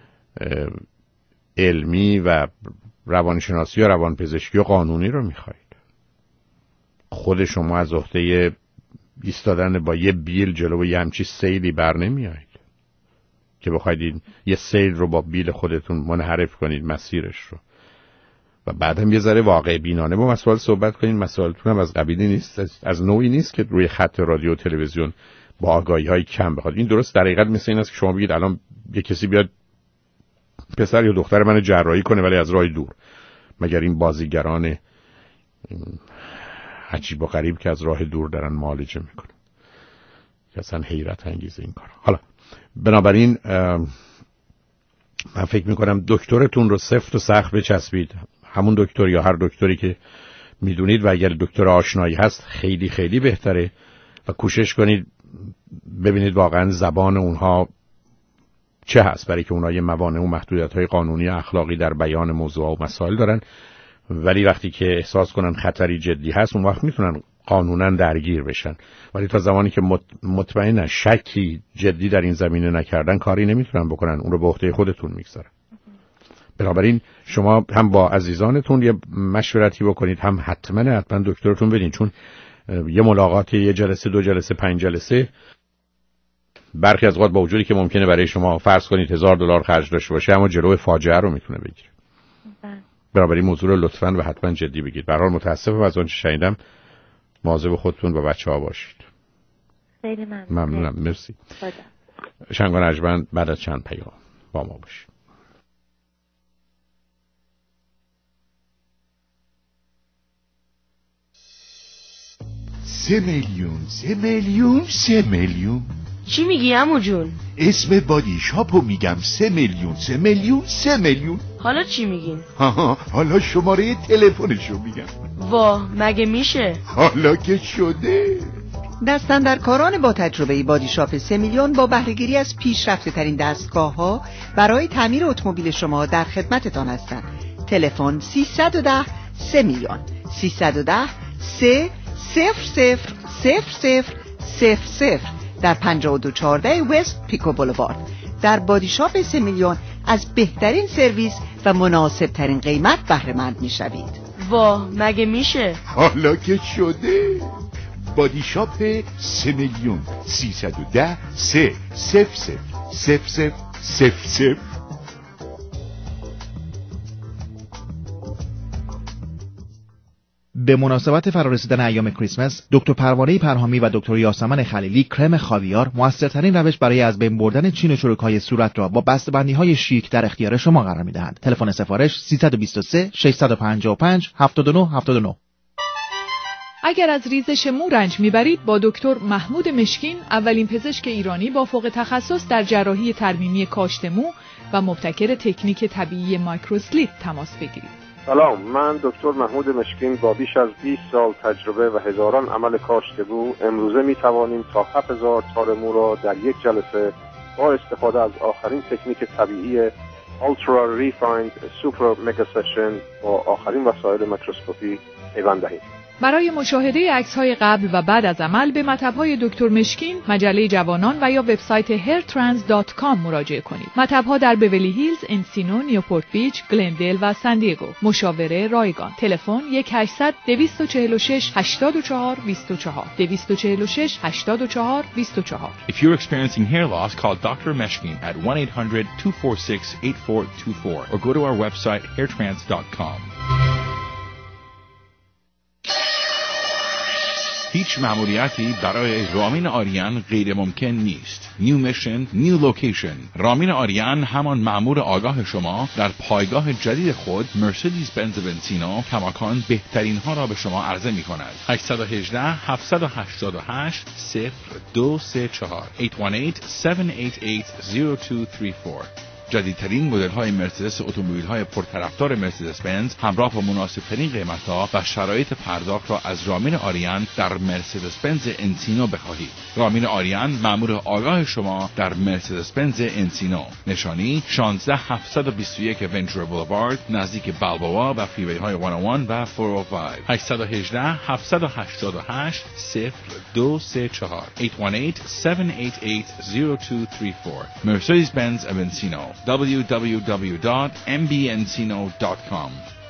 علمی و روانشناسی یا روانپزشکی و قانونی رو میخواید، خود شما از عهده ایستادن با یه بیل جلو یه همچی سیلی بر نمیایید که بخواید یه سیل رو با بیل خودتون منحرف کنید مسیرش رو. و بعد هم یه ذره واقع بینانه با مسائل صحبت کنید. مسائلتون هم از قبیلی نیست، از نوعی نیست که روی خط رادیو و تلویزیون با آگاهی‌های کم بخواد. این درست در حقیقت مثل این است که شما بگید الان یه کسی بیاد پسر یا دختر من جراحی کنه ولی از راه دور. مگر این بازیگران عجیب و غریب که از راه دور دارن معالجه میکنن، که اصلا حیرت انگیزه این کار. حالا بنابراین من فکر میکنم دکترتون رو سفت و سخت بچسبید، همون دکتر یا هر دکتری که میدونید، و اگر دکتر آشنایی هست خیلی خیلی بهتره، و کوشش کنید ببینید واقعا زبان اونها چه هست، برای که اونها یه موانع و محدودیت‌های قانونی و اخلاقی در بیان موضوع و مسائل دارن، ولی وقتی که احساس کنن خطری جدی هست اون وقت میتونن قانونا درگیر بشن، ولی تا زمانی که مطمئنن شکی جدی در این زمینه نکردن کاری نمیتونن بکنن، اون رو به عهده خودتون میگذارن. بنابراین شما هم با عزیزانتون یه مشورتی بکنید، هم حتما دکترتون ببینید، چون یه ملاقات یه جلسه 2 جلسه 5 جلسه برخی از اوقات با وجودی که ممکنه برای شما فرض کنید $1000 خرج داشته باشه، اما جلوی فاجعه رو میتونه بگیره. بنابراین موضوع رو لطفاً و حتما جدی بگیرید. به هر حال متاسفم از اون چه شنیدم. مواظب خودتون و بچه‌ها باشید. خیلی ممنونم. مرسی. شنگ و نجمن بعد از چند پیام با ما باشید. سه میلیون چی میگی عمو جون؟ اسم بادی شاپو میگم. 3 میلیون. حالا چی میگین؟ حالا شماره تلفنشو میگم. واه مگه میشه؟ حالا که شده. دستاندرکاران با تجربه بادی شاپ 3 میلیون با بهره‌گیری از پیشرفته ترین دستگاه‌ها برای تعمیر اتومبیل شما در خدمتتان هستند. تلفن 310 3 میلیون 310 300 در 5214 وست پیکو بولوارد. در بادی شاپ 3 میلیون از بهترین سرویس و مناسب ترین قیمت بهره مند میشوید. واه مگه میشه؟ حالا که شده. بادی شاپ 3 میلیون 310 300 به مناسبت فرارسیدن ایام کریسمس، دکتر پروانه پرهامی و دکتر یاسمن خلیلی کرم خاویار موثرترین روش برای از بین بردن چین و چروک‌های صورت را با بسته‌بندی‌های شیک در اختیار شما قرار می‌دهند. تلفن سفارش 323 655 7979. اگر از ریزش مو رنج میبرید با دکتر محمود مشکین، اولین پزشک ایرانی با فوق تخصص در جراحی ترمیمی کاشت مو و مبتکر تکنیک طبیعی مایکروسلیت تماس بگیرید. سلام، من دکتر محمود مشکین با بیش از 20 سال تجربه و هزاران عمل کاشت مو امروزه می توانیم تا 7000 تار مو را در یک جلسه با استفاده از آخرین تکنیک طبیعی Ultra Refined Super Mega Session با آخرین وسایل میکروسکوپی پیوند دهید. برای مشاهده عکس‌های قبل و بعد از عمل به مطب‌های دکتر مشکین، مجله جوانان و یا وبسایت hairtrans.com مراجعه کنید. مطب‌ها در بیولی هیلز، انسینو، نیوپورت بیچ، گلندل و سان دیگو. مشاوره رایگان. تلفن 1-800-246-8424 246-8424. If you're experiencing hair loss, call Dr. Meshkin at 1-800-246-8424 or go to our website hairtrans.com. هیچ مأموریتی برای رامین آریان غیر ممکن نیست. New mission, new location. رامین آریان همان مأمور آگاه شما در پایگاه جدید خود مرسدس بنز بنزینو کماکان بهترین ها را به شما عرضه می کند. 818 788 0234 818-788-0234. جدیدترین مدل‌های مرسدس اتومبیل‌های پرطرفدار مرسدس بنز همراه با مناسب‌ترین قیمت‌ها و شرایط پرداخت را از رامین آریان در مرسدس بنز انسینو بخواهید. رامین آریان مأمور آگاه شما در مرسدس بنز انسینو. نشانی 16721 ونچور بولوارد نزدیک بالبوا و فریوی‌های 101 و 405. 818 788 0234 818-788-0234. Mercedes-Benz of Encino. www.mbencino.com.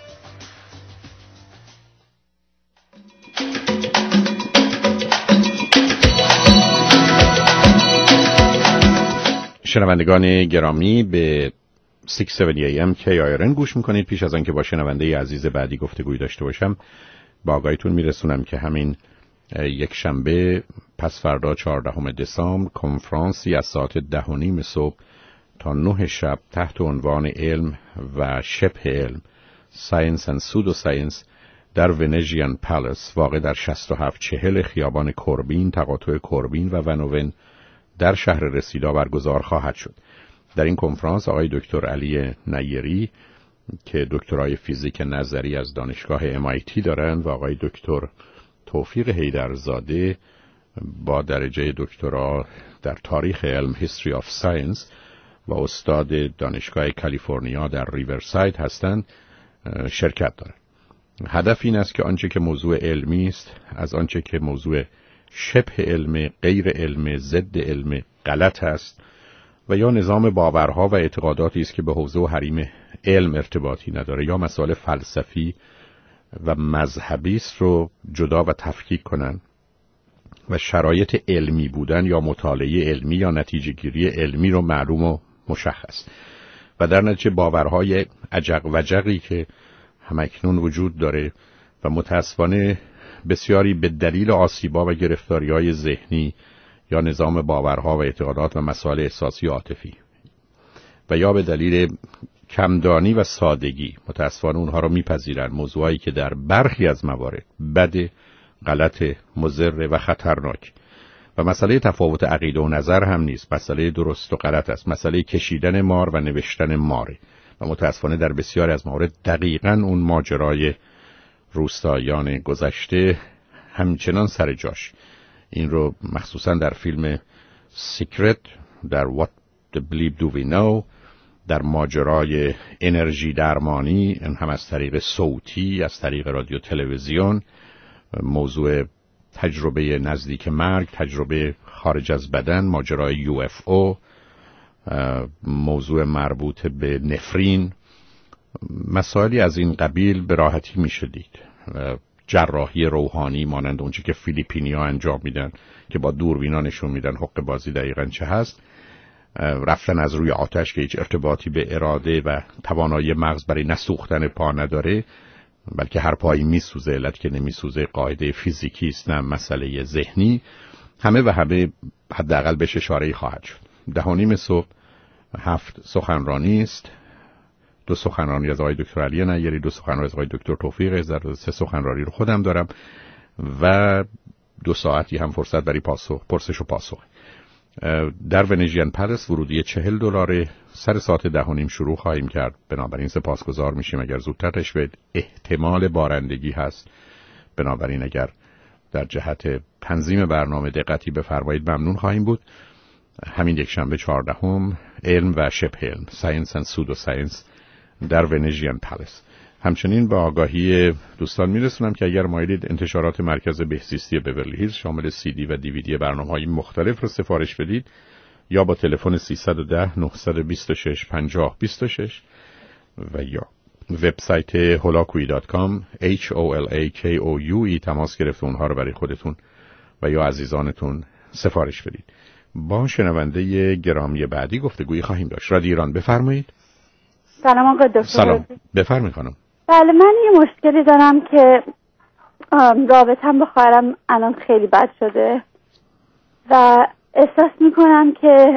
شنوندگان گرامی به 670 AM KIRN گوش میکنید. پیش از آنکه با شنونده عزیز بعدی گفتگوی داشته باشم با آگاهیتون میرسونم که همین یک شنبه پس فردا 14 دسامبر کنفرانسی از ساعت 10:30 صبح تا 9 شب تحت عنوان علم و شبه علم Science and Pseudoscience در ونژین پالاس واقع در 6740 خیابان کوربین تقاطع کوربین و ونوون در شهر رسیدا برگزار خواهد شد. در این کنفرانس آقای دکتر علی نیری که دکترای فیزیک نظری از دانشگاه MIT دارند و آقای دکتر توفیق حیدرزاده با درجه دکترا در تاریخ علم History of Science و استاد دانشگاه کالیفرنیا در ریورساید هستند شرکت دارند. هدف این است که آنچه که موضوع علمی است از آنچه که موضوع شبه علم، غیر علم، ضد علم، غلط است و یا نظام باورها و اعتقاداتی است که به حوزه و حریم علم ارتباطی نداره یا مسائل فلسفی و مذهبی است رو جدا و تفکیک کنن و شرایط علمی بودن یا مطالعه علمی یا نتیجه گیری علمی رو معلوم و مشخص و در نتیجه باورهای عجق وجقی که همکنون وجود داره و متاسفانه بسیاری به دلیل آسیبا و گرفتاری‌های ذهنی یا نظام باورها و اعتقادات و مسائل احساسی و عاطفی و یا به دلیل کمدانی و سادگی متاسفانه اونها رو میپذیرن، موضوعی که در برخی از موارد بد، غلط، مضر و خطرناک و مسئله تفاوت عقیده و نظر هم نیست، مسئله درست و غلط است، مسئله کشیدن مار و نوشتن ماره و متاسفانه در بسیاری از موارد دقیقاً اون ماجرای روستاییان گذشته همچنان سر جاش. این رو مخصوصاً در فیلم سیکرت، در What the Bleep Do We Know، در ماجرای انرژی درمانی هم از طریق صوتی، از طریق رادیو تلویزیون، موضوع تجربه نزدیک مرگ، تجربه خارج از بدن، ماجرای UFO، موضوع مربوط به نفرین، مسائلی از این قبیل به راحتی میشه دید. جراحی روحانی مانند اونچه که فیلیپینی‌ها انجام میدن که با دوربینا نشون میدن حق بازی دقیقاً چه هست، رفتن از روی آتش که هیچ ارتباطی به اراده و توانایی مغز برای نسوختن پا نداره، بلکه هر پایی میسوزه، علت که نمیسوزه قاعده فیزیکی است نه مسئله ذهنی، همه و همه حداقل بهش اشاره خواهد شد. 10:30 صبح 7 سخنرانی است، 2 سخنرانی از آقای دکتر علی نیری، 2 سخنرانی از آقای دکتر توفیق حیدرزاده، 3 سخنرانی رو خودم دارم و 2 ساعتی هم فرصت برای پرسش و پاسخ. در ونژین پالاس ورودی $40 سر ساعت 10:30 شروع خواهیم کرد. بنابراین سپاسگزار میشیم اگر زودتر تشریف، احتمال بارندگی هست، بنابراین اگر در جهت تنظیم برنامه دقتی بفرمایید ممنون خواهیم بود. همین یک شنبه 14 علم و شبه علم Science and Pseudoscience در ونژین پالاس. همچنین با آگاهی دوستان میرسونم که اگر مایلید انتشارات مرکز بهزیستی بیورلی هیلز شامل CD و DVD برنامه‌های مختلف رو سفارش بدید یا با تلفن 310 926 5026 و یا وبسایت holakoui.com HOLAKOUE تماس گرفت اونها رو برای خودتون و یا عزیزانتون سفارش بدید. با شنونده گرامی بعدی گفتگویی خواهیم داشت. رادیو ایران بفرمایید. سلام آقای دکتر. سلام، بفرمایید خانم. بله، من یه مشکلی دارم که رابطم با خواهرم الان خیلی بد شده و احساس میکنم که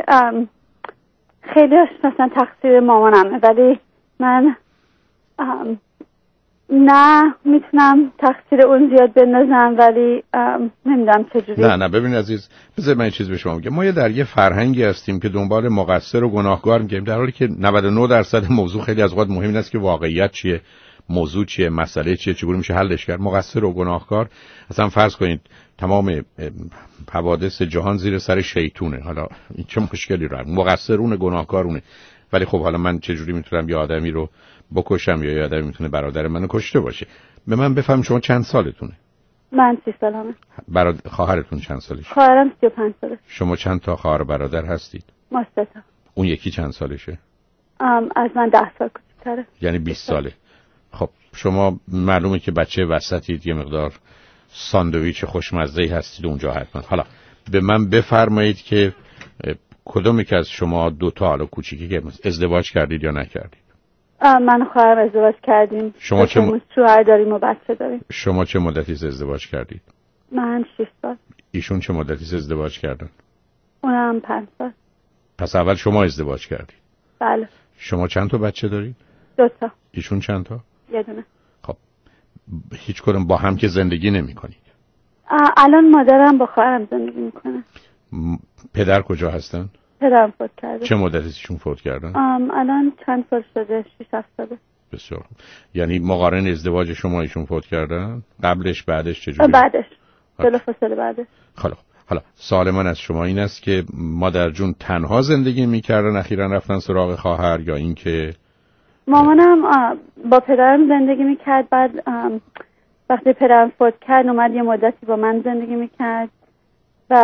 خیلی مثلا تقصیر مامانمه، ولی من نه میتونم تقصیر اون زیاد بندازم ولی نمیدونم چجوری. نه ببین عزیز، بذار من یه چیز به شما بگم. ما در یه فرهنگی هستیم که دنبال مقصر و گناهکار میگیم، در حالی که 99% موضوع خیلی از اوقات مهم است که واقعیت چیه، موضوع چیه، مسئله چیه، چگونه میشه حلش کرد. مقصر و گناهکار اصلا فرض کنید تمام حوادث جهان زیر سر شیطونه، حالا این چه مشکلی رو؟ مقصر اونه، گناهکار اونه. ولی خب حالا من چجوری میتونم یه آدمی رو بکشم یا یه آدمی میتونه برادر منو کشته باشه؟ به من بفهم شما چند سالتونه؟ من 30 سالمه. خواهرتون چند سالشه؟ خواهرم 35 سالشه. شما چند تا خواهر برادر هستید؟ ما 3 تا. اون یکی چند سالشه؟ از من 10 سال کوچیک‌تره. یعنی 20 ساله. خب شما معلومه که بچه وسطید، یه مقدار ساندویچ خوشمزه‌ای هستید اونجا حتما. حالا به من بفرمایید که کدوم یک از شما دو تا حالا کوچیکی که ازدواج کردید یا نکردید؟ من و خواهرم ازدواج کردیم. شما چه شوهر داریم و بچه داریم. شما چه مدتی ازدواج کردید؟ من 6 سال. ایشون چه مدتی ازدواج کردن؟ اونم 5 سال. پس اول شما ازدواج کردید؟ بله. شما چند تا بچه دارید؟ 2 تا. ایشون چند تا؟ یه دونه. خب هیچ کدوم با هم که زندگی نمی کنید؟ الان مادرم با خواهرم زندگی میکنه. پدر کجا هستن؟ پدرم فوت کرده. چه مدتی ایشون فوت کردن؟ الان چند سال شده؟ 6-7 ساله. بسیار. یعنی مقارن ازدواج شما ایشون فوت کردن؟ قبلش بعدش چجوری؟ بعدش. بلافاصله بعدش. حالا سوال من از شما این است که مادر جون تنها زندگی میکردن اخیراً رفتن سراغ خواهر، یا اینکه مامانم با پدرم زندگی میکرد؟ بعد وقتی پدرم فوت کرد اومد یه مدتی با من زندگی میکرد و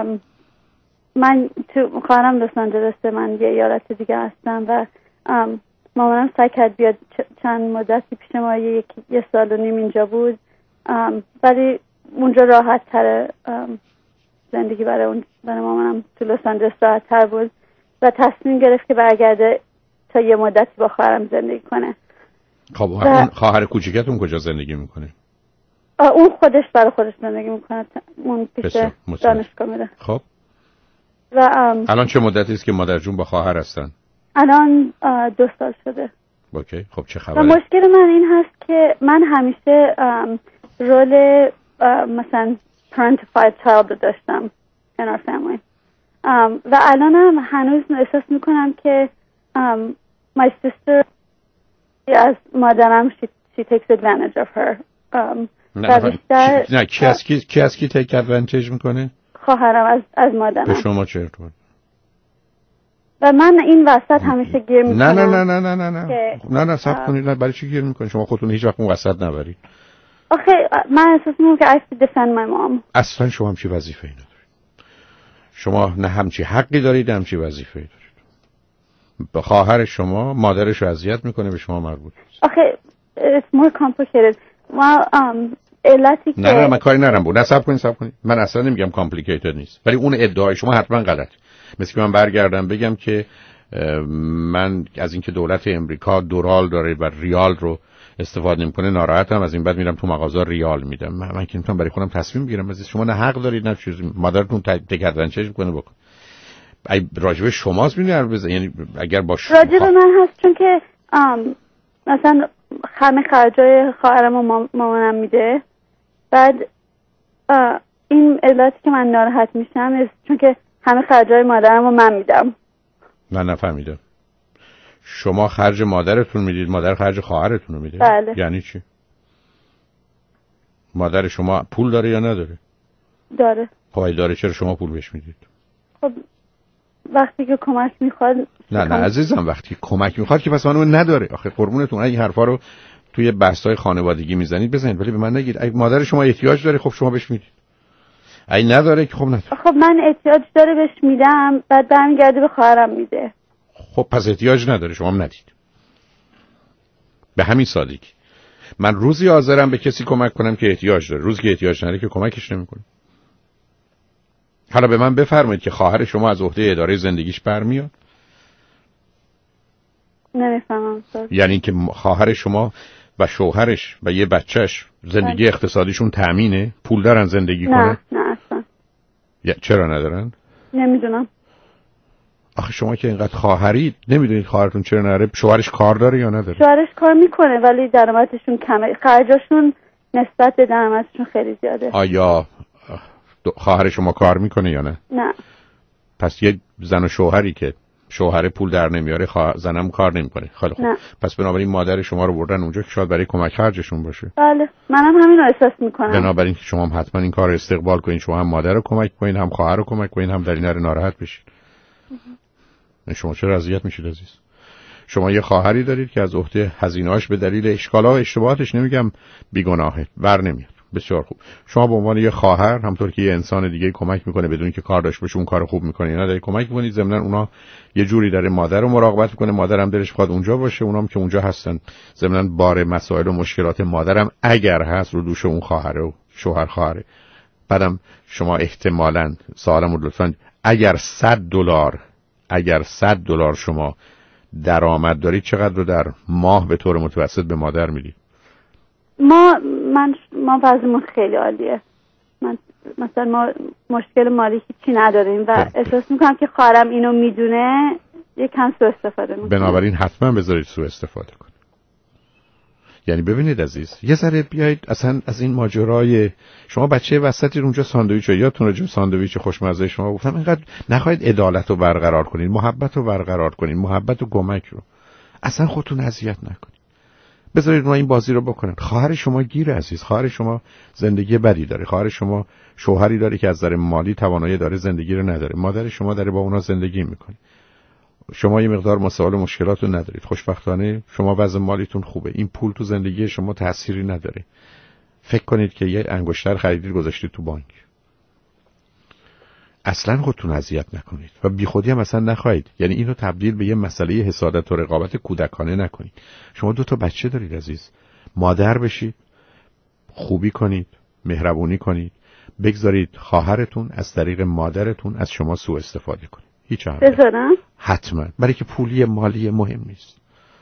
من تو خواهرم لس آنجلسه، من یه ایالت دیگه هستم و مامانم سعی کرد بیاد چند مدتی پیش ما، 1 سال و نیم اینجا بود ولی اونجا راحت تره زندگی برای مامانم تو لس آنجلس راحت تر بود و تصمیم گرفت که برگرده تا یه مدتی با خواهرم زندگی کنه. خب اون خواهر کوچیکتون کجا زندگی میکنه؟ اون خودش برای خودش زندگی میکنه، اون پیش دانشگاه میره. خب و الان چه مدتی است که مادر جون با خواهر هستن؟ الان 2 سال شده. اوکی. خب چه خبره؟ و مشکل من این هست که من همیشه رول مثلا parentified child داشتم in our family و الانم هنوز احساس میکنم که my sister از مادرم she takes advantage of her. نه کی از کی take advantage میکنه؟ خواهرم از مادرم. به شما چه ارتباط؟ و من این وسط همیشه گیر میکنم. نه صبر کنید. نه برای چی گیر میکنید؟ شما خودتون هیچ وقت اون وسط نبرید. آخه من احساس میکنم که I have to defend my mom. اصلا شما همچی وظیفه‌ای ندارید. شما نه همچی حقی دارید نه همچی وظیفه‌ای دارید. به خواهر شما مادرش رو اذیت میکنه، به شما مربوط نیست. آخه it's more complicated. علتی که نه من کاری ندارم بود. صبر کنید. من اصلا نمیگم complicated نیست، ولی اون ادعای شما حتما غلط. مثل که من برگردم بگم که من از اینکه دولت امریکا دورال داره و ریال رو استفاده نمیکنه ناراحتم، از این بعد میرم تو مغازه ریال میدم. من که میتونم برای خودم تصمیم بگیرم. از شما نه حق دارید نه چیزی. مادرتون تکدونچش میکنه بکن. ای راجب شماست میدونی، یعنی اگر با راجب من هست، چون که مثلا همه خرجای خواهرم و مامانم میده. بعد این علتی که من ناراحت میشم چون که همه خرجای مادرم رو من میدم. من نفهمیدم. شما خرج مادرتون میدید، مادر خرج خواهرتون رو میده؟ بله. یعنی چی؟ مادر شما پول داره یا نداره؟ داره. خب داره، چرا شما پول بهش میدید؟ خب وقتی که کمک میخواد. نه عزیزم، وقتی کمک میخواد که پس اون نداره. آخه قربونتون این حرفا رو توی بحث‌های خانوادگی میزنید بزنید، ولی به من نگید. اگه مادر شما احتیاج داره خب شما بهش میدید. اگه نداره که خب نداره. خب من احتیاج داره بهش میدم، بعد برمیگرده به خواهرم میده. خب پس احتیاج نداره، شما هم ندید. به همین سادگی. من روزی حاضرم به کسی کمک کنم که احتیاج داره، روزی که احتیاج نداره که کمکش نمیکنم. حالا به من بفرمایید که خواهر شما از عهده اداره زندگیش برمیاد؟ نمیفهمم. یعنی که خواهر شما و شوهرش و یه بچهش زندگی اقتصادیشون تامینه؟ پول دارن زندگی کنه؟ نه اصلا. چرا ندارن؟ نمیدونم. آخه شما که اینقدر خواهرید نمیدونید خواهرتون چرا نره؟ شوهرش کار داره یا نداره؟ شوهرش کار میکنه ولی درآمدشون کمه، خرجاشون نسبت به درآمدشون خیلی زیاده. آیا خواهر شما کار میکنه یا نه؟ نه. پس یه زن و شوهری که شوهر پول در نمیاره زنم کار نمیکنه. خیلی خوب. پس بنابراین مادر شما رو بردن اونجا که شاید برای کمک خرجشون باشه. بله منم همین رو احساس میکنم. بنابراین که شما هم حتما این کار رو استقبال کنین، شما هم مادر رو کمک کنین، هم خواهر رو کمک کنین، هم در این اره ناراحت بشین. شما چرا اذیت میشید عزیز؟ شما یه خواهری دارید که از عهده هزینه‌اش به دلیل اشکال‌ها و اشتباهاتش نمیگم بیگناهه، بر نمیاد. بسیار خوب. شما به عنوان یه خواهر همونطور که یه انسان دیگه کمک میکنه بدون که کار داشته باشه اون کار خوب میکنه، اینا دارید کمک میکنید. ضمن اونا یه جوری داره مادر رو مراقبت میکنه، مادرم دلش بخواد اونجا باشه، اونام که اونجا هستن. ضمن بار مسائل و مشکلات مادرم اگر هست رو دوش اون خواهره و شوهر خواهره. بعدم شما احتمالاً سوالمو لطفاً اگر $100 شما درآمد دارید چقدر رو در ماه به طور متوسط به مادر میدید؟ ما وضعمون خیلی عالیه. مثلا ما مشکل مالی هیچی نداریم و احساس میکنم که خواهرم اینو میدونه یکم سوء استفاده میکنه. بنابراین حتما بذارید سوء استفاده کنه. یعنی ببینید عزیز، یه ذره بیایید اصلا از این ماجرای شما بچه وسطی اونجا ساندویچ یادتون راجع به ساندویچ خوشمزه شما گفتم، اینقدر نخواهید عدالت رو برقرار کنین، محبت رو برقرار کنین، محبت و کمک رو. اصلا خودتون اذیت نکنید. بذارید ما این بازی رو بکنن. خواهر شما گیره عزیز، خواهر شما زندگی بدی داره، خواهر شما شوهری داره که از نظر مالی توانایی داره زندگی رو نداره، مادر شما داره با اونا زندگی میکنه، شما یه مقدار مسائل و مشکلات رو ندارید. خوشبختانه شما وضع مالیتون خوبه، این پول تو زندگی شما تأثیری نداره. فکر کنید که یه انگشتر خریدید گذاشتید تو بانک. اصلا خودتون اذیت نکنید و بیخودی هم اصلا نخواهید. یعنی اینو تبدیل به یه مسئله حسادت و رقابت کودکانه نکنید. شما 2 بچه دارید عزیز، مادر بشید، خوبی کنید، مهربونی کنید، بگذارید خواهرتون از طریق مادرتون از شما سوء استفاده کنه. هیچ بذارم؟ حتما، برای که پولی مالی مهم نیست.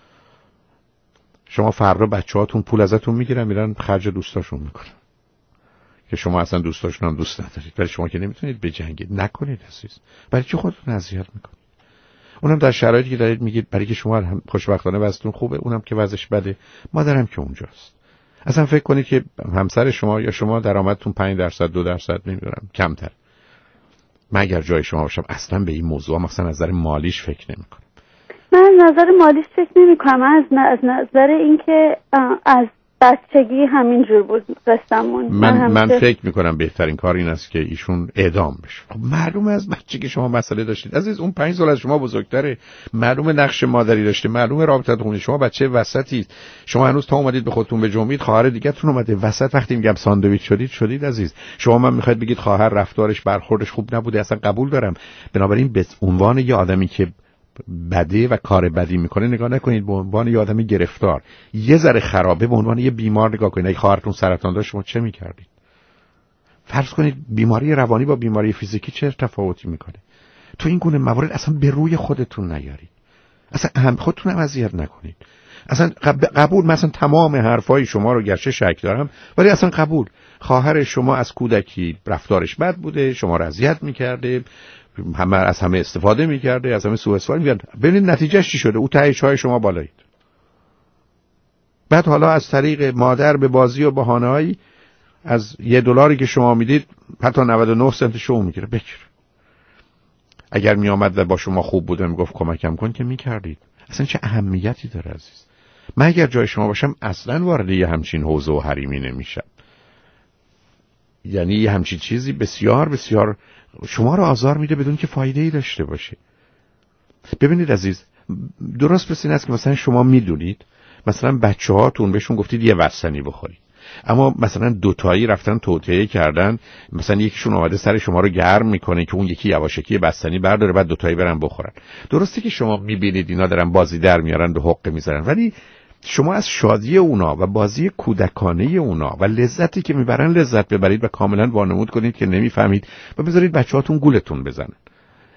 شما فردا بچه‌هاتون پول ازتون میگیرن میرن خرج دوستاشون میکنن که شما اصلا دوستاشون هم دوست ندارید، ولی شما که نمیتونید بجنگید. نکنید عزیز. برای چی خودتون اذیت میکنید؟ اونم در شرایطی که دارید میگید برای که شما خوشبختانه وضعتون خوبه، اونم که وضعش بده، مادرم که اونجاست. اصلا فکر کنید که همسر شما یا شما درآمدتون 5% 2% نمیدونم کمتر. من اگر جای شما باشم اصلا به این موضوع مثلا از نظر مالیش فکر نمیکنم. من از نظر مالیش فکر نمیکنم. از نظر اینکه از بچگی همینجور بود قصه‌مون. من فکر میکنم بهترین کار این است که ایشون اعدام بشه. خب معلومه از بچگی شما مسئله داشتید عزیز، اون 5 سال از شما بزرگتره، معلومه نقش مادری داشته، معلومه رابطتون خونه. شما بچه وسطید، شما هنوز تا اومدید به خودتون به جنبید، خواهر دیگه‌تون اومده وسط. وقتی میگم ساندویچ شدید عزیز، شما من میخواید بگید خواهر رفتارش برخوردش خوب نبوده، اصلا قبول دارم. بنابراین به عنوان یه آدمی که بده و کار بدی میکنه نگاه نکنید، به عنوان یه آدمی گرفتار یه ذره خرابه به عنوان یه بیمار نگاه کنید. اگه خواهرتون سرطان داشت شما چه میکردید؟ فرض کنید بیماری روانی با بیماری فیزیکی چه تفاوتی میکنه؟ تو این گونه موارد اصلا به روی خودتون نیارید، اصلا خودتون هم اذیت نکنید. اصلا قبول، مثلا تمام حرفای شما رو گرچه شک دارم ولی اصلا قبول. خواهر شما از کودکی رفتارش بد بوده، شما رو اذیت میکرده، از همه استفاده میکرده، از همه سوء استفاده میکرده. ببینید نتیجهش چی شده؟ او ته چای شما بالایید. بعد حالا از طریق مادر به بازی و بهانه‌ای از $1 که شما میدید حتی 99 سنت شما میگیره. بگیر. اگر میآمد و با شما خوب بود و میگفت کمکم کن که میکردید. اصلا چه اهمیتی داره عزیز؟ من اگر جای شما باشم اصلا وارد یه همچین حوزه و حریمی نمیشم. یعنی یه همچین چیزی بسیار بسیار شما رو آزار میده بدون که فایده‌ای داشته باشه. ببینید عزیز، درست مثل این است که مثلا شما میدونید مثلا بچه‌هاتون بهشون گفتید یه وسنی بخورید، اما مثلا 2 تایی رفتن توطئه کردن، مثلا یکیشون اومده سر شما رو گرم میکنه که اون یکی یواشکی بستنی برداره بعد 2 تایی برن بخورن. درسته که شما میبینید اینا دارن بازی در میارن و حقه میذارن، ولی شما از شادی اونا و بازی کودکانه اونا و لذتی که میبرن لذت ببرید و کاملا وانمود کنید که نمیفهمید و بذارید بچه‌هاتون گولتون بزنن.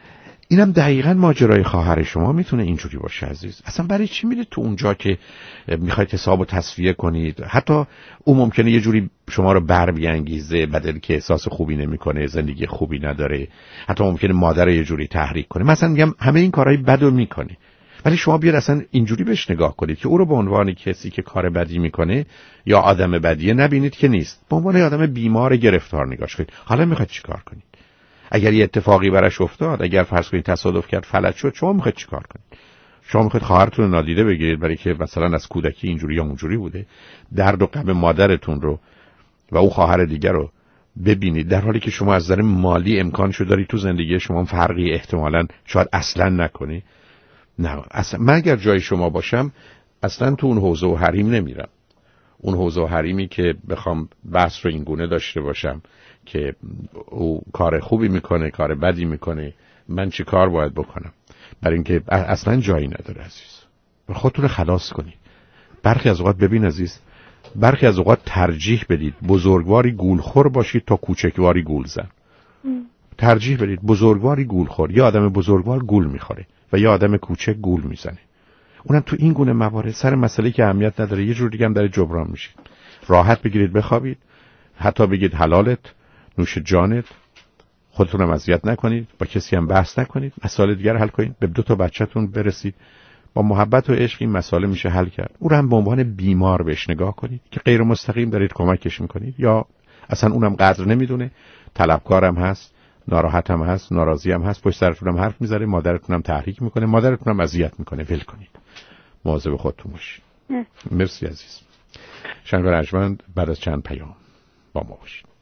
اینم دقیقاً ماجرای خواهر شما میتونه اینجوری باشه عزیز. اصلا برای چی میرید تو اونجا که میخواید حسابو تصفیه کنید؟ حتی اون ممکنه یه جوری شما رو بر بیانگیزه، بدل که احساس خوبی نمیکنه، زندگی خوبی نداره، حتی ممکنه مادر رو یه جوری تحریک کنه. مثلا میگم همه این کارهای بدو میکنه، ولی شما بیاد اصلا اینجوری بهش نگاه کنید که او رو به عنوان کسی که کار بدی میکنه یا آدم بدیه نبینید که نیست، به عنوان آدم بیمار گرفتار نگاش کنید. حالا میخواید چیکار کنید؟ اگر یه اتفاقی براش افتاد، اگر فرض کنید تصادف کرد فلج شد، شما میخواید چیکار کنید؟ شما میخواید خواهرتون رو نادیده بگیرید برای که مثلا از کودکی اینجوری یا اونجوری بوده؟ درد و غم مادرتون رو و اون خواهر دیگر رو ببینید، در حالی که شما از نظر مالی امکانشو دارید تو زندگی شما فرقی احتمالاً شاید اصلاً نکنی. نه اصلا من اگر جای شما باشم اصلا تو اون حوزه و حریم نمیرم. اون حوزه و حریمی که بخوام بحث رو این گونه داشته باشم که او کار خوبی میکنه، کار بدی میکنه، من چی کار باید بکنم، برای اینکه اصلا جایی نداره عزیز. خودتون خلاص کنید. برخی از اوقات ببین عزیز، برخی از اوقات ترجیح بدید بزرگواری گولخور باشید تا کوچکواری گولزن. ترجیح بدید بزرگواری گولخور، یا آدم بزرگوار گول میخوره و یا آدم کوچک گول میزنه. اونم تو این گونه موارد سر مسئله که اهمیت نداره یه جور دیگه هم داره جبران میشه. راحت بگیرید بخوابید، حتی بگید حلالت، نوش جانت، خودتونم اذیت نکنید، با کسی هم بحث نکنید، مسائل دیگر حل کنید، به 2 تا بچه‌تون برسید، با محبت و عشق این مسائل میشه حل کرد. او رو هم به عنوان بیمار بهش نگاه کنید که غیر مستقیم دارید کمکش میکنید، یا اصلا اونم قدر نمیدونه، طلبکارم هست، ناراحت هم هست، ناراضی هم هست، پشت سرتون هم حرف میذاره، مادرتون هم تحریک میکنه، مادرتون هم اذیت میکنه. ول کنید، مواظب خودتون باشید. مرسی عزیز. شنوار ارجمند بعد از چند پیام با ما باشید.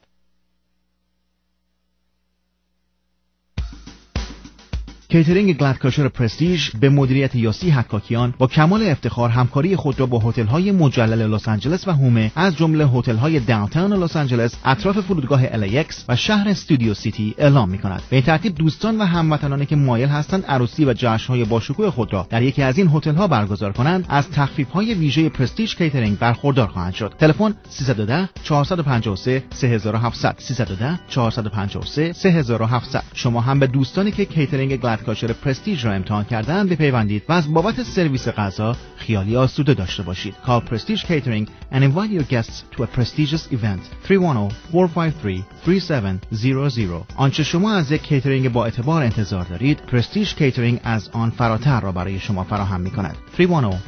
کیترینگ گلدکاشر پرستیژ به مدیریت یاسی حکاکیان با کمال افتخار همکاری خود را با هتل‌های مجلل لس آنجلس و هومه از جمله هتل‌های داونتاون لس آنجلس، اطراف فرودگاه LAX و شهر استودیو سیتی اعلام می‌کند. به این ترتیب دوستان و هموطنانی که مایل هستند عروسی و جشن‌های باشکوه خود را در یکی از این هتل‌ها برگزار کنند، از تخفیف‌های ویژه پرستیژ کیترینگ برخوردار خواهند شد. تلفن 310 453 3700 310 453 3700. شما هم به دوستانی که کیترینگ گلدکاشر پرستیژ را امتحان کردن بپیوندید و از بابت سرویس غذا خیالی آسوده داشته باشید. Call Prestige Catering and invite your guests to a prestigious event. 310-453-3700. آنچه شما از یک کیترینگ با اعتبار انتظار دارید، پرستیژ کیترینگ از آن فراتر را برای شما فراهم می‌کند. 310-453-3700.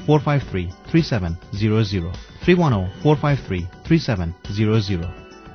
310-453-3700.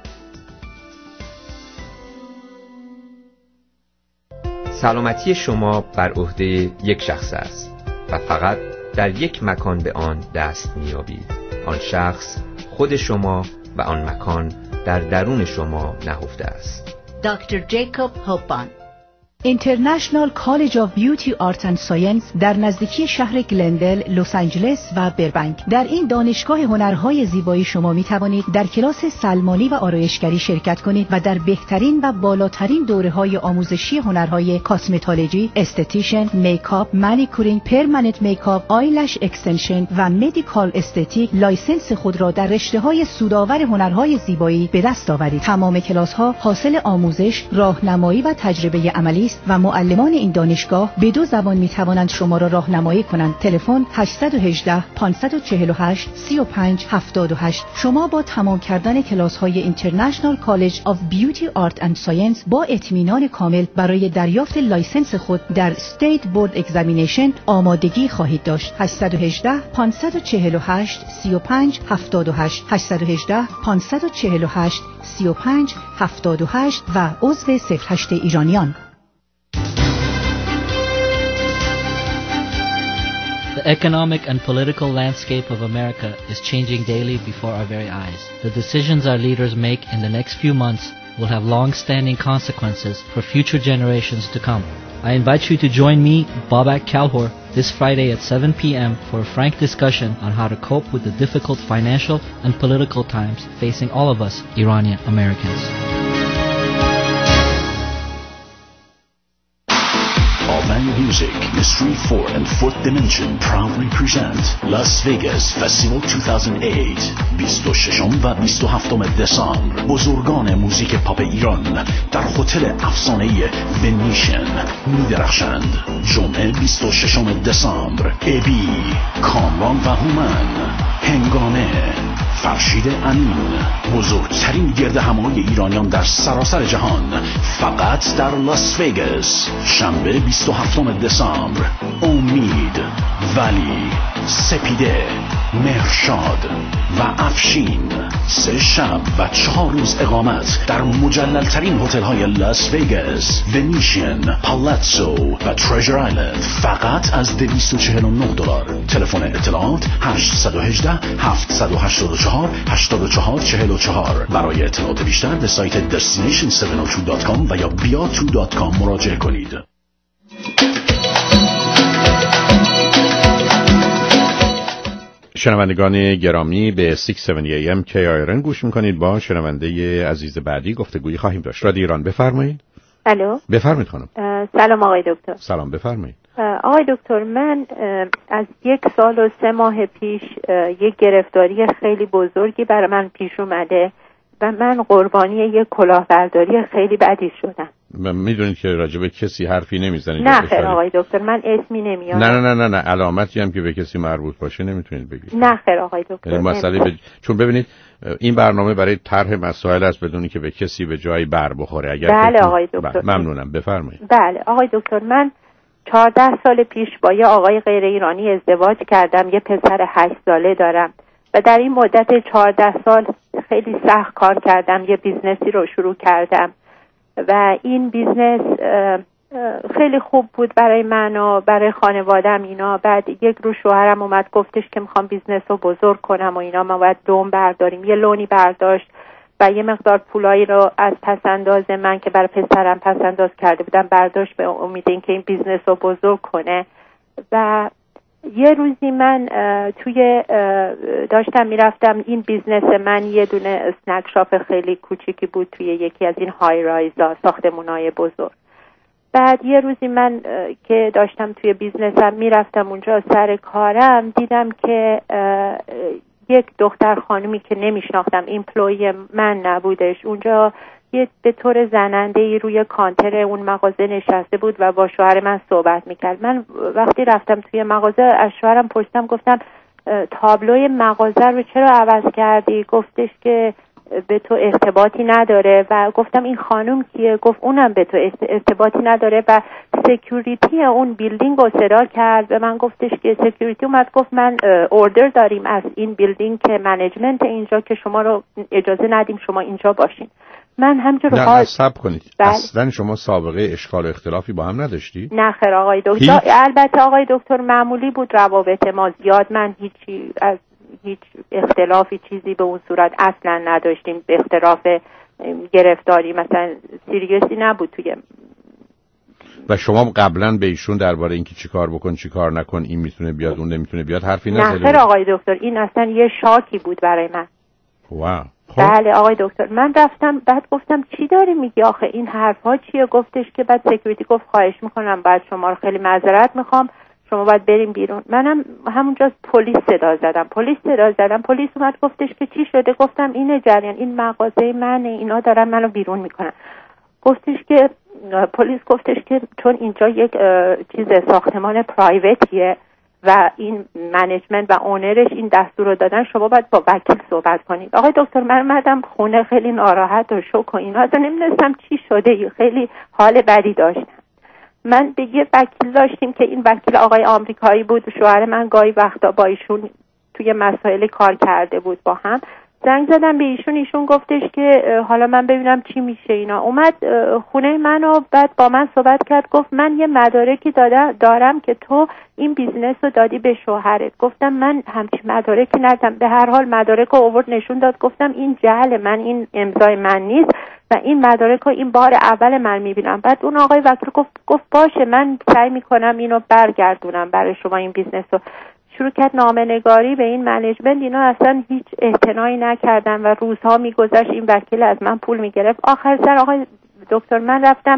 سلامتی شما بر عهده یک شخص است و فقط در یک مکان به آن دست می‌یابید. آن شخص خود شما و آن مکان در درون شما نهفته است. دکتر جیکوب هوپان، اینترنشنال کالج آف بیوتی آرت اند ساینس در نزدیکی شهر گلندل، لس آنجلس و بربنک. در این دانشگاه هنرهای زیبایی شما می توانید در کلاس سلمانی و آرایشگری شرکت کنید و در بهترین و بالاترین دوره‌های آموزشی هنرهای کاسمتولوژی، استتیشن، میکاپ، مانیکورینگ، پرمننت میکاپ، آیلش اکستنشن و مدیکال استتیک لایسنس خود را در رشته‌های سودآور هنرهای زیبایی به دست آورید. تمام کلاس‌ها حاصل آموزش، راهنمایی و تجربه عملی و معلمان این دانشگاه به 2 زبان می توانند شما را راهنمایی کنند. تلفن 818 548 3578. شما با تمام کردن کلاس های اینترنشنال کالج آف بیوتی آرت اند ساینس با اطمینان کامل برای دریافت لایسنس خود در استیت بورد اگزامینیشن آمادگی خواهید داشت. 818 548 3578. 818 548 3578 و عضو 08 ایرانیان. The economic and political landscape of America is changing daily before our very eyes. The decisions our leaders make in the next few months will have long-standing consequences for future generations to come. I invite you to join me, Babak Kalhor, this Friday at 7 p.m. for a frank discussion on how to cope with the difficult financial and political times facing all of us Iranian Americans. Bang Music, Mystery 4 and 4th Dimension proudly present Las Vegas Festival 2008 26 و 27 دسامبر. بزرگان موزیک پاپ ایران در هتل افسانه‌ای ونیشن می‌درخشند. جمعه 26 دسامبر ابی، کامران و هومن، هنگامه، فرشید امین، بزرگترین گرد همایی ایرانیان در سراسر جهان، فقط در لاس وگاس. شنبه 27 دسامبر امید، ولی، سپیده، مهرشاد و افشین. 3 شب و 4 روز اقامت در مجللترین هتل های لاس وگاس، ونیشن، پالاتسو و ترژر آیلند، فقط از $249. تلفن اطلاعات 818 784 8444. برای اطلاعات بیشتر به سایت destination702.com و یا beyond2.com مراجعه کنید. شنوندگان گرامی، به 670 AM KIRN گوش میکنید. با شنونده عزیز بعدی گفتگویی خواهیم داشت. رادیو ایران، بفرمایید. الو، بفرمایید خانم. سلام آقای دکتر. سلام، بفرمایید. آقای دکتر، من از 1 سال و 3 ماه پیش یک گرفتاری خیلی بزرگی برای من پیش اومده و من قربانی یک کلاهبرداری خیلی بدی شدم. میدونید که راجع به کسی حرفی نمیزنید؟ نه خیر آقای دکتر، من اسمی نمیارم. نه علامتی هم که به کسی مربوط باشه نمیتونید بگید. نه خیر آقای دکتر. مسئله چون ببینید این برنامه برای طرح مسائل است بدونی که به کسی به جایی بر بخوره. اگر بله آقای دکتر. ممنونم، بفرمایید. بله آقای دکتر، من 14 سال پیش با یه آقای غیر ایرانی ازدواج کردم. یه پسر 8 ساله دارم و در این مدت 14 سال خیلی سخت کار کردم. یه بیزنسی رو شروع کردم و این بیزنس خیلی خوب بود برای من و برای خانوادم اینا. بعد یک روز شوهرم اومد گفتش که میخوام بیزنس رو بزرگ کنم و اینا. ما باید لون برداریم. یه لونی برداشت و یه مقدار پولایی رو از پسنداز من که برای پسرم پسنداز کرده بودم برداشت به امید اینکه این بیزنس رو بزرگ کنه. و یه روزی من داشتم میرفتم. این بیزنس من یه دونه اسنک شاپ خیلی کوچیکی بود توی یکی از این های رایزا، ساختمونای بزرگ. بعد یه روزی من که داشتم توی بیزنسم میرفتم اونجا سر کارم، دیدم که یک دختر خانومی که نمیشناختم، ایمپلوی من نبودش، اونجا یه به طور زننده‌ای روی کانتر اون مغازه نشسته بود و با شوهر من صحبت میکرد. من وقتی رفتم توی مغازه از شوهرم پرسیدم، گفتم تابلوی مغازه رو چرا عوض کردی؟ گفتش که به تو ارتباطی نداره. و گفتم این خانم کیه؟ گفت اونم به تو ارتباطی نداره. و سکیوریتی اون بیلدینگ رو صدا کرد و من گفتش که سکیوریتی اومد گفت من اوردر داریم از این بیلدینگ که منیجمنت اینجا که شما رو اجازه ندیم شما اینجا باشین. من همجور نه صبر کنید. اصلا شما سابقه اشکال و اختلافی با هم نداشتی؟ نه خیر آقای دکتر. البته آقای دکتر معمولی بود روابط ما، زیاد من هیچ اختلافی چیزی به اون صورت اصلا نداشتیم. اختلاف گرفتاری مثلا سیریوسی نبود توی. و شما قبلا به ایشون درباره اینکه چیکار بکن چیکار نکن، این میتونه بیاد اون نمیتونه بیاد حرفی نزدید؟ نه خیر آقای دکتر، این اصلا یه شاکی بود برای من. واو. بله آقای دکتر، من رفتم بعد گفتم چی داری میگی آخه این حرفا چیه؟ گفتش که بعد سکیوریتی گفت خواهش میکنم بعد شما رو خیلی معذرت میخوام، شما باید بریم بیرون. منم همونجا پلیس صدا زدم. پلیس اومد گفتش که چی شده؟ گفتم اینه جریان، این مغازه منه، اینا دارن منو بیرون میکنن. گفتش که پلیس گفتش که چون اینجا یک چیز ساختمان پرایوتیه و این منیجمنت و اونرش این دستور رو دادن، شما باید با وکیل صحبت کنید. آقای دکتر، من اومدم خونه خیلی ناراحت و شوک و اینا، اصلا نمیدونستم چی شده، خیلی حال بدی داشتم. من به یه وکیل داشتیم که این وکیل آقای آمریکایی بود. شوهر من گاهی وقتا با ایشون توی مسائل کار کرده بود با هم. زنگ زدم به ایشون گفتش که حالا من ببینم چی میشه اینا. اومد خونه من و بعد با من صحبت کرد. گفت من یه مدارکی دارم که تو این بیزنس رو دادی به شوهرت. گفتم من همچین مدارکی ندارم. به هر حال مدارک رو آورد نشون داد. گفتم این جعل من، این امضای من نیست و این مدارک رو این بار اول من میبینم. بعد اون آقای وکیل گفت باشه من سعی میکنم اینو برگردونم برای شما این بیزنس رو. شروع کرد نامه‌نگاری به این منیجمنت. اینا اصلا هیچ اعتنایی نکردن و روزها میگذشت این وکیل از من پول میگرفت. آخر سر آقای دکتر من رفتم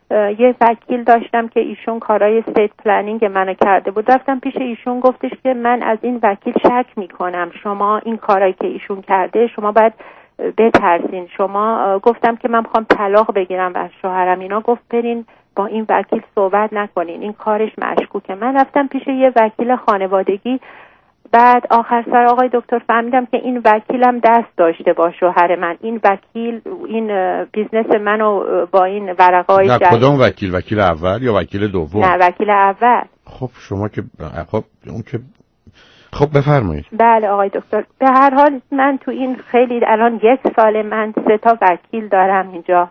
یه وکیل داشتم که ایشون کارهای استیت پلنینگ منو کرده بود. رفتم پیش ایشون، گفتش که من از این وکیل شک میکنم، شما این کارایی که ایشون کرده شما باید بترسین. شما گفتم که من میخوام طلاق بگیرم از شوهرم. اینا گفت برین با این وکیل صحبت نکنین، این کارش مشکوکه. من رفتم پیش یه وکیل خانوادگی، بعد آخر سر آقای دکتر فهمیدم که این وکیلم دست داشته با شوهر من. این وکیل این بیزنس منو با این ورقای نه کدوم وکیل؟ وکیل اول یا وکیل دوم؟ نه وکیل اول. خب شما که خب اون که خب بفرمایید. بله آقای دکتر، به هر حال من تو این خیلی الان 1 سال من 3 تا وکیل دارم اینجا،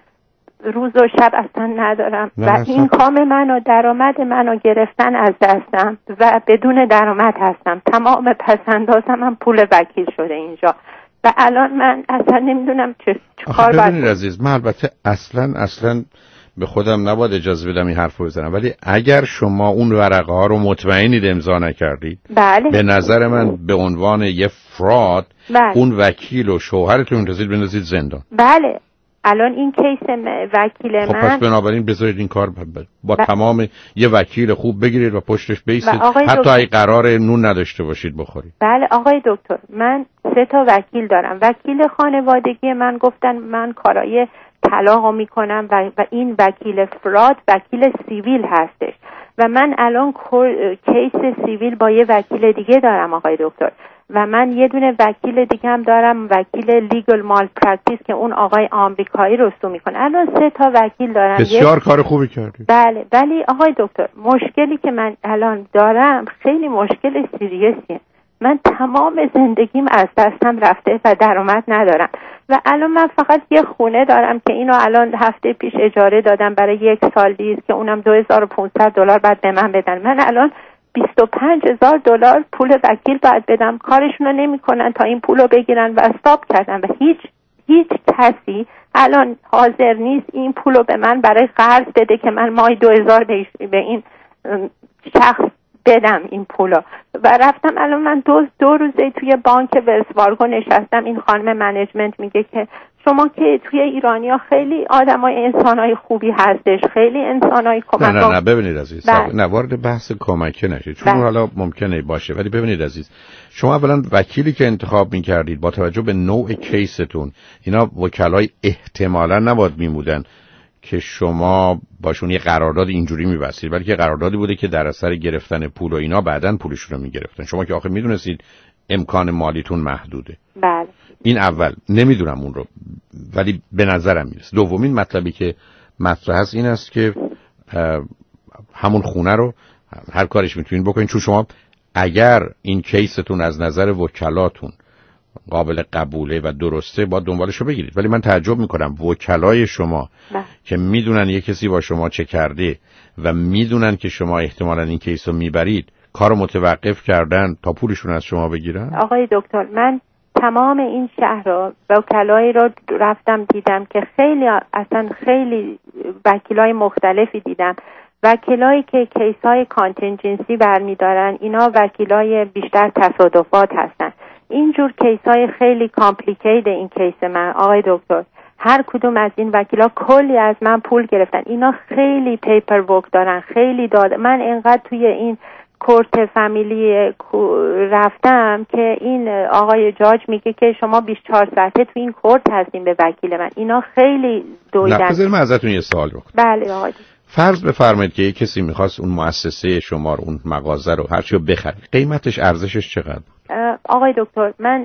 روز و شب اصلا ندارم و این کام منو درآمد منو گرفتن از دستم و بدون درآمد هستم. تمام پسندازم من پول وکیل شده اینجا و الان من اصلا نمیدونم چه کار باید. ببینید عزیز، من البته اصلا به خودم نباید اجازه بدم این حرفو بزنم، ولی اگر شما اون ورقه ها رو مطمئنید امضا نکردید، بله، به نظر من به عنوان یه فراد بله، اون وکیل و شوهرتون بندازید زندان. بله الان این کیس وکیل خب من. پس بنابراین بذارید این کار با تمام یه وکیل خوب بگیرید و پشتش بیستید، حتی اگه قرار نون نداشته باشید بخورید. بله آقای دکتر، من 3 تا وکیل دارم. وکیل خانوادگی من گفتن من کارای طلاقو میکنم و این وکیل فراد وکیل سیویل هستش و من الان کیس سیویل با یه وکیل دیگه دارم آقای دکتر و من یه دونه وکیل دیگه هم دارم، وکیل لیگل مال پرکتیس که اون آقای آمریکایی رستو میکنه. الان 3 تا وکیل دارم. بسیار کار خوبی کردید. بله ولی آقای دکتر مشکلی که من الان دارم خیلی مشکل سیریسیه. من تمام زندگیم از دستم رفته و درآمد ندارم و الان من فقط یه خونه دارم که اینو الان هفته پیش اجاره دادم برای 1 سال لیز که اونم $2500 بعد به من بدن. من الان $25,000 پول وکیل باید بدم، کارشونو نمی‌کنن تا این پولو بگیرن و استاپ کردن و هیچ کسی الان حاضر نیست این پولو به من برای قرض بده که من ماهی 2000 به این شخص بدم این پولو. و رفتم الان من دو روزه توی بانک ولز فارگو نشستم، این خانم منیجمنت میگه که شما که توی ایرانیا خیلی آدمای انسانای خوبی هستش، خیلی انسانای کمک. نه ببینید عزیز، نه وارد بحث کمک نشید چون حالا ممکنه باشه، ولی ببینید عزیز، شما اولا وکیلی که انتخاب می‌کردید با توجه به نوع کیستون، اینا وکلای احتمالاً نباید میمودن که شما باشون یه قرارداد اینجوری می‌بستید، بلکه قراردادی بوده که در اثر گرفتن پول و اینا بعداً پولشون رو می‌گرفتن. شما که آخه می‌دونستید امکان مالیتون محدوده. بله. این اول، نمیدونم اون رو، ولی به نظرم میرسه. دومین مطلبی که مطرح هست این است که همون خونه رو هر کارش میتونین بکنین، چون شما اگر این کیستون از نظر وکلاتون قابل قبوله و درسته باید دنبالشو بگیرید. ولی من تعجب میکنم وکلای شما که میدونن یه کسی با شما چه کرده و میدونن که شما احتمالاً این کیس رو میبرید، کارو متوقف کردن تا پولشون از شما بگیرن. آقای دکتر، من تمام این شهر رو وکلایی رو رفتم دیدم که خیلی وکیلای مختلفی دیدم. وکیلایی که کیسای کانتینجنسی برمیدارن اینا وکیلای بیشتر تصادفات هستن. اینجور کیسای خیلی کامپلیکیت این کیس من آقای دکتر، هر کدوم از این وکیلا کلی از من پول گرفتن. اینا خیلی پیپر ورک دارن، خیلی داد. من اینقدر توی این کورت فامیلی رفتم که این آقای جاج میگه که شما 24 ساعته تو این کورت هستین به وکیل من. اینا خیلی دویدن. نه من ازتون یه سوال بکنم. بله آقای. فرض بفرمایید که یک کسی میخواست اون مؤسسه شما رو، اون مغازه رو، هر چی رو بخره، قیمتش ارزشش چقدر بود؟ آقای دکتر، من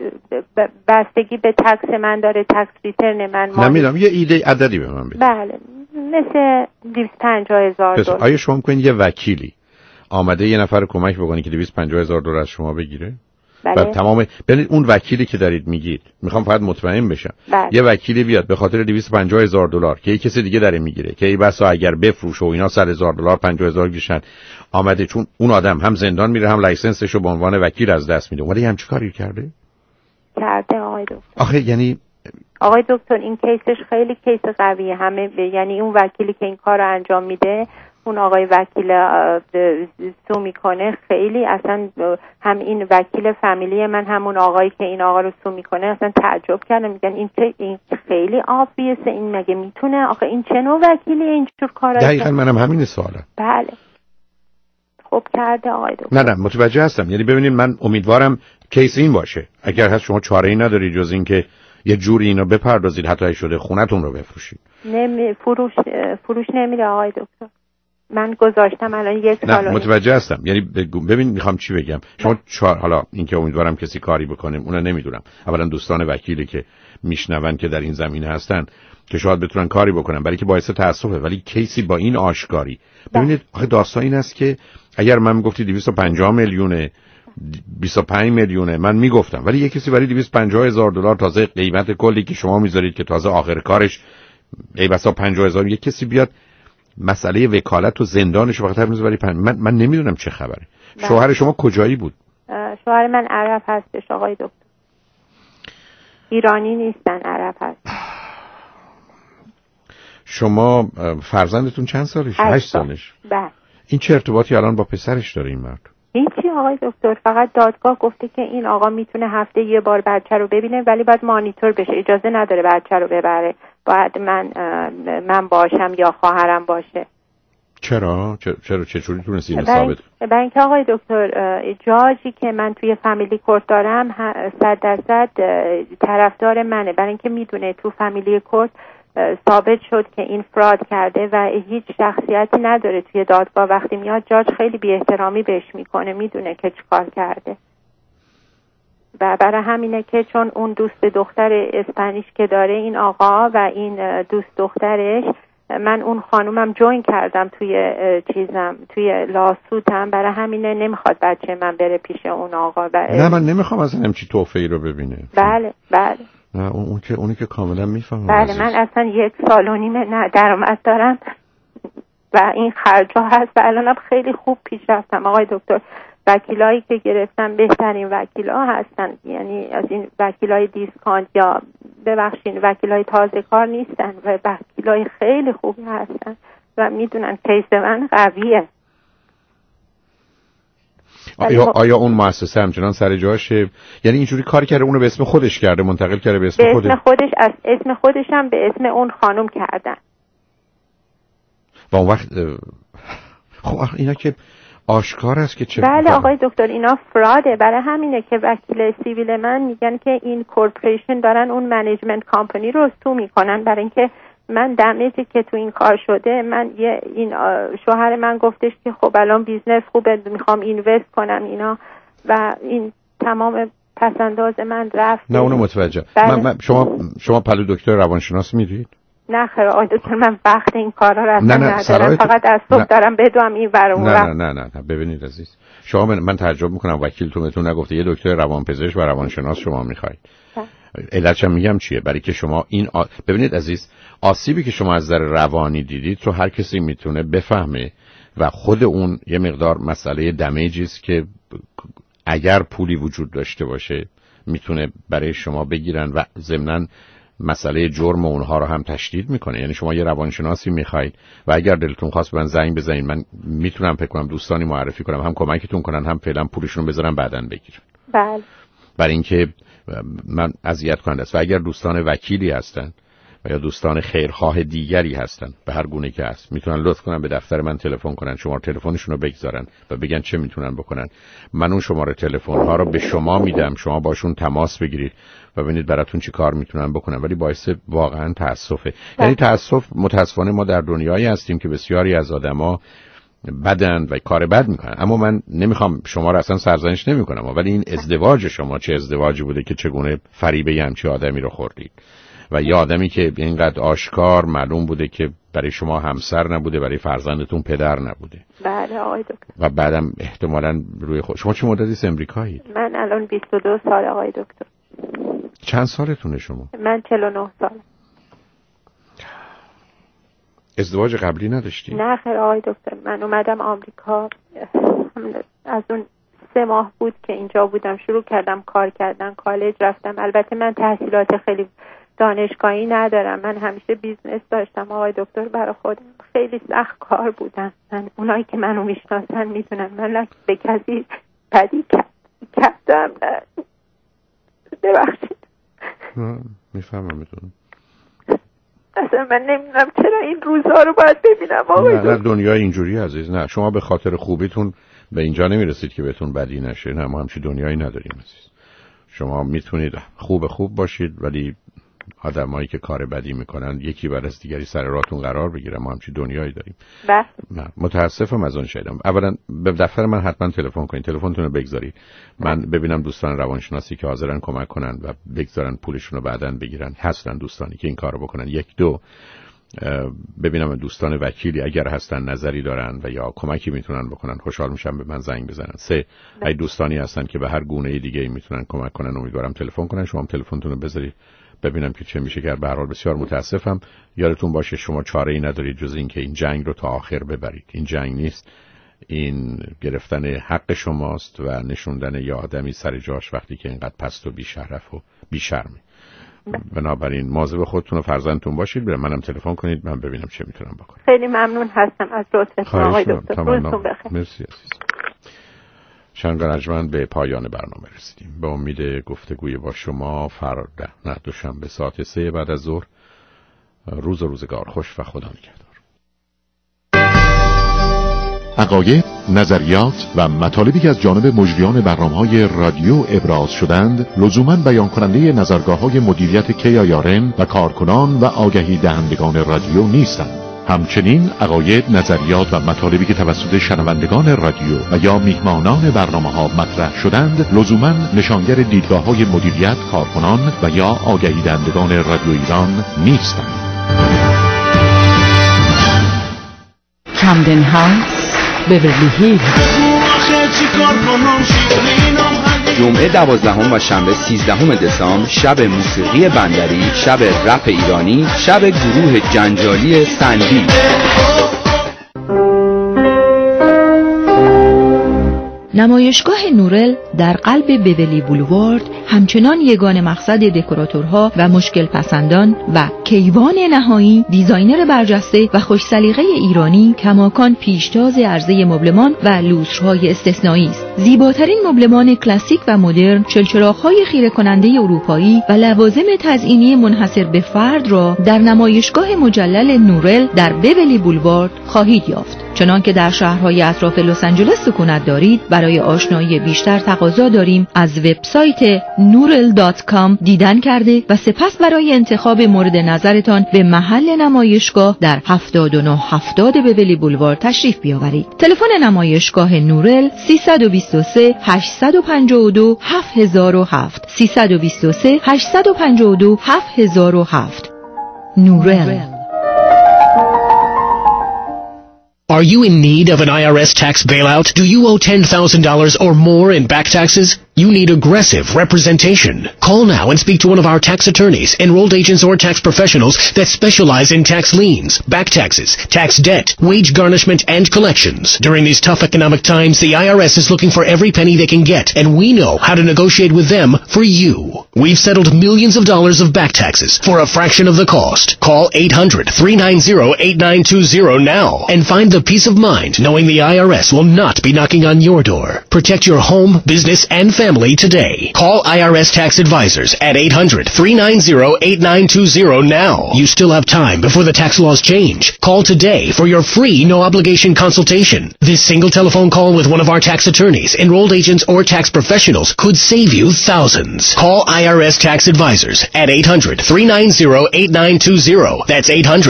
بستگی به تکس من داره، تکس ریترن من نمیدونم، یه ایده عددی به من بدید. بله مثل $250,000. آیا شما میکنید یه وکیلی آمده یه نفر کمک بکنه که $250,000 از شما بگیره؟ بله. و تمام ببینید اون وکیلی که دارید میگید، میخوام فقط مطمئن بشم، بله. یه وکیلی بیاد به خاطر $250,000 که یه کسی دیگه داره میگیره که ای بسا اگر بفروشه و اینا $100,000 $50,000 گیشن آمده، چون اون آدم هم زندان میره هم لایسنسش رو به عنوان وکیل از دست میده. ولی همچی کاری کرده آقای دکتر. آخه یعنی آقای دکتر این کیسش خیلی کیس قویه، همه یعنی اون وکیلی که این کار رو انجام میده اون آقای وکیل سو میکنه خیلی اصلا هم این وکیل فامیلی من همون آقایی که این آقا رو سو میکنه اصلا تعجب کردن، میگن این خیلی obvious، این مگه میتونه آخه این چه نوع وکیلی اینجور کارا؟ دقیقاً منم همین سوالم. بله خوب کرده آقای دکتر. نه متوجه هستم. یعنی ببینید من امیدوارم کیس این باشه، اگر هست شما چاره‌ای نداری جز این که یه جوری اینو بپردازید حتی شده خونتون رو بفروشید. فروش نمیره آقای دکتر. من گذاشتم الان 1 سال. نه متوجه هستم. یعنی ببین میخوام چی بگم، شما حالا اینکه امیدوارم کسی کاری بکنه اونو نمیدونم. اولا دوستان وکیلی که میشنون که در این زمینه هستن که شاید بتونن کاری بکنن، برای که باعث تأسفه، ولی کیسی با این آشکاری. ببینید آخه داستان این است که اگر من میگفتی 250 میلیونه 25 میلیونه من میگفتم، ولی یه کسی برای 250,000 دلار تازه قیمت کلی که شما میذارید که تازه آخر کارش ای بسا 50,000 یه کسی بیاد مسئله وکالت و زندانش رو فقط میذاره برای من نمیدونم چه خبره. شوهر شما کجایی بود؟ شوهر من عرب هستش آقای دکتر. ایرانی نیستن، عرب هست. شما فرزندتون چند سالش؟ 8 سالش. بله. این چه ارتباطی الان با پسرش داره این مرد؟ هیچی آقای دکتر، فقط دادگاه گفته که این آقا میتونه هفته یه بار بچه رو ببینه ولی باید مانیتور بشه، اجازه نداره بچه رو ببره، باید من باشم یا خواهرم باشه. چرا چه جوری تونستی اینو ثابت؟ برای اینکه آقای دکتر جاجی که من توی فامیلی کورت دارم 100% طرفدار منه، برای اینکه میدونه تو فامیلی کورت ثابت شد که این فراد کرده و هیچ شخصیتی نداره توی دادگاه. وقتی میاد جاج خیلی بی احترامی بهش میکنه، میدونه که چیکار کرده و برای همینه که چون اون دوست دختر اسپانیش که داره این آقا و این دوست دخترش، من اون خانومم جوین کردم توی توی لاسوتم، برای همینه نمیخواد بچه من بره پیش اون آقا. نه من نمیخوام اصلا همچی توفیقی رو ببینه. بله نه اونی که کاملا میفهمم. بله من اصلا 1 سال و نیم درآمد دارم و این خرجا هست و الانم خیلی خوب پیش رفتم آقای دکتر. وکیلایی که گرفتم بهترین وکیلا هستن، یعنی از این وکیلای دیسکانت یا ببخشید وکیلای تازه کار نیستن و وکیلای خیلی خوبی هستن و میدونن کیس من قویه. آیا اون مؤسسه همچنان سر جاشه؟ یعنی اینجوری کاری کرده اونو به اسم خودش کرده، منتقل کرده به اسم خودش؟ از اسم خودش هم به اسم اون خانم کردن. و اون وقت خب اینا که آشکار است که چه. بله آقای دکتر اینا فراده، برای همینه که وکیل سیویل من میگن که این کورپوریشن دارن اون منیجمنت کامپانی رو سو میکنن، برای اینکه من دمیجی که تو این کار شده، من این شوهر من گفتش که خب الان بیزنس خوبه میخوام اینوست کنم اینا و این تمام پسنداز من رفت. نه اونو متوجه. شما پلو دکتر روانشناس میرید؟ نه خیر آقای دکتر من وقت این کارا رو ندارم، فقط از صبح دارم بدوم این ور اون ور. نه ببینید عزیز، شما من تعجب میکنم وکیلتون بهتون نگفته یه دکتر روانپزشک و روانشناس شما میخواید. علتش میگم چیه؟ برای که شما این ببینید عزیز، آسیبی که شما از نظر روانی دیدید رو هر کسی میتونه بفهمه و خود اون یه مقدار مسئله دمیجی است که اگر پولی وجود داشته باشه میتونه برای شما بگیرن و ضمناً مسئله جرم اونها رو هم تشدید میکنه. یعنی شما یه روانشناسی میخواید و اگر دلتون خواست من زنگ بزنید، من میتونم فکر کنم دوستانی معرفی کنم هم کمکتون کنن هم فعلا پولشون رو بذارن بعدن بگیرن. بله. برای اینکه من اذیت کننده است. و اگر دوستان وکیلی هستن و یا دوستان خیرخواه دیگری هستن به هر گونه که هست، میتونن لطف کنن به دفتر من تلفن کنن، شماره تلفنشون رو بگذارن و بگن چه میتونن بکنن. من اون شماره تلفن ها رو به شما میدم، شما باشون تماس بگیرید و ببینید براتون چی کار میتونن بکنن. ولی باعث واقعا تاسفه. یعنی متاسفانه ما در دنیایی هستیم که بسیاری از آدما بدند و کار بد میکنن. اما من نمیخوام شما رو اصلا سرزنش نمیکنم، ولی این ازدواج شما چه ازدواجی بوده که چگونه فریب همچین آدمی رو خوردید و یه آدمی که اینقدر آشکار معلوم بوده که برای شما همسر نبوده، برای فرزندتون پدر نبوده. بله آقای دکتر. و بعدم احتمالاً روی شما چه مدتی از امریکایید؟ من الان 22 سال آقای دکتر. چند سالتونه شما؟ من 49 سال. ازدواج قبلی نداشتی؟ نه خیر آقای دکتر، من اومدم آمریکا از اون 3 ماه بود که اینجا بودم، شروع کردم کار کردن، کالج رفتم. البته من تحصیلات خیلی دانشگاهی ندارم. من همیشه بیزنس داشتم آقای دکتر. برای خودم خیلی سخت کار بودم. من اونایی که منو میشناسن میدونن من به کسی بدی کردم. ببخشید. میفهمم میدونم. اصلا من نمیدونم چرا این روزها رو باید ببینم آقای دکتر. نه دنیا اینجوری عزیز. نه شما به خاطر خوبیتون به اینجا نمیرسید که بهتون بدی نشه. نه ما همچی دنیایی نداریم عزیز. شما میتونید خوب باشید ولی آدمایی که کار بدی میکنن یکی بعد از دیگری سر راهتون قرار بگیرن. ما همچی دنیایی داریم. متاسفم از اون شیدم. اولا به دفتر من حتما تلفن کنید. تلفنتون رو بگذارید. من ببینم دوستان روانشناسی که حاضرن کمک کنن و بگذارن پولشون رو بعداً بگیرن. هستن دوستانی که این کارو بکنن. 1 2 ببینم دوستان وکیلی اگر هستن نظری دارن و یا کمکی میتونن بکنن خوشحال میشم به من زنگ بزنن. 3 ای دوستانی هستن که به هر گونه دیگه میتونن کمک کنن امیدوارم تلفن کنن. شما هم تلفنتون رو بذارید ببینم که چه میشه کرد. به هر حال بسیار متاسفم. یادتون باشه شما چاره‌ای ندارید جز این که این جنگ رو تا آخر ببرید. این جنگ نیست. این گرفتن حق شماست و نشوندن یه آدمی سر جاش وقتی که اینقدر پست و بی‌شرف و بی‌شرمه. بنابراین مواظب خودتون و فرزندتون باشید. منم تلفن کنید من ببینم چه میتونم بکنم. خیلی ممنون هستم از لطفتون آقای دکتر. روزتون بخیر. مرسی عزیز. شنگرجمند به پایان برنامه رسیدیم. به امید گفتگوی با شما فردا دوشنبه ساعت 3 بعد از ظهر. روز و روزگار خوش و خدا نگهدار. عقاید، نظریات و مطالبی که از جانب مجریان برنامه‌های رادیو ابراز شدند لزوماً بیان کننده نظرگاه‌های مدیریت KIRN و کارکنان و آگهی دهندگان رادیو نیستند. همچنین عقاید، نظریات و مطالبی که توسط شنوندگان رادیو و یا میهمانان برنامه‌ها مطرح شدند لزوماً نشانگر دیدگاه‌های مدیریت، کارکنان و یا آگهی دهندگان رادیو ایران نیستند. کامدن هاوس، بیورلی هیلز. جمعه 12 و شنبه 13 دسامبر شب موسیقی بندری، شب رپ ایرانی، شب گروه جنجالی سندی. نمایشگاه نورل در قلب بیولی بولوارد همچنان یگان مقصد دکوراتورها و مشکل پسندان و کیوان نهایی دیزاینر برجسته و خوش سلیقه ایرانی کماکان پیشتاز عرضه مبلمان و لوسترهای استثنایی است. زیباترین مبلمان کلاسیک و مدرن، چلچراغ‌های خیره کننده اروپایی و لوازم تزئینی منحصر به فرد را در نمایشگاه مجلل نورل در بیولی بولوارد خواهید یافت. چنان که در شهرهای اطراف لس آنجلس سکونت دارید، برای آشنایی بیشتر تقاضا داریم از وبسایت neural.com دیدن کرده و سپس برای انتخاب مورد نظرتان به محل نمایشگاه در 7970 بیولی بولوارد تشریف بیاورید. تلفن نمایشگاه نورل 323 852 7007 323 852 7007. نورل. Are you in need of an IRS tax bailout? Do you owe $10,000 or more in back taxes? You need aggressive representation. Call now and speak to one of our tax attorneys, enrolled agents, or tax professionals that specialize in tax liens, back taxes, tax debt, wage garnishment, and collections. During these tough economic times, the IRS is looking for every penny they can get, and we know how to negotiate with them for you. We've settled millions of dollars of back taxes for a fraction of the cost. Call 800-390-8920 now and find the peace of mind knowing the IRS will not be knocking on your door. Protect your home, business, and family today. Call IRS Tax Advisors at 800-390-8920 now. You still have time before the tax laws change. Call today for your free no-obligation consultation. This single telephone call with one of our tax attorneys, enrolled agents, or tax professionals could save you thousands. Call IRS Tax Advisors at 800-390-8920. That's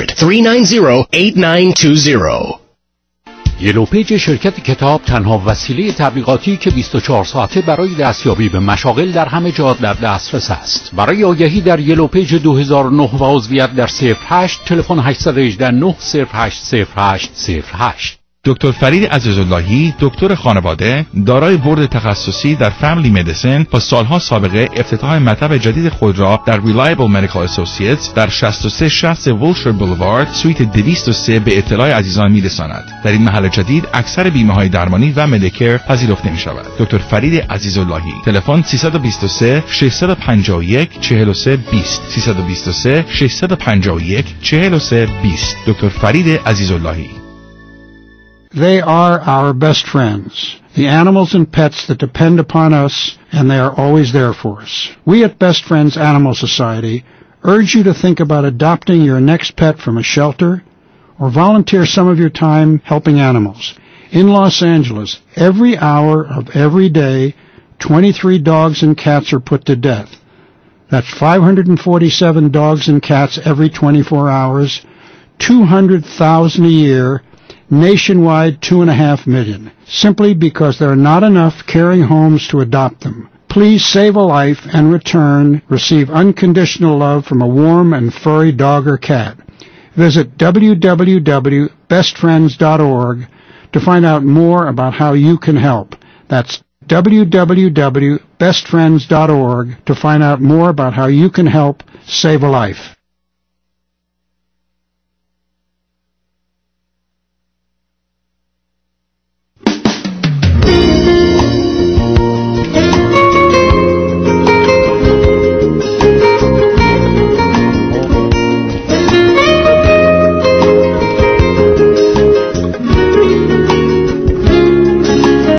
800-390-8920. یلو پیج شرکت کتاب تنها وسیله تبلیغاتی که 24 ساعته برای دستیابی به مشاغل در همه جا در دسترس است. برای آگهی در یلو پیج 2009 و عضویت در 08 تلفن 818 908 0808. دکتر فرید عزیزاللهی، دکتر خانواده، دارای بورد تخصصی در فامیلی مدیسن، با سالها سابقه افتتاح مطب جدید خود را در ریلایبل مدیکال اسوسییتس در 6360 وولشر بولوارد سویت 203 به اطلاع عزیزان میرساند. در این محل جدید اکثر بیمه‌های درمانی و مدیکر پذیرفته می‌شود. دکتر فرید عزیزاللهی، تلفن 323 651 43 20 323 651 43 20. دکتر فرید عزیزاللهی. They are our best friends, the animals and pets that depend upon us, and they are always there for us. We at Best Friends Animal Society urge you to think about adopting your next pet from a shelter or volunteer some of your time helping animals. In Los Angeles, every hour of every day, 23 dogs and cats are put to death. That's 547 dogs and cats every 24 hours, 200,000 a year, nationwide 2.5 million, simply because there are not enough caring homes to adopt them. Please save a life and receive unconditional love from a warm and furry dog or cat. Visit www.bestfriends.org to find out more about how you can help. That's www.bestfriends.org to find out more about how you can help save a life.